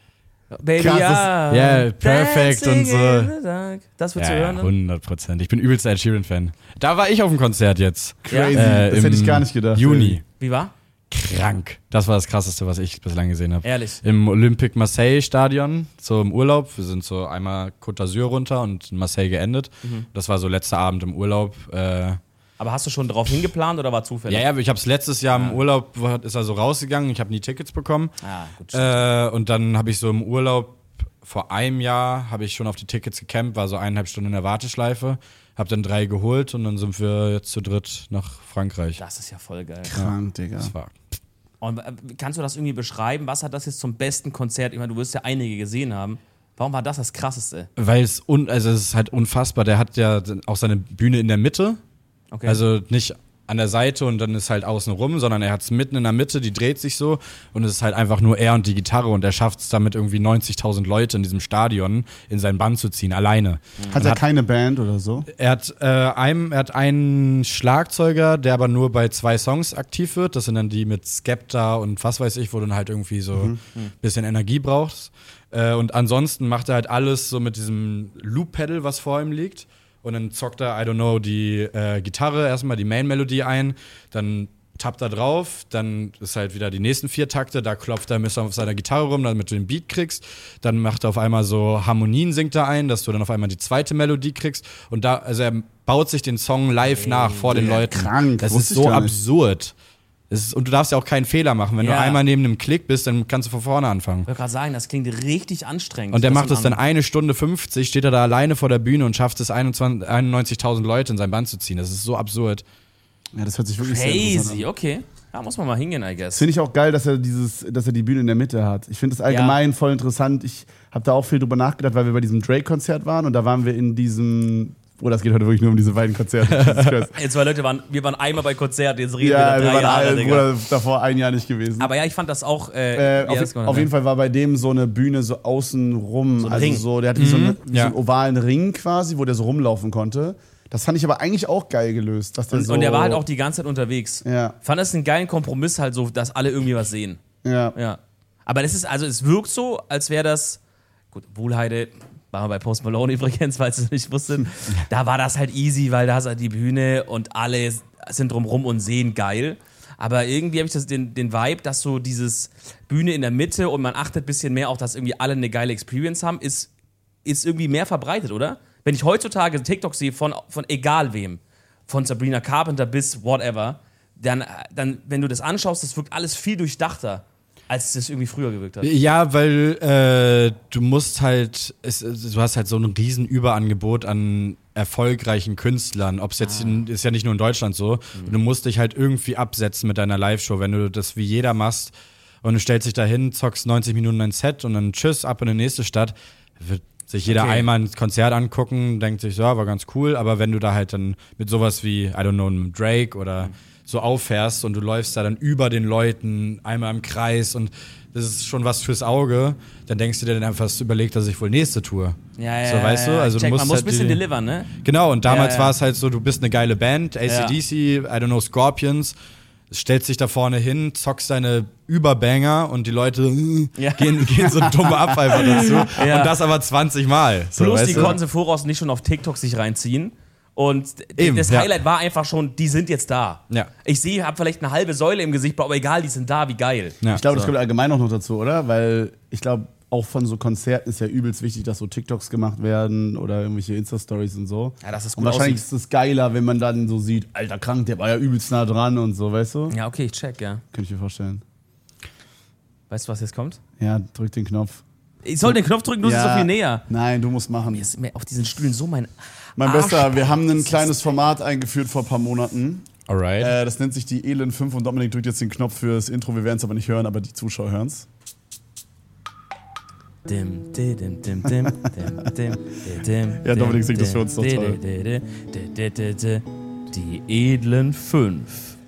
Baby, Krasses- Ja, perfekt und so. Das wird zu Ja, hören. 100%. Ich bin übelster Ed Sheeran-Fan. Da war ich auf dem Konzert jetzt. Crazy. Äh, Das hätte ich im gar nicht gedacht. Juni. Wie war? Krank. Das war das Krasseste, was ich bislang gesehen habe. Ehrlich. Im Olympique Marseille Stadion, so im Urlaub. Wir sind so einmal Côte d'Azur runter und in Marseille geendet. Das war so letzter Abend im Urlaub. Aber hast du schon drauf hingeplant oder war zufällig? Ja, ich habe es letztes Jahr im Urlaub, ist er so rausgegangen. Ich habe nie Tickets bekommen. Gut. Und dann habe ich so im Urlaub, vor einem Jahr, habe ich schon auf die Tickets gecampt, war so 1,5 Stunden in der Warteschleife. Hab dann 3 geholt und dann sind wir jetzt zu dritt nach Frankreich. Das ist ja voll geil. Krank, Digga. Das war Und kannst du das irgendwie beschreiben? Was hat das jetzt zum besten Konzert? Ich meine, du wirst ja einige gesehen haben. Warum war das Krasseste? Weil es ist halt unfassbar. Der hat ja auch seine Bühne in der Mitte. Okay. Also nicht an der Seite und dann ist halt außen rum, sondern er hat es mitten in der Mitte, die dreht sich so und es ist halt einfach nur er und die Gitarre und er schafft es damit irgendwie 90.000 Leute in diesem Stadion in sein Band zu ziehen, alleine. Hat er keine Band oder so? Er hat einen Schlagzeuger, der aber nur bei 2 Songs aktiv wird. Das sind dann die mit Skepta und was weiß ich, wo du dann halt irgendwie so ein bisschen Energie brauchst. Und ansonsten macht er halt alles so mit diesem Loop-Pedal, was vor ihm liegt. Und dann zockt er, I don't know, die Gitarre, erstmal die Main-Melodie ein, dann tappt er drauf, dann ist halt wieder die nächsten 4 Takte, da klopft er ein bisschen auf seiner Gitarre rum, damit du den Beat kriegst. Dann macht er auf einmal so Harmonien, singt er ein, dass du dann auf einmal die zweite Melodie kriegst. Und da, also er baut sich den Song live nach vor den Leuten. krank, Das wusste ist ich so gar nicht. absurd. Und du darfst ja auch keinen Fehler machen. Wenn du Ja. einmal neben einem Klick bist, dann kannst du von vorne anfangen. Ich wollte gerade sagen, das klingt richtig anstrengend. Und der macht das es dann 1 Stunde 50, steht er da alleine vor der Bühne und schafft es 91.000 Leute in sein Band zu ziehen. Das ist so absurd. Ja, das hört sich wirklich sehr interessant Crazy, an. okay. Da muss man mal hingehen, I guess. Finde ich auch geil, dass er die Bühne in der Mitte hat. Ich finde das allgemein voll interessant. Ich habe da auch viel drüber nachgedacht, weil wir bei diesem Drake-Konzert waren und da waren wir in diesem. Oh, das geht heute wirklich nur um diese beiden Konzerte. Jesus Christ. Jetzt 2 Leute wir waren einmal bei Konzerten, jetzt reden Ja, wir wir 3 waren Jahre, alle, Digga. Bruder, davor ein Jahr nicht gewesen. Aber ja, ich fand das auch. Auf jeden Fall war bei dem so eine Bühne so außen rum. ein Also Ring. so, der hatte wie so Ja. einen ovalen Ring quasi, wo der so rumlaufen konnte. Das fand ich aber eigentlich auch geil gelöst. Dass der so, Und der war halt auch die ganze Zeit unterwegs. Ja. Fand das einen geilen Kompromiss halt so, dass alle irgendwie was sehen. Ja. Ja. Aber das ist, also es wirkt so, als wäre das. Gut, Wohlheide. Waren wir bei Post Malone übrigens, falls ihr es nicht wusstet. Da war das halt easy, weil da ist halt die Bühne und alle sind drumrum und sehen geil. Aber irgendwie habe ich den Vibe, dass so dieses Bühne in der Mitte und man achtet ein bisschen mehr auch, dass irgendwie alle eine geile Experience haben, ist irgendwie mehr verbreitet, oder? Wenn ich heutzutage TikTok sehe von egal wem, von Sabrina Carpenter bis whatever, dann wenn du das anschaust, das wirkt alles viel durchdachter, als es irgendwie früher gewirkt hat. Ja, weil du musst halt, du hast halt so ein riesen Überangebot an erfolgreichen Künstlern. Ob es jetzt, ist ja nicht nur in Deutschland so, du musst dich halt irgendwie absetzen mit deiner Live-Show. Wenn du das wie jeder machst und du stellst dich da hin, zockst 90 Minuten ein Set und dann tschüss, ab in die nächste Stadt, wird sich jeder einmal ein Konzert angucken, denkt sich, ja, war ganz cool, aber wenn du da halt dann mit sowas wie, I don't know, einem Drake oder so auffährst und du läufst da dann über den Leuten einmal im Kreis und das ist schon was fürs Auge, dann denkst du dir dann einfach, überlegt er sich wohl nächste Tour. Ja, so, weißt du? Also check, du musst man muss halt ein bisschen delivern, ne? Genau, und damals Ja. war es halt so, du bist eine geile Band, AC/DC, I don't know, Scorpions, stellst dich da vorne hin, zockst deine Überbanger und die Leute gehen so dumm ab einfach dazu. Ja. Und das aber 20 Mal. So, Plus, weißt die du? konnten sie voraus nicht schon auf TikTok sich reinziehen. Und Eben, das ja. Highlight war einfach schon, die sind jetzt da. Ja. Ich habe vielleicht eine halbe Säule im Gesicht, aber egal, die sind da, wie geil. Ja. Ich glaube, das kommt allgemein auch noch dazu, oder? Weil ich glaube, auch von so Konzerten ist ja übelst wichtig, dass so TikToks gemacht werden oder irgendwelche Insta-Stories und so. Ja, dass es Und gut wahrscheinlich aussieht. ist es geiler, wenn man dann so sieht, alter krank, der war ja übelst nah dran und so, weißt du? Ja, okay, ich check, ja. Könnte ich mir vorstellen. Weißt du, was jetzt kommt? Ja, drück den Knopf. Ich soll den Knopf drücken, du bist so viel näher. Nein, du musst machen. Mir ist mir auf diesen Stühlen so mein Mein Arsch. Bester, wir haben ein kleines Format eingeführt vor ein paar Monaten. Alright. Das nennt sich die Elend 5 und Dominik drückt jetzt den Knopf fürs Intro. Wir werden es aber nicht hören, aber die Zuschauer hören es. Dim, dim, dim, dim, dim, dim, dim, Ja, Dominik singt das für uns doch toll. Die edlen 5.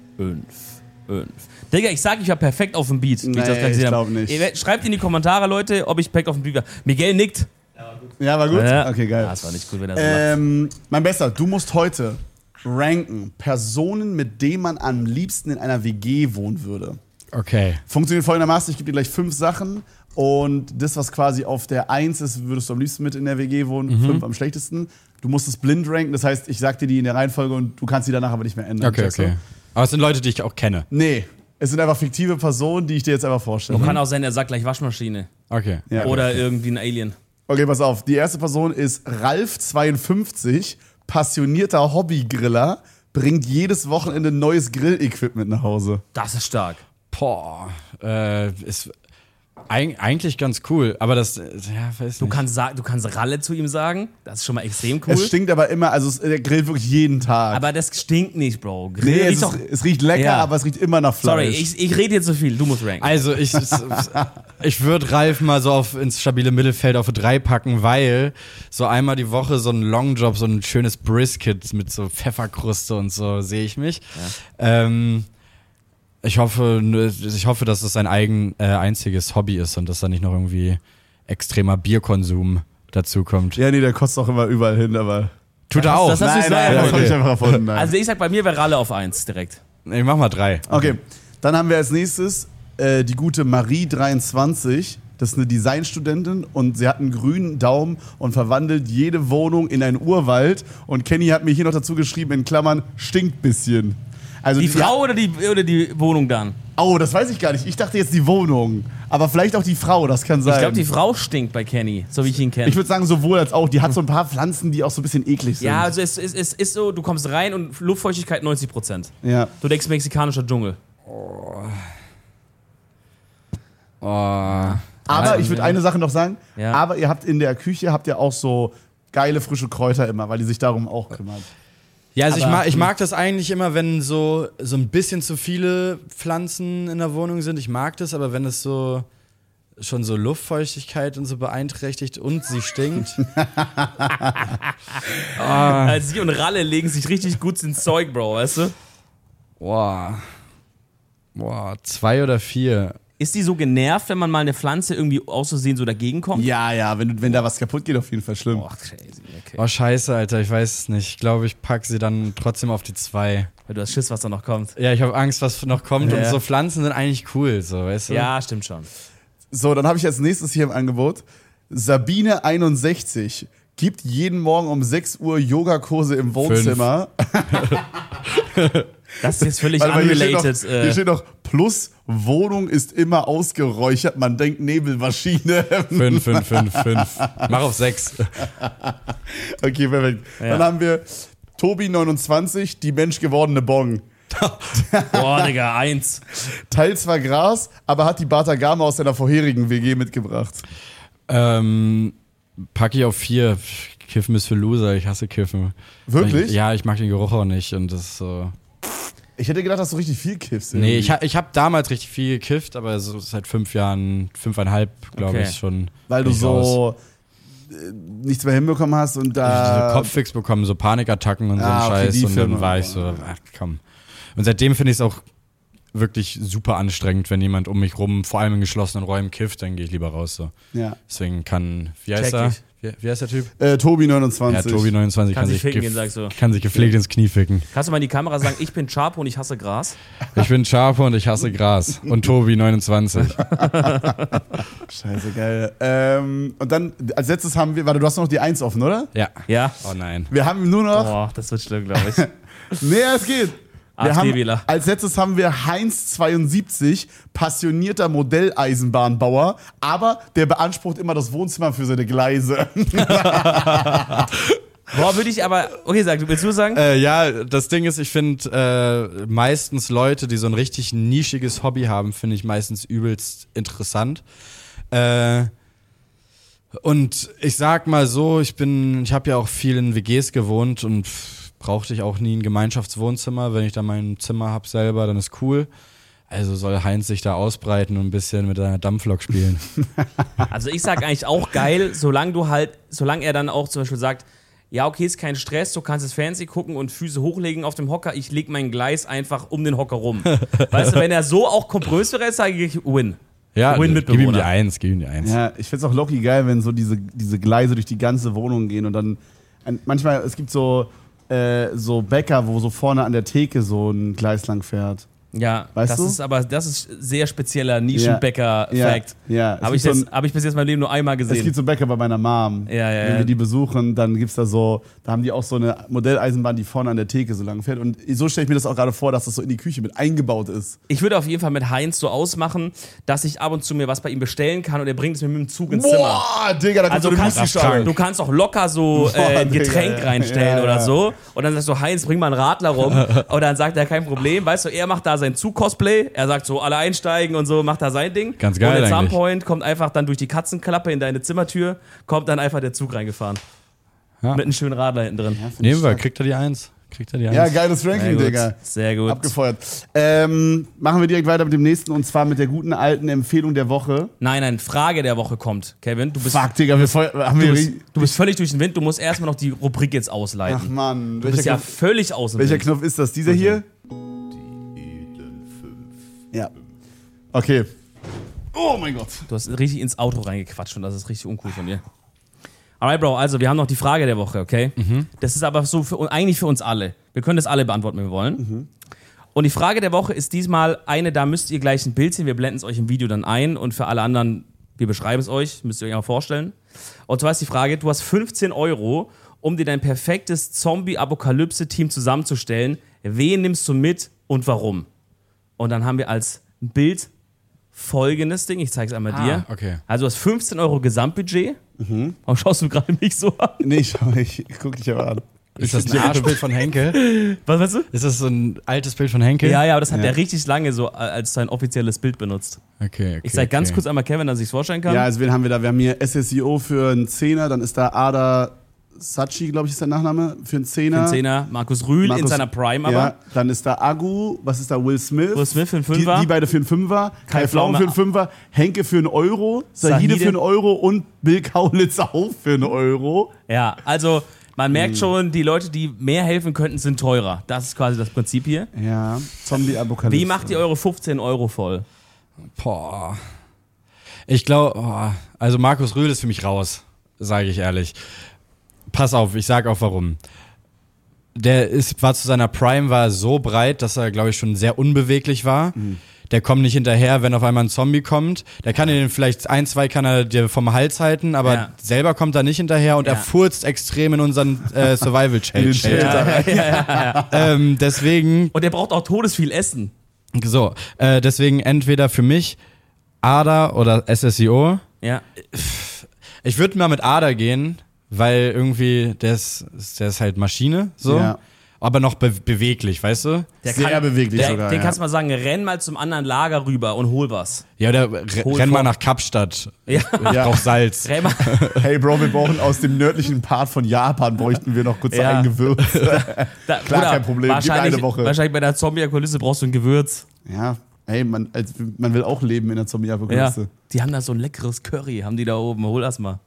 Digga, ich sag, ich war perfekt auf dem Beat. wie Nee, das gerade ich gesehen glaub habe. nicht. Schreibt in die Kommentare, Leute, ob ich perfekt auf dem Beat war. Miguel nickt. Ja, war gut? Ja. Okay, geil. Das war nicht gut, wenn er so macht. Mein Bester, du musst heute ranken Personen, mit denen man am liebsten in einer WG wohnen würde. Okay. Funktioniert folgendermaßen, ich gebe dir gleich 5 Sachen Und das, was quasi auf der 1 ist, würdest du am liebsten mit in der WG wohnen, 5 am schlechtesten. Du musst es blind ranken, das heißt, ich sag dir die in der Reihenfolge und du kannst die danach aber nicht mehr ändern. Okay, okay. Aber es sind Leute, die ich auch kenne. Nee, es sind einfach fiktive Personen, die ich dir jetzt einfach vorstelle. Kann auch sein, er sagt gleich Waschmaschine. Okay. Ja. Oder irgendwie ein Alien. Okay, pass auf. Die erste Person ist Ralf52, passionierter Hobbygriller, bringt jedes Wochenende neues Grillequipment nach Hause. Das ist stark. Boah, ist eigentlich ganz cool, aber das, ja, weiß Du nicht. kannst Ralle zu ihm sagen. Das ist schon mal extrem cool. Es stinkt aber immer, also der grillt wirklich jeden Tag. Aber das stinkt nicht, Bro. Grill nee, riecht doch. es riecht lecker, Ja. aber es riecht immer nach Sorry, Fleisch. ich rede jetzt so viel. Du musst ranken. Also ich würde Ralf mal so ins stabile Mittelfeld auf 3 packen, weil so einmal die Woche so ein Longjob, so ein schönes Brisket mit so Pfefferkruste und so sehe ich mich. Ja. Ich hoffe, dass es sein einziges Hobby ist und dass da nicht noch irgendwie extremer Bierkonsum dazu kommt. Ja, nee, der kotzt auch immer überall hin, aber. Tut er auch. das hast du Nein, neu das erfunden. hab ich einfach erfunden. Nein. Also ich sag, bei mir wäre Ralle auf 1 direkt. Ich mach mal 3. Okay, dann haben wir als nächstes die gute Marie23. Das ist eine Designstudentin und sie hat einen grünen Daumen und verwandelt jede Wohnung in einen Urwald. Und Kenny hat mir hier noch dazu geschrieben, in Klammern, stinkt bisschen. Also Die Frau oder die Wohnung dann? Oh, das weiß ich gar nicht. Ich dachte jetzt die Wohnung. Aber vielleicht auch die Frau, das kann sein. Ich glaube, die Frau stinkt bei Kenny, so wie ich ihn kenne. Ich würde sagen, sowohl als auch. Die hat so ein paar Pflanzen, die auch so ein bisschen eklig sind. Ja, also es ist so, du kommst rein und Luftfeuchtigkeit 90%. Ja. Du denkst mexikanischer Dschungel. Aber ich würde eine Sache noch sagen. Ja. Aber ihr habt in der Küche auch so geile frische Kräuter immer, weil die sich darum auch kümmert. Ja, also Aber- ich mag das eigentlich immer, wenn so ein bisschen zu viele Pflanzen in der Wohnung sind. Ich mag das, aber wenn es so schon so Luftfeuchtigkeit und so beeinträchtigt und sie stinkt. Also sie und Ralle legen sich richtig gut ins Zeug, Bro, weißt du? Boah, 2 oder 4. Ist die so genervt, wenn man mal eine Pflanze irgendwie aus Versehen so dagegen kommt? Ja, wenn da was kaputt geht, auf jeden Fall schlimm. Boah, crazy, okay. Oh, scheiße, Alter, ich weiß es nicht. Ich glaube, ich pack sie dann trotzdem auf die 2. Weil du hast Schiss, was da noch kommt. Ja, ich habe Angst, was noch kommt. Ja. Und so Pflanzen sind eigentlich cool, so, weißt du? Ja, stimmt schon. So, dann habe ich als nächstes hier im Angebot Sabine61 gibt jeden Morgen um 6 Uhr Yogakurse im Wohnzimmer. Das ist jetzt völlig Warte mal, unrelated. Hier steht noch, plus Wohnung ist immer ausgeräuchert, man denkt Nebelmaschine. 5. Mach auf 6. Okay, perfekt. Ja. Dann haben wir Tobi29, die menschgewordene Bong. Boah, Digga, 1. Teilt zwar Gras, aber hat die Batagama aus seiner vorherigen WG mitgebracht. Pack ich auf 4. Kiffen ist für Loser, ich hasse Kiffen. Wirklich? Ja, ich mag den Geruch auch nicht und das ist so. Ich hätte gedacht, dass du richtig viel kiffst. Nee, irgendwie. ich hab damals richtig viel gekifft, aber so seit 5 Jahren, 5,5, glaube Okay. ich schon. Weil du bin ich raus. so nichts mehr hinbekommen hast und Ich da. so Kopffix bekommen, so Panikattacken und so Ah, ein okay, Scheiß. die Und dann Filme. war ich so, ach komm. Und seitdem finde ich es auch wirklich super anstrengend, wenn jemand um mich rum, vor allem in geschlossenen Räumen, kifft, dann gehe ich lieber raus. So. Ja. Deswegen wie heißt Check er? ich. Wie heißt der Typ? Tobi29. Ja, Tobi29 Kann sich ficken gehen, sagst du. kann sich gepflegt ins Knie ficken. Kannst du mal in die Kamera sagen, ich bin Chapo und ich hasse Gras? Ich bin Chapo und ich hasse Gras. Und Tobi29. Scheiße, geil. Und dann als letztes haben wir, warte, du hast noch die 1 offen, oder? Ja. Ja. Oh nein. Wir haben nur noch. Boah, das wird schlimm, glaube ich. Nee, es geht. Wir haben, AfD-Wähler. als letztes haben wir Heinz72, passionierter Modelleisenbahnbauer, aber der beansprucht immer das Wohnzimmer für seine Gleise. Boah, würde ich aber. Okay, willst du sagen? Ja, das Ding ist, ich finde meistens Leute, die so ein richtig nischiges Hobby haben, finde ich meistens übelst interessant. Und ich sag mal so, ich habe ja auch viel in WGs gewohnt und brauchte ich auch nie ein Gemeinschaftswohnzimmer. Wenn ich da mein Zimmer hab selber, dann ist cool. Also soll Heinz sich da ausbreiten und ein bisschen mit einer Dampflok spielen. Also ich sag eigentlich auch geil, solange er dann auch zum Beispiel sagt, ja, okay, ist kein Stress, du kannst das Fernsehen gucken und Füße hochlegen auf dem Hocker, ich leg mein Gleis einfach um den Hocker rum. Weißt du, wenn er so auch komprös wäre, sage ich Win. Ja, Win gib ihm die Mitbewohner. 1, Ja, ich find's auch locky geil, wenn so diese Gleise durch die ganze Wohnung gehen und dann manchmal, es gibt so Bäcker, wo so vorne an der Theke so ein Gleis lang fährt. Ja, Weißt du? das ist sehr spezieller Nischenbäcker-Fact. Ja. Habe ich bis jetzt in meinem Leben nur einmal gesehen. Es geht zum Bäcker bei meiner Mom. Wenn wir die besuchen, dann gibt's da haben die auch so eine Modelleisenbahn, die vorne an der Theke so lang fährt. Und so stelle ich mir das auch gerade vor, dass das so in die Küche mit eingebaut ist. Ich würde auf jeden Fall mit Heinz so ausmachen, dass ich ab und zu mir was bei ihm bestellen kann und er bringt es mir mit dem Zug ins Zimmer. Boah, Digga, da kommt so eine Müsli-Schale. Du kannst auch locker so ein Getränk Digga, reinstellen oder so. Und dann sagst du, Heinz, bring mal einen Radler rum. Und dann sagt er, kein Problem. Weißt du, er macht da sein Zug-Cosplay. Er sagt so, alle einsteigen und so, macht da sein Ding. Ganz geil und at some eigentlich. point kommt einfach dann durch die Katzenklappe in deine Zimmertür, kommt dann einfach der Zug reingefahren. Ja. Mit einem schönen Radler hinten drin. Nehmen wir, kriegt er die 1. Ja, geiles Ranking, Sehr Digga. gut. Sehr gut. Abgefeuert. Machen wir direkt weiter mit dem nächsten und zwar mit der guten alten Empfehlung der Woche. Nein, Frage der Woche kommt. Kevin, du bist Digga, du bist völlig durch den Wind. Du musst erstmal noch die Rubrik jetzt ausleiten. Ach Mann. Du bist ja völlig aus dem Welcher Wind. Knopf ist das? Dieser hier? Ja. Okay. Oh mein Gott. Du hast richtig ins Auto reingequatscht und das ist richtig uncool von dir. Alright, Bro, also wir haben noch die Frage der Woche, okay? Das ist aber so eigentlich für uns alle. Wir können das alle beantworten, wenn wir wollen. Und die Frage der Woche ist diesmal eine, da müsst ihr gleich ein Bild sehen. Wir blenden es euch im Video dann ein und für alle anderen, wir beschreiben es euch, müsst ihr euch mal vorstellen. Und zwar ist die Frage, du hast 15 €, um dir dein perfektes Zombie-Apokalypse-Team zusammenzustellen. Wen nimmst du mit und warum? Und dann haben wir als Bild folgendes Ding, ich zeige es einmal dir. Okay. Also du hast 15 € Gesamtbudget. Warum schaust du gerade mich so an? Nee, ich guck dich aber an. Ist das ein Arschbild von Henke? Was meinst du? Ist das so ein altes Bild von Henke? Ja, aber das hat er richtig lange so als sein offizielles Bild benutzt. Okay. Ich zeige ganz kurz einmal Kevin, dass ich es vorstellen kann. Ja, also wen haben wir da? Wir haben hier SSIO für einen 10er, dann ist da Ada Sachi, glaube ich, ist der Nachname, für einen 10er. Für einen 10er. Markus Rühl in seiner Prime aber. Ja, dann ist da Agu, was ist da? Will Smith. Will Smith für einen 5er. Die beide für einen 5er. Kai Pflaume für einen 5er. Henke für einen €. Sahide für einen € und Bill Kaulitz auch für einen €. Ja, also man merkt schon, die Leute, die mehr helfen könnten, sind teurer. Das ist quasi das Prinzip hier. Ja, Zombie-Apokalypse. Wie macht ihr eure 15 € voll? Boah. Ich glaube, also Markus Rühl ist für mich raus, sage ich ehrlich. Pass auf, ich sag auch warum. War zu seiner Prime war so breit, dass er, glaube ich, schon sehr unbeweglich war. Der kommt nicht hinterher, wenn auf einmal ein Zombie kommt. Der kann den vielleicht 1, 2 kann er dir vom Hals halten, aber selber kommt er nicht hinterher und er furzt extrem in unseren Survival-Shelter. Deswegen. Und der braucht auch todesviel Essen. So, deswegen entweder für mich Ada oder SSIO. Ja. Ich würde mal mit Ada gehen, weil irgendwie der ist halt Maschine, so. Ja. Aber noch beweglich, weißt du? Sehr beweglich sogar. Den kannst du mal sagen, renn mal zum anderen Lager rüber und hol was. Ja, oder renn mal nach Kapstadt. Ja. Ich brauch Salz. Hey Bro, wir brauchen aus dem nördlichen Part von Japan, bräuchten wir noch kurz ein Gewürz. Klar, kein Problem, gib eine Woche. Wahrscheinlich bei der Zombie-Apokalypse brauchst du ein Gewürz. Ja, hey, man will auch leben in der Zombie-Apokalypse. Ja. Die haben da so ein leckeres Curry, haben die da oben. Hol das mal.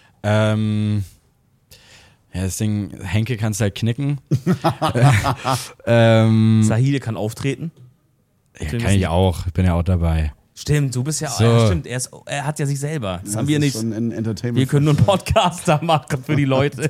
Ja, das Ding, Henke kannst halt knicken. Sahide kann auftreten. Ja, kann ich auch. Ich bin ja auch dabei. Stimmt, du bist ja so. Ja, stimmt. Er hat ja sich selber. Das haben wir nicht. Schon ein Entertainment. Wir können nur einen Podcaster machen für die Leute.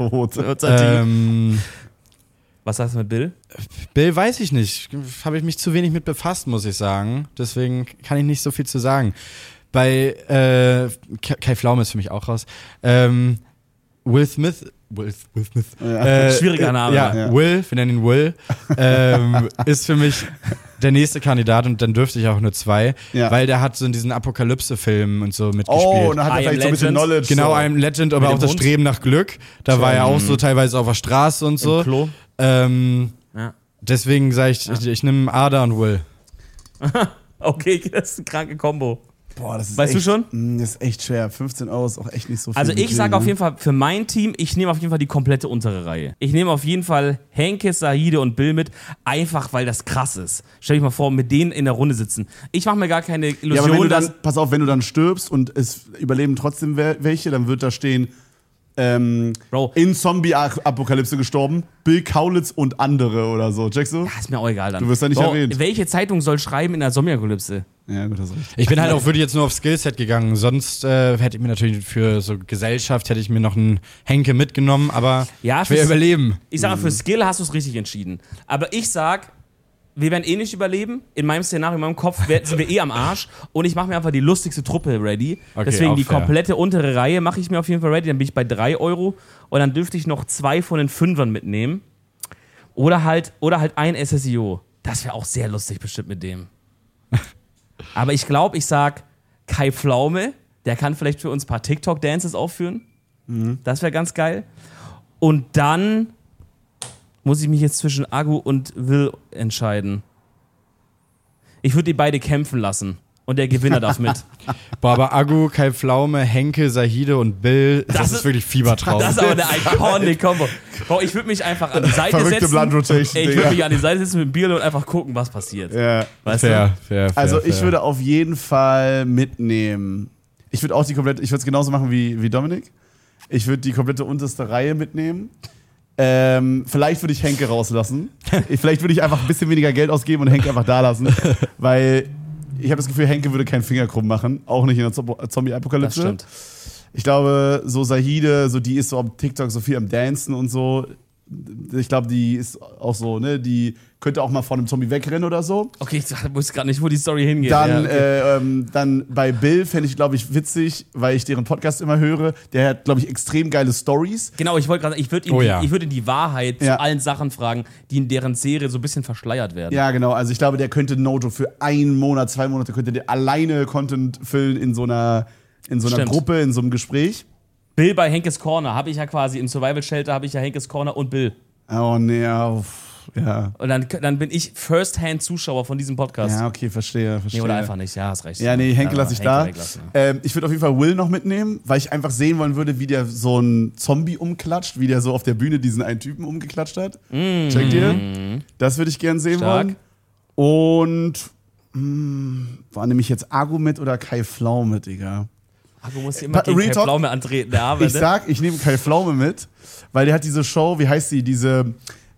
Was sagst du mit Bill? Bill weiß ich nicht. Habe ich mich zu wenig mit befasst, muss ich sagen. Deswegen kann ich nicht so viel zu sagen. Bei Kai Pflaume ist für mich auch raus. Will Smith. Ja. Schwieriger Name. Ja, Will, wir nennen ihn Will, ist für mich der nächste Kandidat und dann dürfte ich auch nur 2, weil der hat so in diesen Apokalypse-Filmen und so mitgespielt. Oh, und dann hat er vielleicht so ein bisschen Knowledge. Genau, I'm Legend, aber auch das Streben nach Glück. Da war er auch so teilweise auf der Straße und so. Im Klo. Deswegen sage ich nehme Ada und Will. Okay, das ist eine kranke Kombo. Boah, das ist weißt echt, du schon? Das ist echt schwer. 15 € ist auch echt nicht so viel. Also ich sage auf jeden Fall, für mein Team, ich nehme auf jeden Fall die komplette untere Reihe. Ich nehme auf jeden Fall Henke, Sahide und Bill mit, einfach weil das krass ist. Stell dich mal vor, mit denen in der Runde sitzen. Ich mache mir gar keine Illusion. Ja, aber wenn du dann, pass auf, wenn du dann stirbst und es überleben trotzdem welche, dann wird da stehen, in Zombie-Apokalypse gestorben, Bill Kaulitz und andere oder so. Checkst du? Ja, ist mir auch egal dann. Du wirst da nicht erwähnt. Welche Zeitung soll schreiben in der Zombie-Apokalypse? Ja, gut, das ist richtig. Ich bin halt auch wirklich jetzt nur auf Skillset gegangen. Sonst hätte ich mir natürlich für so Gesellschaft hätte ich mir noch einen Henke mitgenommen, aber ja, ich will überleben. Ich sage, für Skill hast du es richtig entschieden. Aber ich sag, wir werden eh nicht überleben. In meinem Szenario, in meinem Kopf sind wir eh am Arsch. Und ich mache mir einfach die lustigste Truppe ready. Okay, Deswegen auch die fair. komplette untere Reihe mache ich mir auf jeden Fall ready. Dann bin ich bei 3 €. Und dann dürfte ich noch 2 von den 5ern mitnehmen. Oder halt ein SSIO. Das wäre auch sehr lustig bestimmt mit dem. Aber ich glaube, ich sag Kai Pflaume. Der kann vielleicht für uns ein paar TikTok-Dances aufführen. Das wäre ganz geil. Und dann muss ich mich jetzt zwischen Agu und Will entscheiden. Ich würde die beide kämpfen lassen. Und der Gewinner darf mit. Boah, aber Agu, Kai Pflaume, Henke, Sahide und Bill, das ist wirklich Fiebertraum. Das ist aber eine iconic Combo. Boah, ich würde mich einfach an die Seite Verrückte setzen. Blood Rotation, Ich Digga. würde mich an die Seite setzen mit dem Bier und einfach gucken, was passiert. Ja. Weißt du? fair. Also ich würde auf jeden Fall mitnehmen. Ich würde auch ich würde es genauso machen wie Dominik. Ich würde die komplette unterste Reihe mitnehmen. Vielleicht würde ich Henke rauslassen. Vielleicht würde ich einfach ein bisschen weniger Geld ausgeben und Henke einfach da lassen. Weil ich habe das Gefühl, Henke würde keinen Finger krumm machen. Auch nicht in der Zombie-Apokalypse. Das stimmt. Ich glaube, so Sahide, so die ist so am TikTok so viel am Dancen und so. Ich glaube, die ist auch so, ne, die könnte auch mal vor einem Zombie wegrennen oder so. Okay, ich wusste gerade nicht, wo die Story hingeht. Dann, Ja, okay. dann bei Bill fände ich, glaube ich, witzig, weil ich deren Podcast immer höre. Der hat, glaube ich, extrem geile Stories. Genau, ich wollte gerade sagen, ich würde ihn die Wahrheit Ja. zu allen Sachen fragen, die in deren Serie so ein bisschen verschleiert werden. Ja, genau. Also ich glaube, der könnte Nojo für 1 Monat, 2 Monate könnte der alleine Content füllen in so einer Stimmt. Gruppe, in so einem Gespräch. Bill bei Henkes Corner habe ich ja quasi, im Survival Shelter habe ich ja Henkes Corner und Bill. Oh, nee, ja. Und dann bin ich First-Hand-Zuschauer von diesem Podcast. Ja, okay, verstehe. Nee, oder einfach nicht, ja, hast recht. Ja, nee, Henke lasse ich da. weglassen, ja. Ich würde auf jeden Fall Will noch mitnehmen, weil ich einfach sehen wollen würde, wie der so einen Zombie umklatscht, wie der so auf der Bühne diesen einen Typen umgeklatscht hat. Checkt ihr? Das würde ich gern sehen Stark. wollen. Und war nämlich jetzt Agu mit oder Kai Pflaume, Digga? Du musst immer gegen Real Kai Talk, Pflaume antreten, der Arme, Ich sag, ich nehme Kai Pflaume mit, weil der hat diese Show, wie heißt sie, diese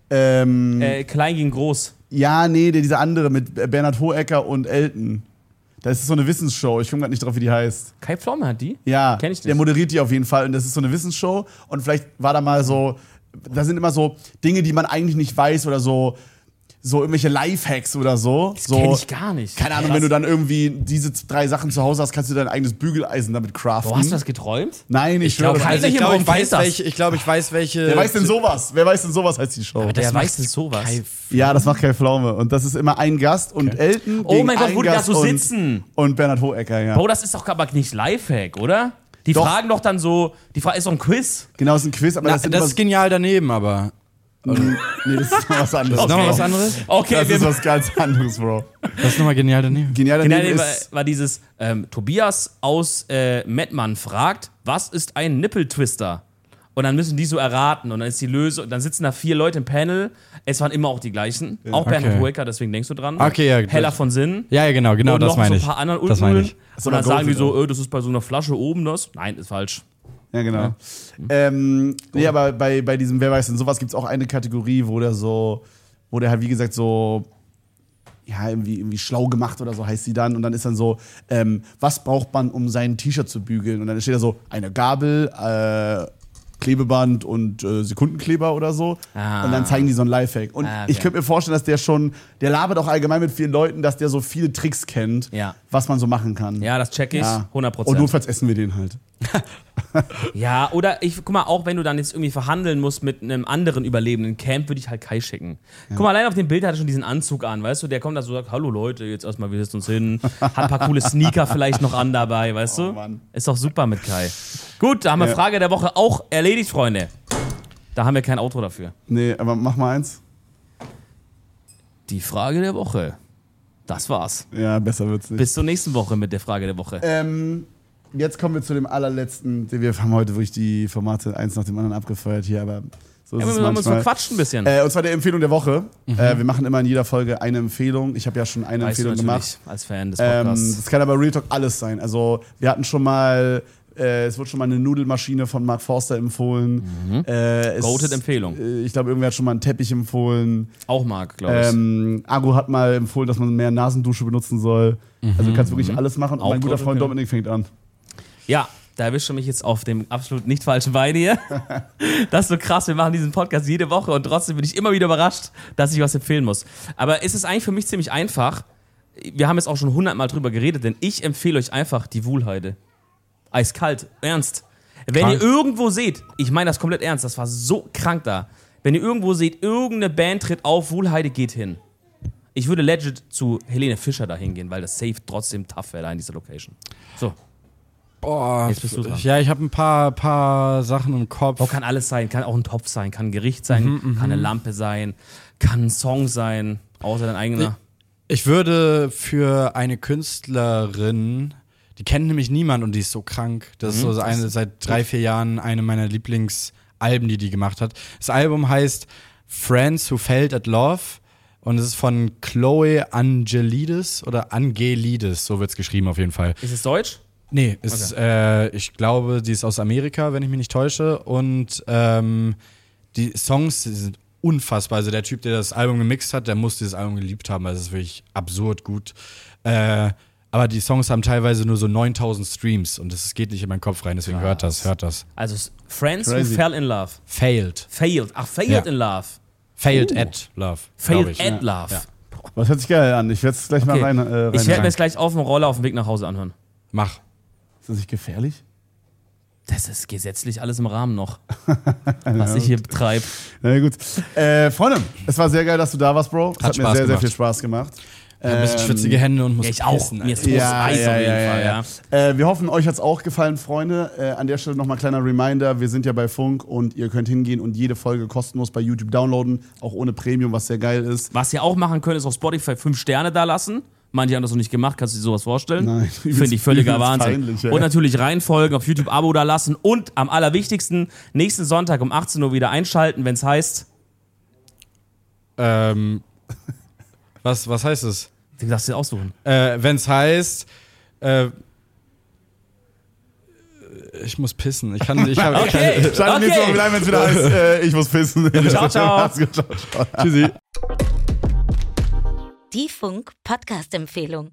Klein gegen Groß. ja, nee, diese andere mit Bernhard Hohecker und Elton. Das ist so eine Wissensshow, ich komme gerade nicht drauf, wie die heißt. Kai Pflaume hat die? Ja, Kenn ich nicht. der moderiert die auf jeden Fall und das ist so eine Wissensshow und vielleicht war da mal so, da sind immer so Dinge, die man eigentlich nicht weiß oder so irgendwelche Lifehacks oder so. Das so kenn ich gar nicht. Keine Ahnung, Krass. wenn du dann irgendwie diese 3 Sachen zu Hause hast, kannst du dein eigenes Bügeleisen damit craften. Boah, hast du das geträumt? Nein, ich schwöre. glaub, das- keiner hier im Raum weiß das. ich weiß, welche. Wer weiß denn sowas? Wer weiß denn sowas heißt die Show? Aber der das weiß macht denn sowas. Ja, das macht Kai Pflaume. Und das ist immer ein Gast und Elton. Oh gegen mein Gott, einen wo die da Gast so und- sitzen. Und Bernhard Hohecker, ja. Bro, das ist doch aber nicht Lifehack, oder? Die Doch. fragen doch dann so, die Frage ist doch ein Quiz. Genau, ist ein Quiz, aber Na, das sind das immer ist genial daneben, aber. Nee, das ist noch was anderes. Ist noch mal was anderes? Okay, Das wir ist was ganz anderes, Bro. Das ist nochmal genial daneben. Genial daneben Genau, ist, war dieses Tobias aus Mettmann fragt, was ist ein Nippeltwister? Und dann müssen die so erraten und dann ist die Lösung, dann sitzen da 4 Leute im Panel, es waren immer auch die gleichen, auch Bernhard Okay. Hoeker, deswegen denkst du dran. Okay, ja. Heller von Sinn. Ja, genau, und das noch meine so ich. ein paar anderen Das meine Ulmen. ich. Und dann sagen die Goldfinger. so, das ist bei so einer Flasche oben das. Nein, ist falsch. Ja, genau. Nee, aber bei diesem Wer weiß denn sowas gibt es auch eine Kategorie, wo der halt, wie gesagt, so, ja, irgendwie schlau gemacht oder so heißt sie dann. Und dann ist dann so, was braucht man, um sein T-Shirt zu bügeln? Und dann steht da so, eine Gabel, Klebeband und Sekundenkleber oder so. Ah. Und dann zeigen die so ein Lifehack. Und Ah, okay. ich könnte mir vorstellen, dass der labert auch allgemein mit vielen Leuten, dass der so viele Tricks kennt, Ja. was man so machen kann. Ja, das check ich, Ja. 100%. Und notfalls essen wir den halt. Ja, oder guck mal, auch wenn du dann jetzt irgendwie verhandeln musst mit einem anderen überlebenden Camp, würde ich halt Kai schicken. Guck mal, allein auf dem Bild hat er schon diesen Anzug an, weißt du? Der kommt da so und sagt, hallo Leute, jetzt erstmal, wir setzen uns hin. Hat ein paar coole Sneaker vielleicht noch an dabei, weißt du? Mann. Ist doch super mit Kai. Gut, da haben wir Ja. Frage der Woche auch erledigt, Freunde. Da haben wir kein Outro dafür. Nee, aber mach mal eins. Die Frage der Woche. Das war's. Ja, besser wird's nicht. Bis zur nächsten Woche mit der Frage der Woche. Jetzt kommen wir zu dem allerletzten. Wir haben heute wirklich die Formate eins nach dem anderen abgefeuert hier, aber so ist Ja, es wir haben uns manchmal. verquatscht ein bisschen. Und zwar der Empfehlung der Woche. Wir machen immer in jeder Folge eine Empfehlung. Ich habe ja schon eine Weißt du Empfehlung natürlich, gemacht. als Fan des Podcasts. Das kann aber Real Talk alles sein. Also wir hatten schon mal, es wurde schon mal eine Nudelmaschine von Mark Forster empfohlen. Goated Empfehlung. Ich glaube, irgendwer hat schon mal einen Teppich empfohlen. Auch Marc, glaube ich. Agu hat mal empfohlen, dass man mehr Nasendusche benutzen soll. Also du kannst wirklich alles machen. Und Auch mein guter Goated Freund Empfehlung. Dominik fängt an. Ja, Da erwischt du mich jetzt auf dem absolut nicht falschen Bein hier. Das ist so krass, wir machen diesen Podcast jede Woche und trotzdem bin ich immer wieder überrascht, dass ich was empfehlen muss. Aber es ist eigentlich für mich ziemlich einfach. Wir haben jetzt auch schon 100-mal drüber geredet, denn ich empfehle euch einfach die Wuhlheide. Eiskalt, ernst. Wenn ihr irgendwo seht, ich meine das komplett ernst, das war so krank da. Wenn ihr irgendwo seht, irgendeine Band tritt auf, Wuhlheide, geht hin. Ich würde legit zu Helene Fischer da hingehen, weil das safe trotzdem tough wäre da in dieser Location. So. Boah, Jetzt bist du dran. ja, ich habe ein paar Sachen im Kopf. Oh, kann alles sein, kann auch ein Topf sein, kann ein Gericht sein, kann eine Lampe sein, kann ein Song sein, außer dein eigener. Ich würde für eine Künstlerin, die kennt nämlich niemand und die ist so krank. Das ist so seit 3-4 Jahren eine meiner Lieblingsalben, die gemacht hat. Das Album heißt Friends Who Failed at Love und es ist von Chloe Angelides oder Angelides, so wird's geschrieben auf jeden Fall. Ist es deutsch? Nee, ich glaube, die ist aus Amerika, wenn ich mich nicht täusche. Und die Songs die sind unfassbar. Also der Typ, der das Album gemixt hat, der muss dieses Album geliebt haben. Also es ist wirklich absurd gut. Aber die Songs haben teilweise nur so 9000 Streams und das geht nicht in meinen Kopf rein, deswegen hört das. Also Friends Crazy. Who Fell in Love. Failed. Failed in Love. Failed at Love. Failed ich. at Love. Ja. Was hört sich geil an? Ich werde es gleich mal rein. Ich werde mir jetzt gleich auf dem Roller auf dem Weg nach Hause anhören. Mach. Ist das nicht gefährlich? Das ist gesetzlich alles im Rahmen noch, was ich hier betreibe. Na gut. Freunde, es war sehr geil, dass du da warst, Bro. Es hat mir Spaß sehr, sehr gemacht. viel Spaß gemacht. Ein bisschen schwitzige Hände und muss Ja, ich auch. pissen. Mir ist Alter. großes Eis auf jeden Fall, ja. Wir hoffen, euch hat's auch gefallen, Freunde. An der Stelle nochmal kleiner Reminder, wir sind ja bei Funk und ihr könnt hingehen und jede Folge kostenlos bei YouTube downloaden, auch ohne Premium, was sehr geil ist. Was ihr auch machen könnt, ist auf Spotify 5 Sterne da lassen. Manche haben das noch nicht gemacht, kannst du dir sowas vorstellen? Nein, Finde ich völliger übelst Wahnsinn. peinlich, ja. Und natürlich reinfolgen, auf YouTube Abo da lassen und am allerwichtigsten, nächsten Sonntag um 18 Uhr wieder einschalten, wenn es heißt... Was heißt es? Du darfst dir aussuchen. Wenn es heißt, ich muss pissen. Schaltet nächste Woche wieder ein, wenn es wieder heißt, ich muss pissen. Ciao, ciao. Macht's gut, ciao, ciao. Tschüssi. Die Funk-Podcast-Empfehlung.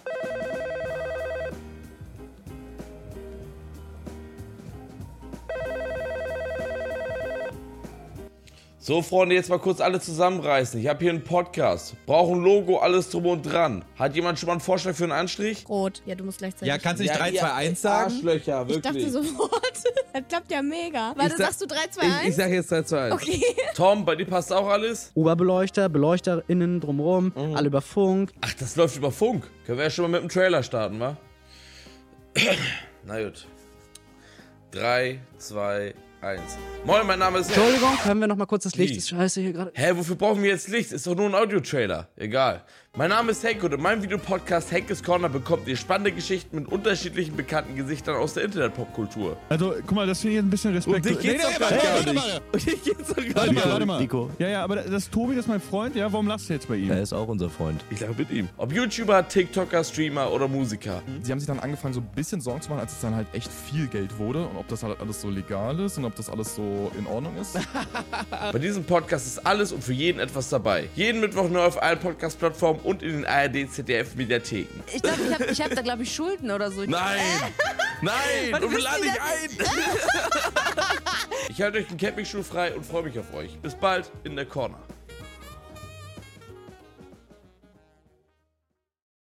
So, Freunde, jetzt mal kurz alle zusammenreißen. Ich habe hier einen Podcast. Brauche ein Logo, alles drum und dran. Hat jemand schon mal einen Vorschlag für einen Anstrich? Rot. Ja, du musst gleichzeitig. Ja, kannst du nicht 3, 2, 1 sagen? Arschlöcher, Ich wirklich. dachte sofort. Das klappt ja mega. Warte, sag- sagst du 3, 2, Ich 1? sag jetzt 3, 2, 1. Okay. Tom, bei dir passt auch alles? Oberbeleuchter, BeleuchterInnen drumrum, alle über Funk. Ach, das läuft über Funk. Können wir ja schon mal mit dem Trailer starten, wa? Na gut. 3, 2, 1. Moin, mein Name ist... Entschuldigung, können wir noch mal kurz das Licht? Wie? Ist scheiße hier gerade. Hä, wofür brauchen wir jetzt Licht? Ist doch nur ein Audio-Trailer. Egal. Mein Name ist Henk und in meinem Videopodcast Henkes Corner bekommt ihr spannende Geschichten mit unterschiedlichen bekannten Gesichtern aus der Internet-Popkultur. Also, guck mal, das finde ich ein bisschen Respekt. Und dich geht's doch gar nicht. Und dich geht's doch gar nicht. Warte mal. Nico. Ja, aber das Tobi, das ist mein Freund, ja, warum lachst du jetzt bei ihm? Er ist auch unser Freund. Ich lache mit ihm. Ob YouTuber, TikToker, Streamer oder Musiker. Sie haben sich dann angefangen, so ein bisschen Sorgen zu machen, als es dann halt echt viel Geld wurde und ob das halt alles so legal ist und ob das alles so in Ordnung ist. Bei diesem Podcast ist alles und für jeden etwas dabei. Jeden Mittwoch neu auf allen Podcast-Plattformen und in den ARD-ZDF-Mediatheken. Ich glaube, ich hab da, glaube ich, Schulden oder so. Nein! Nein! Was Und wir wissen laden die dich ein! Ich halte euch den Campingstuhl frei und freue mich auf euch. Bis bald in der Corner.